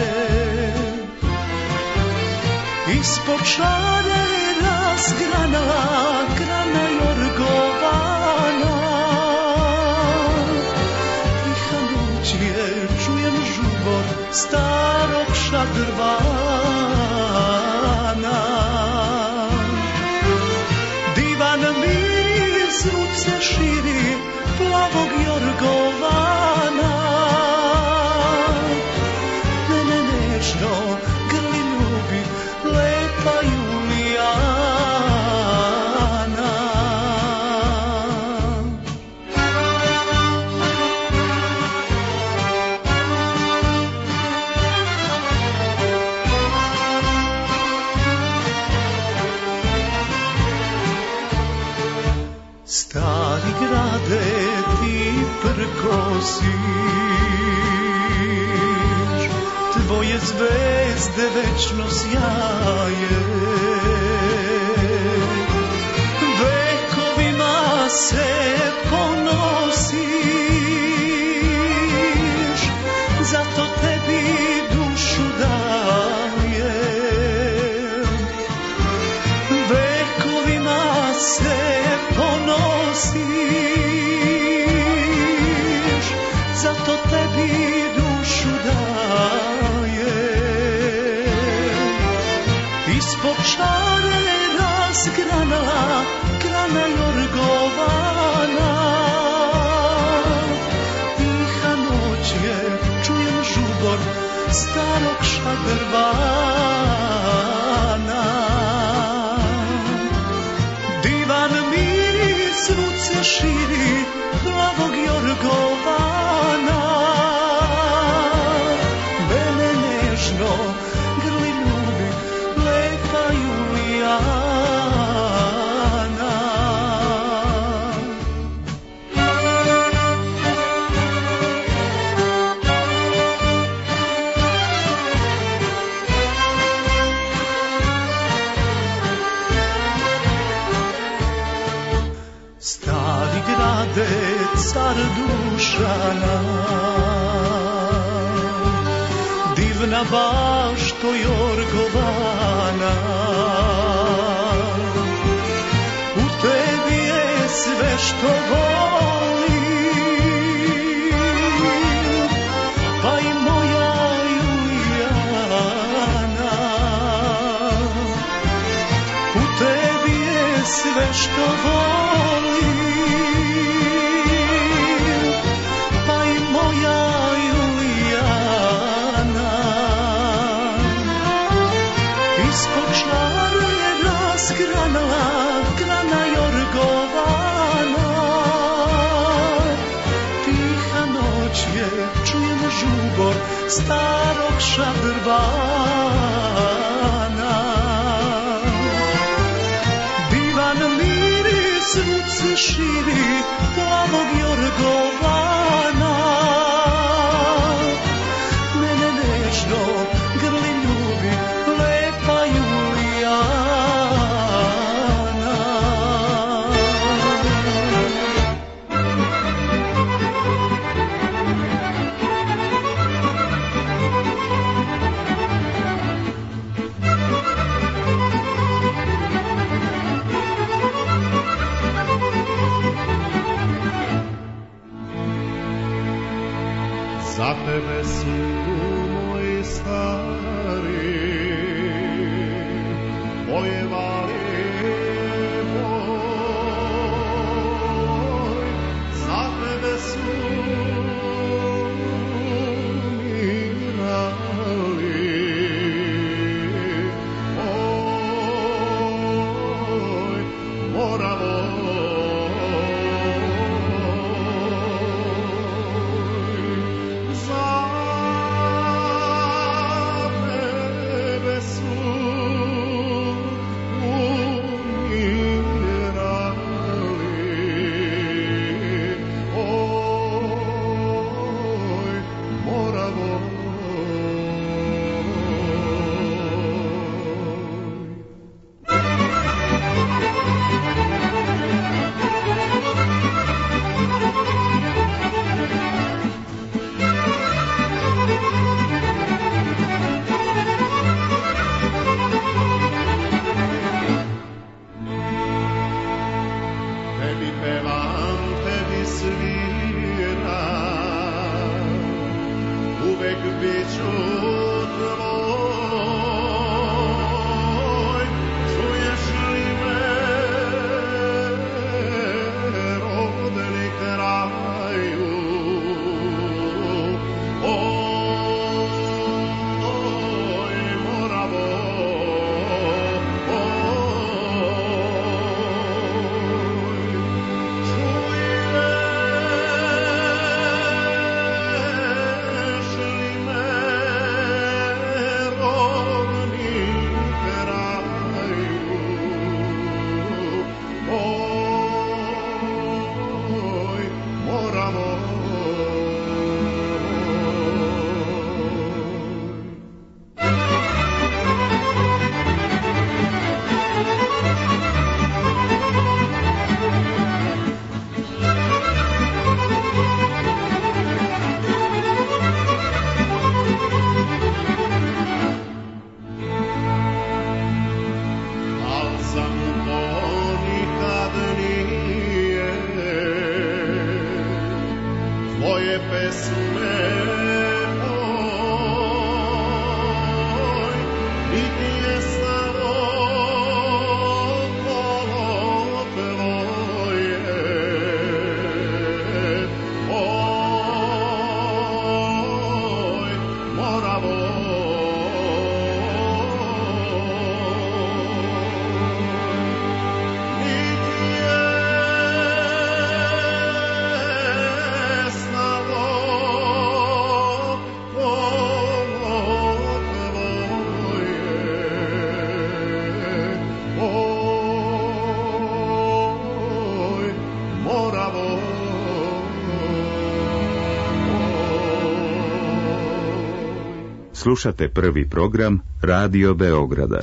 ispod šare razgranala grana jorgovana. Tiha noć je, čujem žubor starog šadrvana. Divan miris ruce širi plavog jorgovana. Mene nežno grli ljubi lepa Julijana. Stari grade, ti prkosiš, tvoje zvezde večno sjaje. Vekovima se ponosiš, zato tebi dušu dajem. Vekovima se ponosiš, zato tebi dušu dajem. Ispod šare razgranala grana jorgovana. Tiha noć je, čujem žubor starog šadrvana. Divan miris ruce širi plavog jorgovana. Mene nežno grli ljubi lepa Julijana. Stari grade, car Dušana, divna bašto jorgovana. U tebi je sve što volim, pa i moja Julijana. U tebi je sve što volim, pa i moja Julijana. Ispod šare razgranala grana jorgovana. Tiha noć je, čujem žubor starog šadrvana. Divan miris ruce širi plavog jorgovana. Mene nežno grli ljubi lepa Julijana. Za tebe su moji stari pojevali moj. Za tebe su igrali oj, moramo. Za uvek bit ću tvoj. Čuješ li me, rodni kraju? Oj, Moravo, Slušate prvi program Radio Beograda.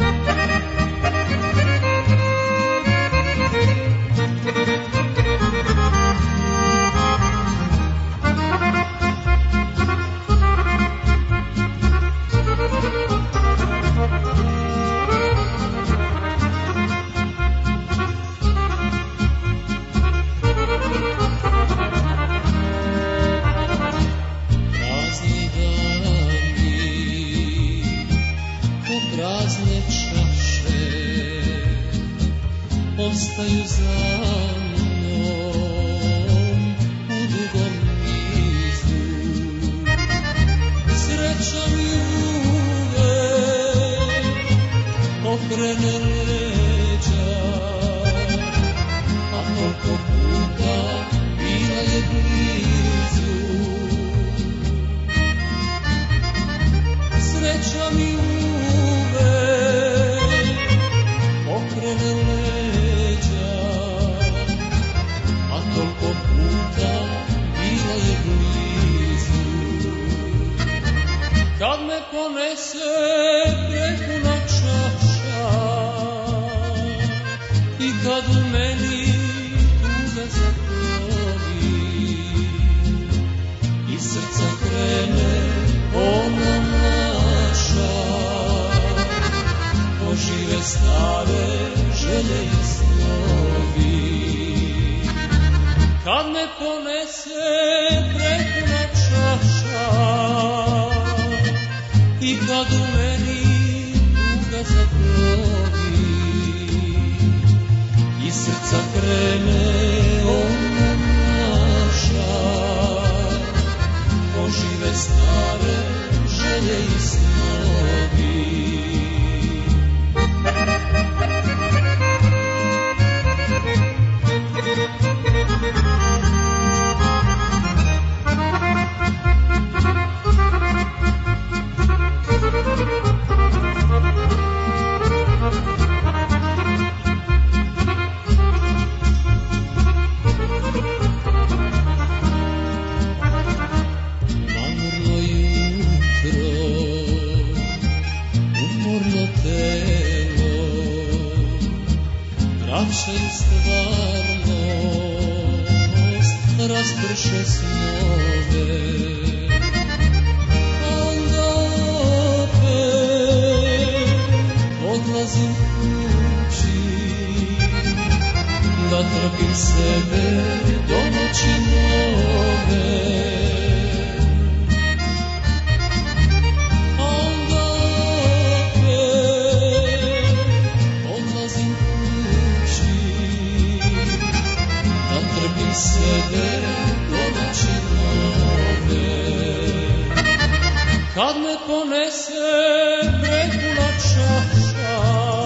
kad me ponese prepuna čaša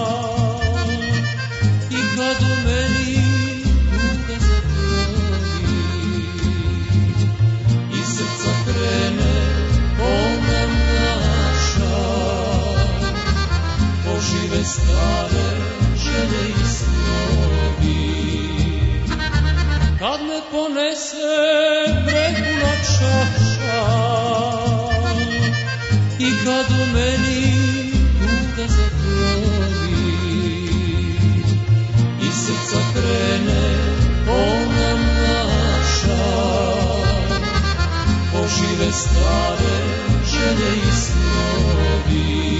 i kad u meni tuga zapravi i srca krene ona naša, ožive stare želje i snovi. Kad me ponese prepuna čaša i kad u meni tuga zapravi i srca krene ona naša, ožive stare želje i snovi.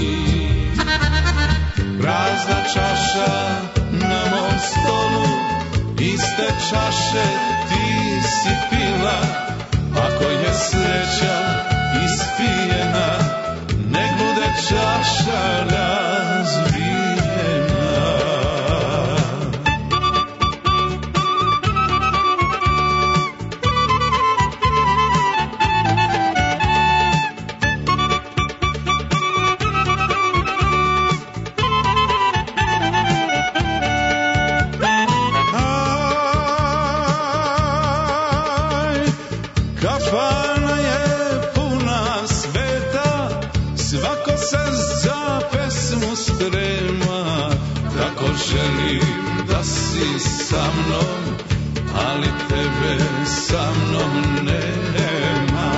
Prazna čaša na mom stolu, iste čaše ti si pila. Ako je sreća ispijena, nek bude čaša razbijena. Kafana je puna sveta, svako se za pesmu sprema. Tako želim da si sa mnom, ali tebe sa mnom nema.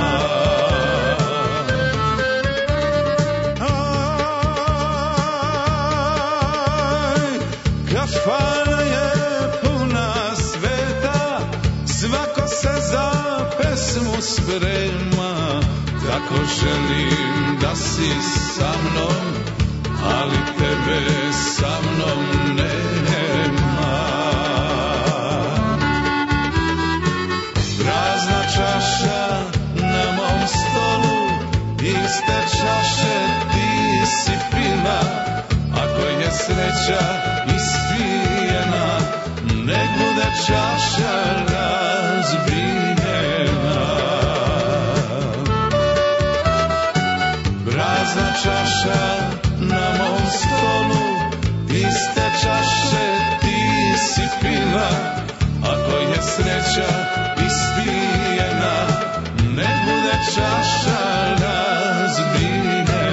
Aj, kafana je puna sveta, svako se za pesmu sprema. Tako želim da si sa mnom, ali tebe sa mnom nema. Prazna čaša na mom stolu, iste čaše ti si pila. Ako je sreća ispijena, nek bude čaša razbijena. Prazna čaša na mom stolu, iste čaše ti si pila. Ako je sreća ispijena, nek bude čaša razbijena.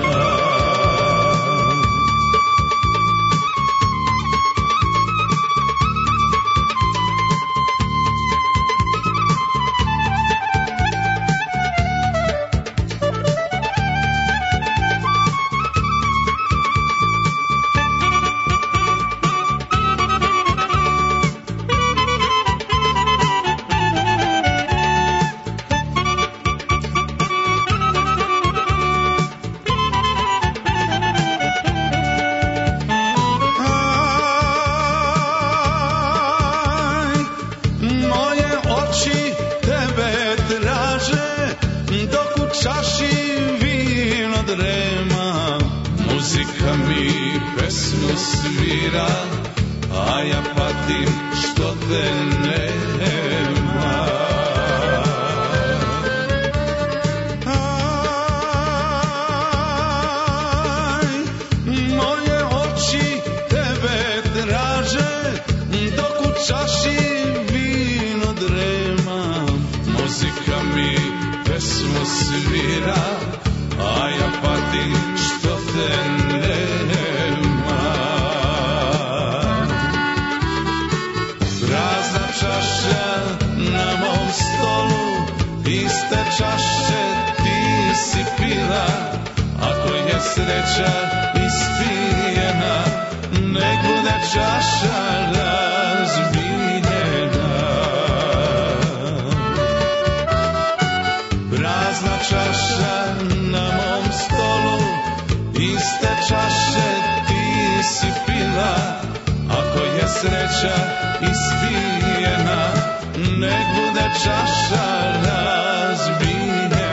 Muzika mi pesmu svira, a ja patim što te nema. Aj, moje oči tebe traže, dok u čaši vino drema. Muzika mi pesmu svira, a ja patim što te nema. Prazna čaša na mom stolu, iste čaše ti si pila. Ako je sreća ispijena, nek bude čaša razbijena. Prazna čaša na mom stolu, iste čaše ti si pila. Ako je sreća ispijena, nek bude čaša razbijena.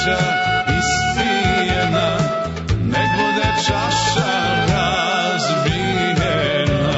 sreća istijena, nek bude čaša razbijena.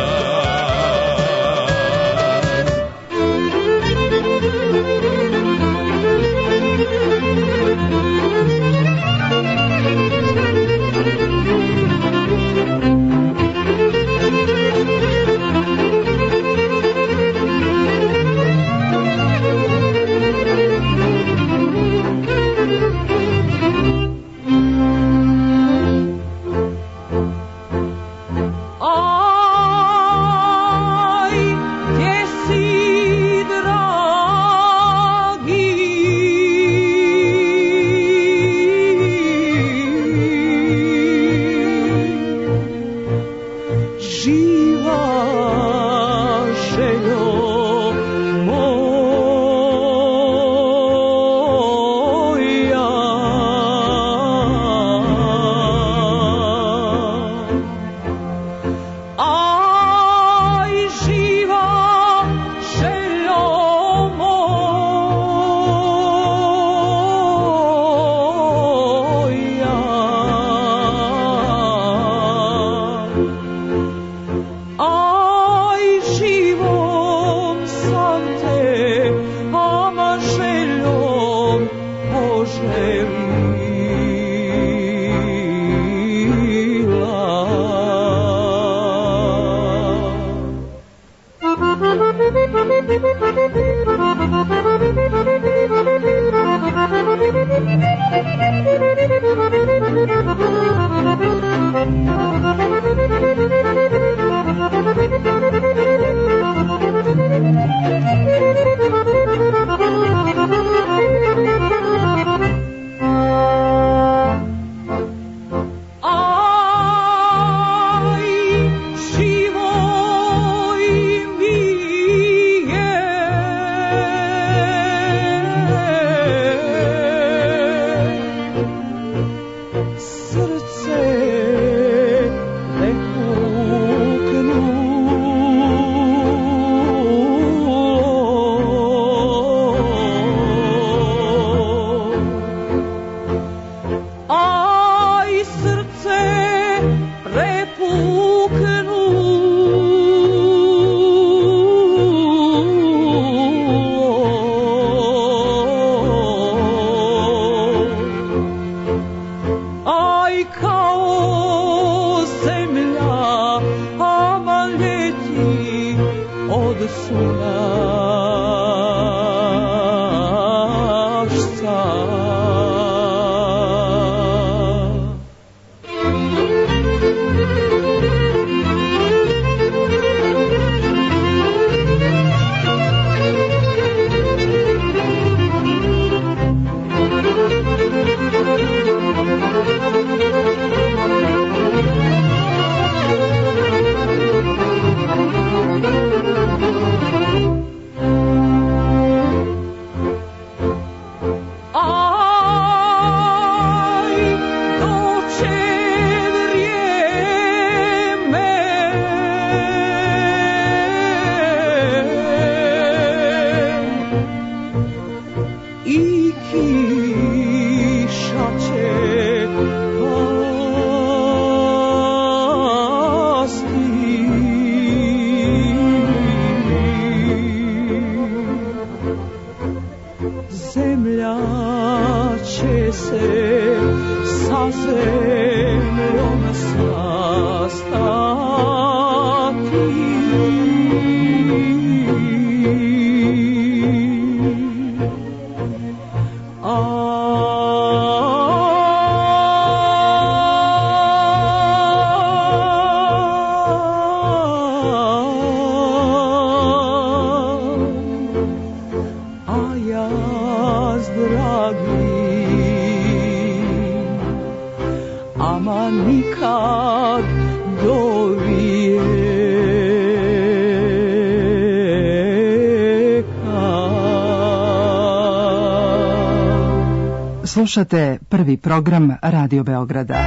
Slušate prvi program Radio Beograda.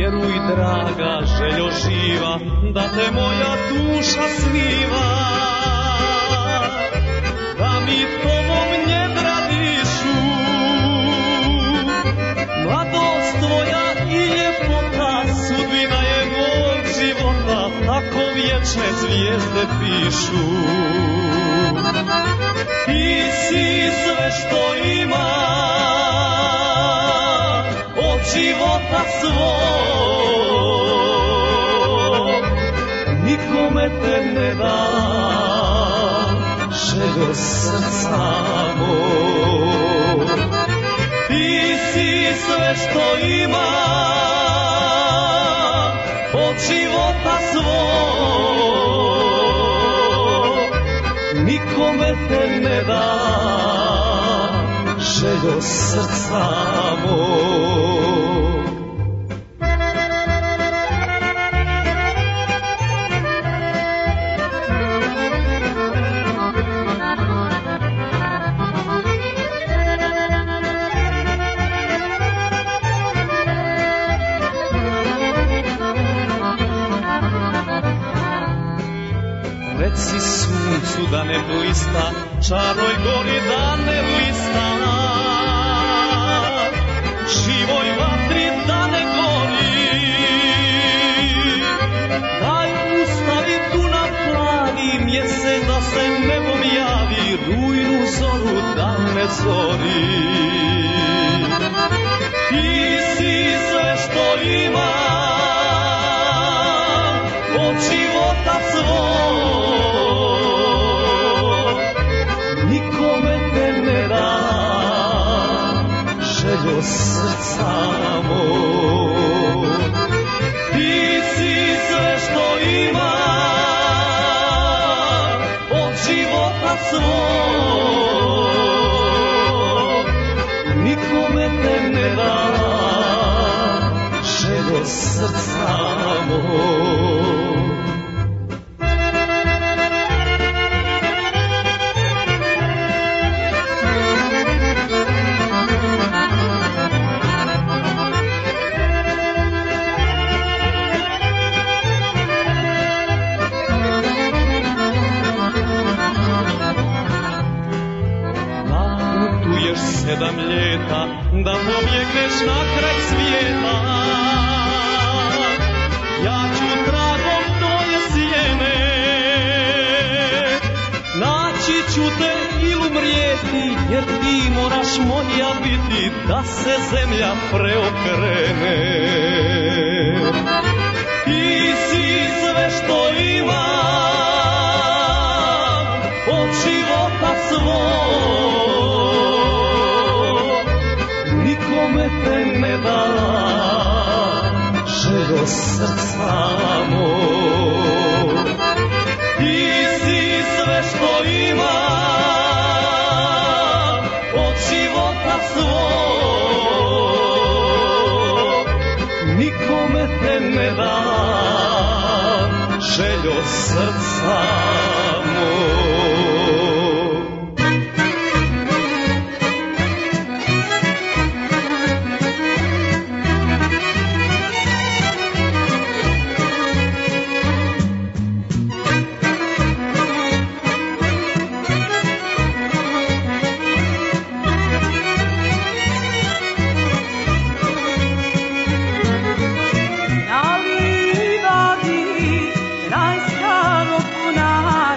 Veruj draga željo živa, da te moja duša sniva, da mi tobom njedra dišu. Mladost tvoja i ljepota, sudbina je mog života, tako vječne zvijezde pišu. Ti si sve što ima od života svog, nikome te ne dam, željo srca mog. Ti si sve što ima od života svog, nikome te ne dam, željo srca mog. Reci suncu da ne blista, Čarnoj gori da ne blista, živoj vatri da ne gori. Daj ustavi tu na plani, mjesec da se nebom javi, rujnu zoru da ne zori. Ti si sve što ima od života svog, nikome te ne dam, željo srca mog. Ti si sve što ima od života svog, nikome te ne dam, željo srca mog. Sedam ljeta da pobjegneš na kraj svijeta, ja ću tragom tvoje sjene naći ću te ili umrijeti, jer ti moraš moja biti da se zemlja preokrene. Ti si sve što imam od života svog, nikome te ne dam, željo srca mog. Ti si sve što imam od života svog, nikome te ne dam, željo srca mog. Na livadi kraj starog bunara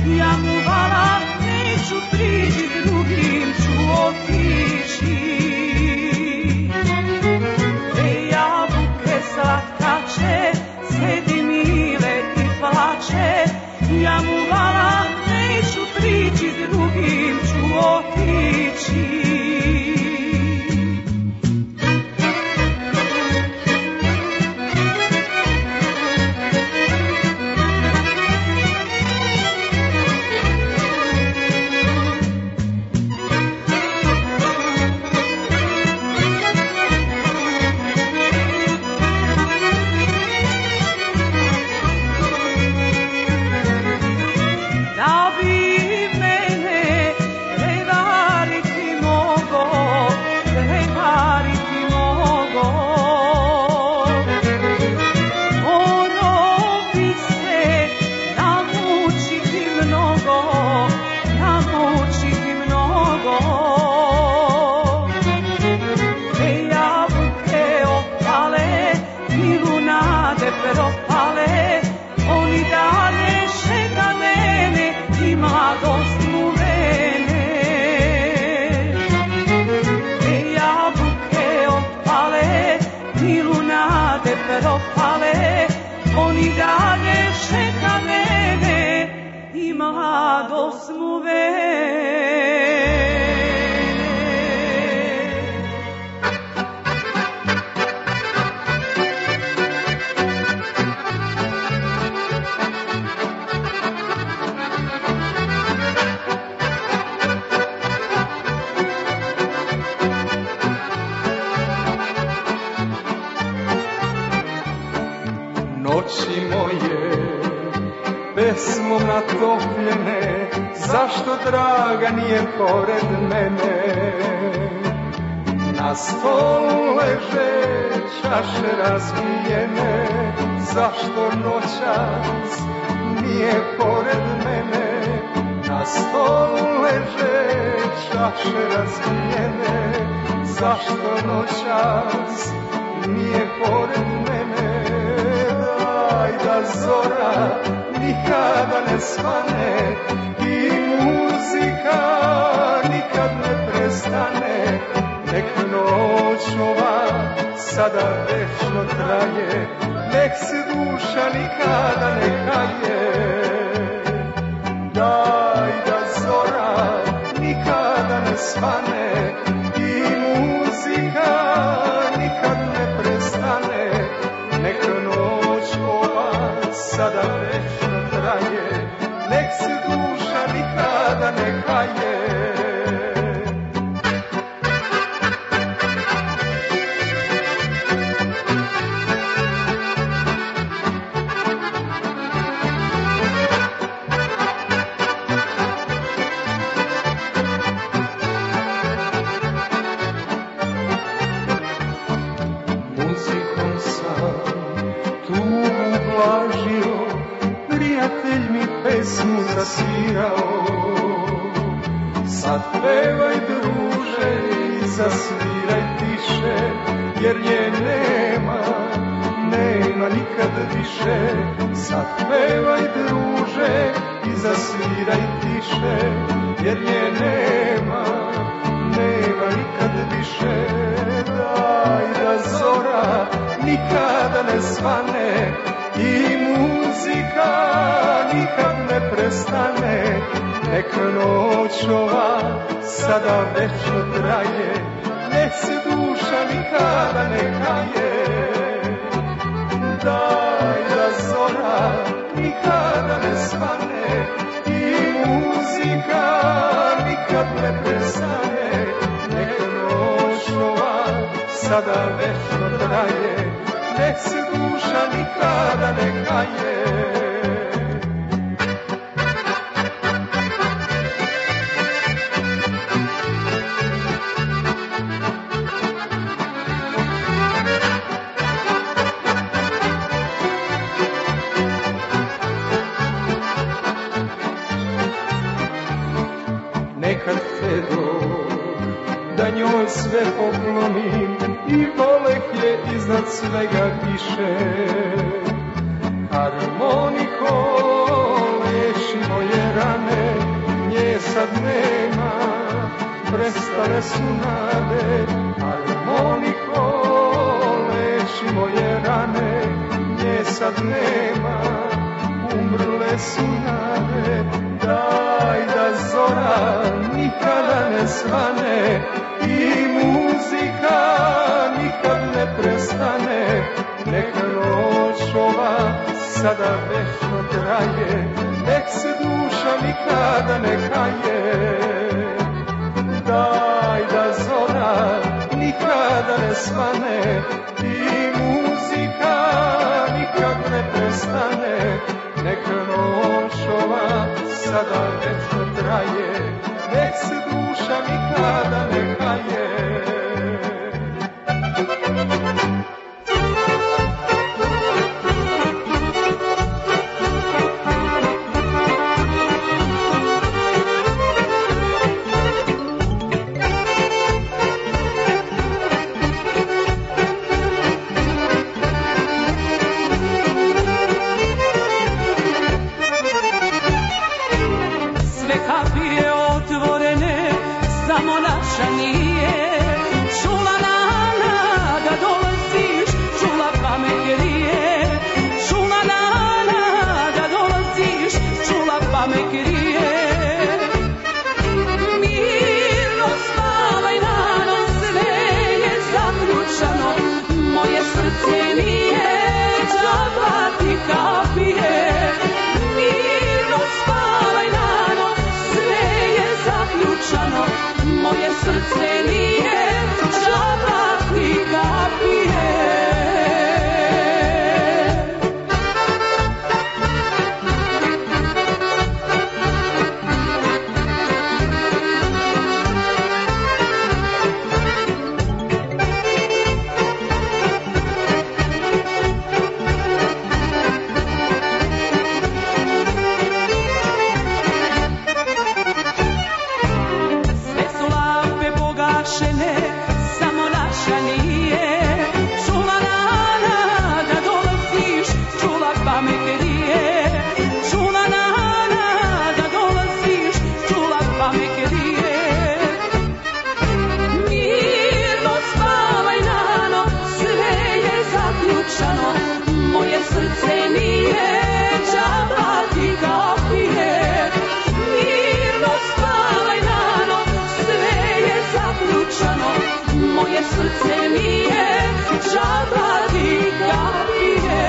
ja mu vala neću prići, drugim ću otići. E jabuke slatkače, sedi mile i plače, ja mu vala neću prići, drugim ću otići. Propale, oni dalje čeka mene i mladost mu vene. Noći moje, pesmom natopljene, zašto draga nije pored mene? Na stolu leže čaše razbijene, zašto noćas nije pored mene? Na stolu leže čaše razbijene, zašto noćas nije pored mene? Daj da zora nikada ne svane i muzika nikad ne prestane. Nek noć ova sada večno traje, nek se duša nikada ne kaje. Daj da zora nikada ne svane i muzika nikad ne prestane. Nek noć ova sada večno traje, nek se duša nikada ne kaje. Pesmu zasvirao, sad pevaj druže i zasviraj tiše, jer je nema, nema nikad više. Sad pevaj druže i zasviraj tiše, jer je nema, nema nikad više. Daj da zora nikada ne svane i muzika nikad ne prestane. Nek noć ova sada večno traje, nek se duša nikada ne kaje. Daj da zora nikada ne svane i muzika nikad ne prestane. Nek noć ova sada večno traje, nek se duša nikada ne kaje. Nekad Fedo, da njoj sve poklonim i voleh je iznad svega tiše. Harmoniko leši moje rane, sad nema, prestale su nade, harmoniko leči moje rane, nje sad nema, umrle su nade, daj da zora nikada ne svane i muzika nikad ne prestane, neka noć ova sada večno traje, nek se duša nikada ne kaje. Daj da zora nikada ne svane i muzika nikad ne prestane, neka noć ova sada večno traje, nek se duša nikada ne kaje. Moje srce nije džaba ti kapije. Moje srce nije džaba ti kapije.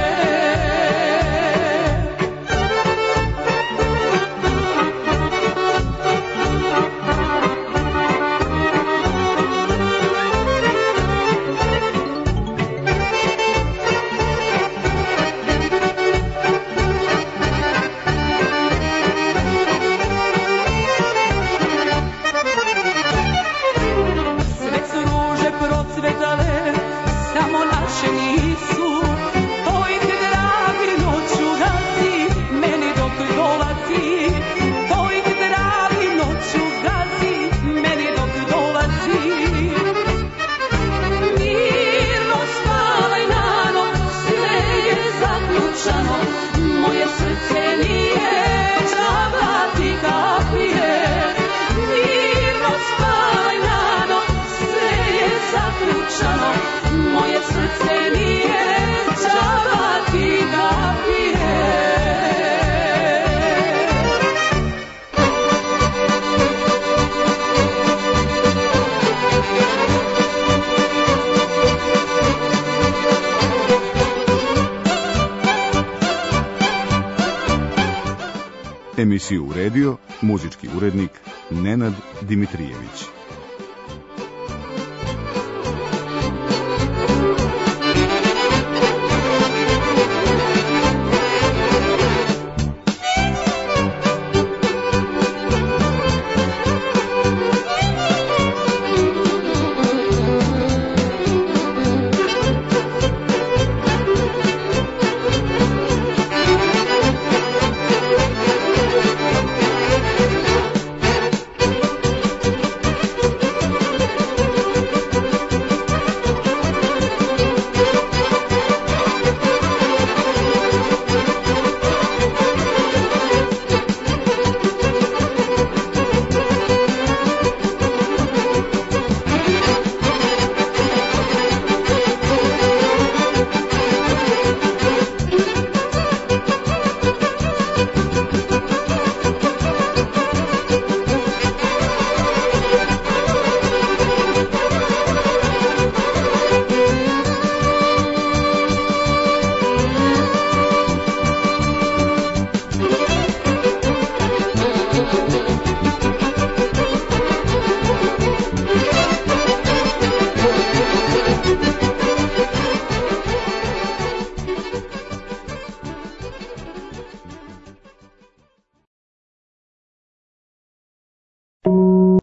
Moje srce nije džaba ti kapije. Mirno spavaj na noć, sve je zaključano. Moje srce nije džaba ti kapije. Emisiju uredio muzički urednik Nenad Dimitrijević.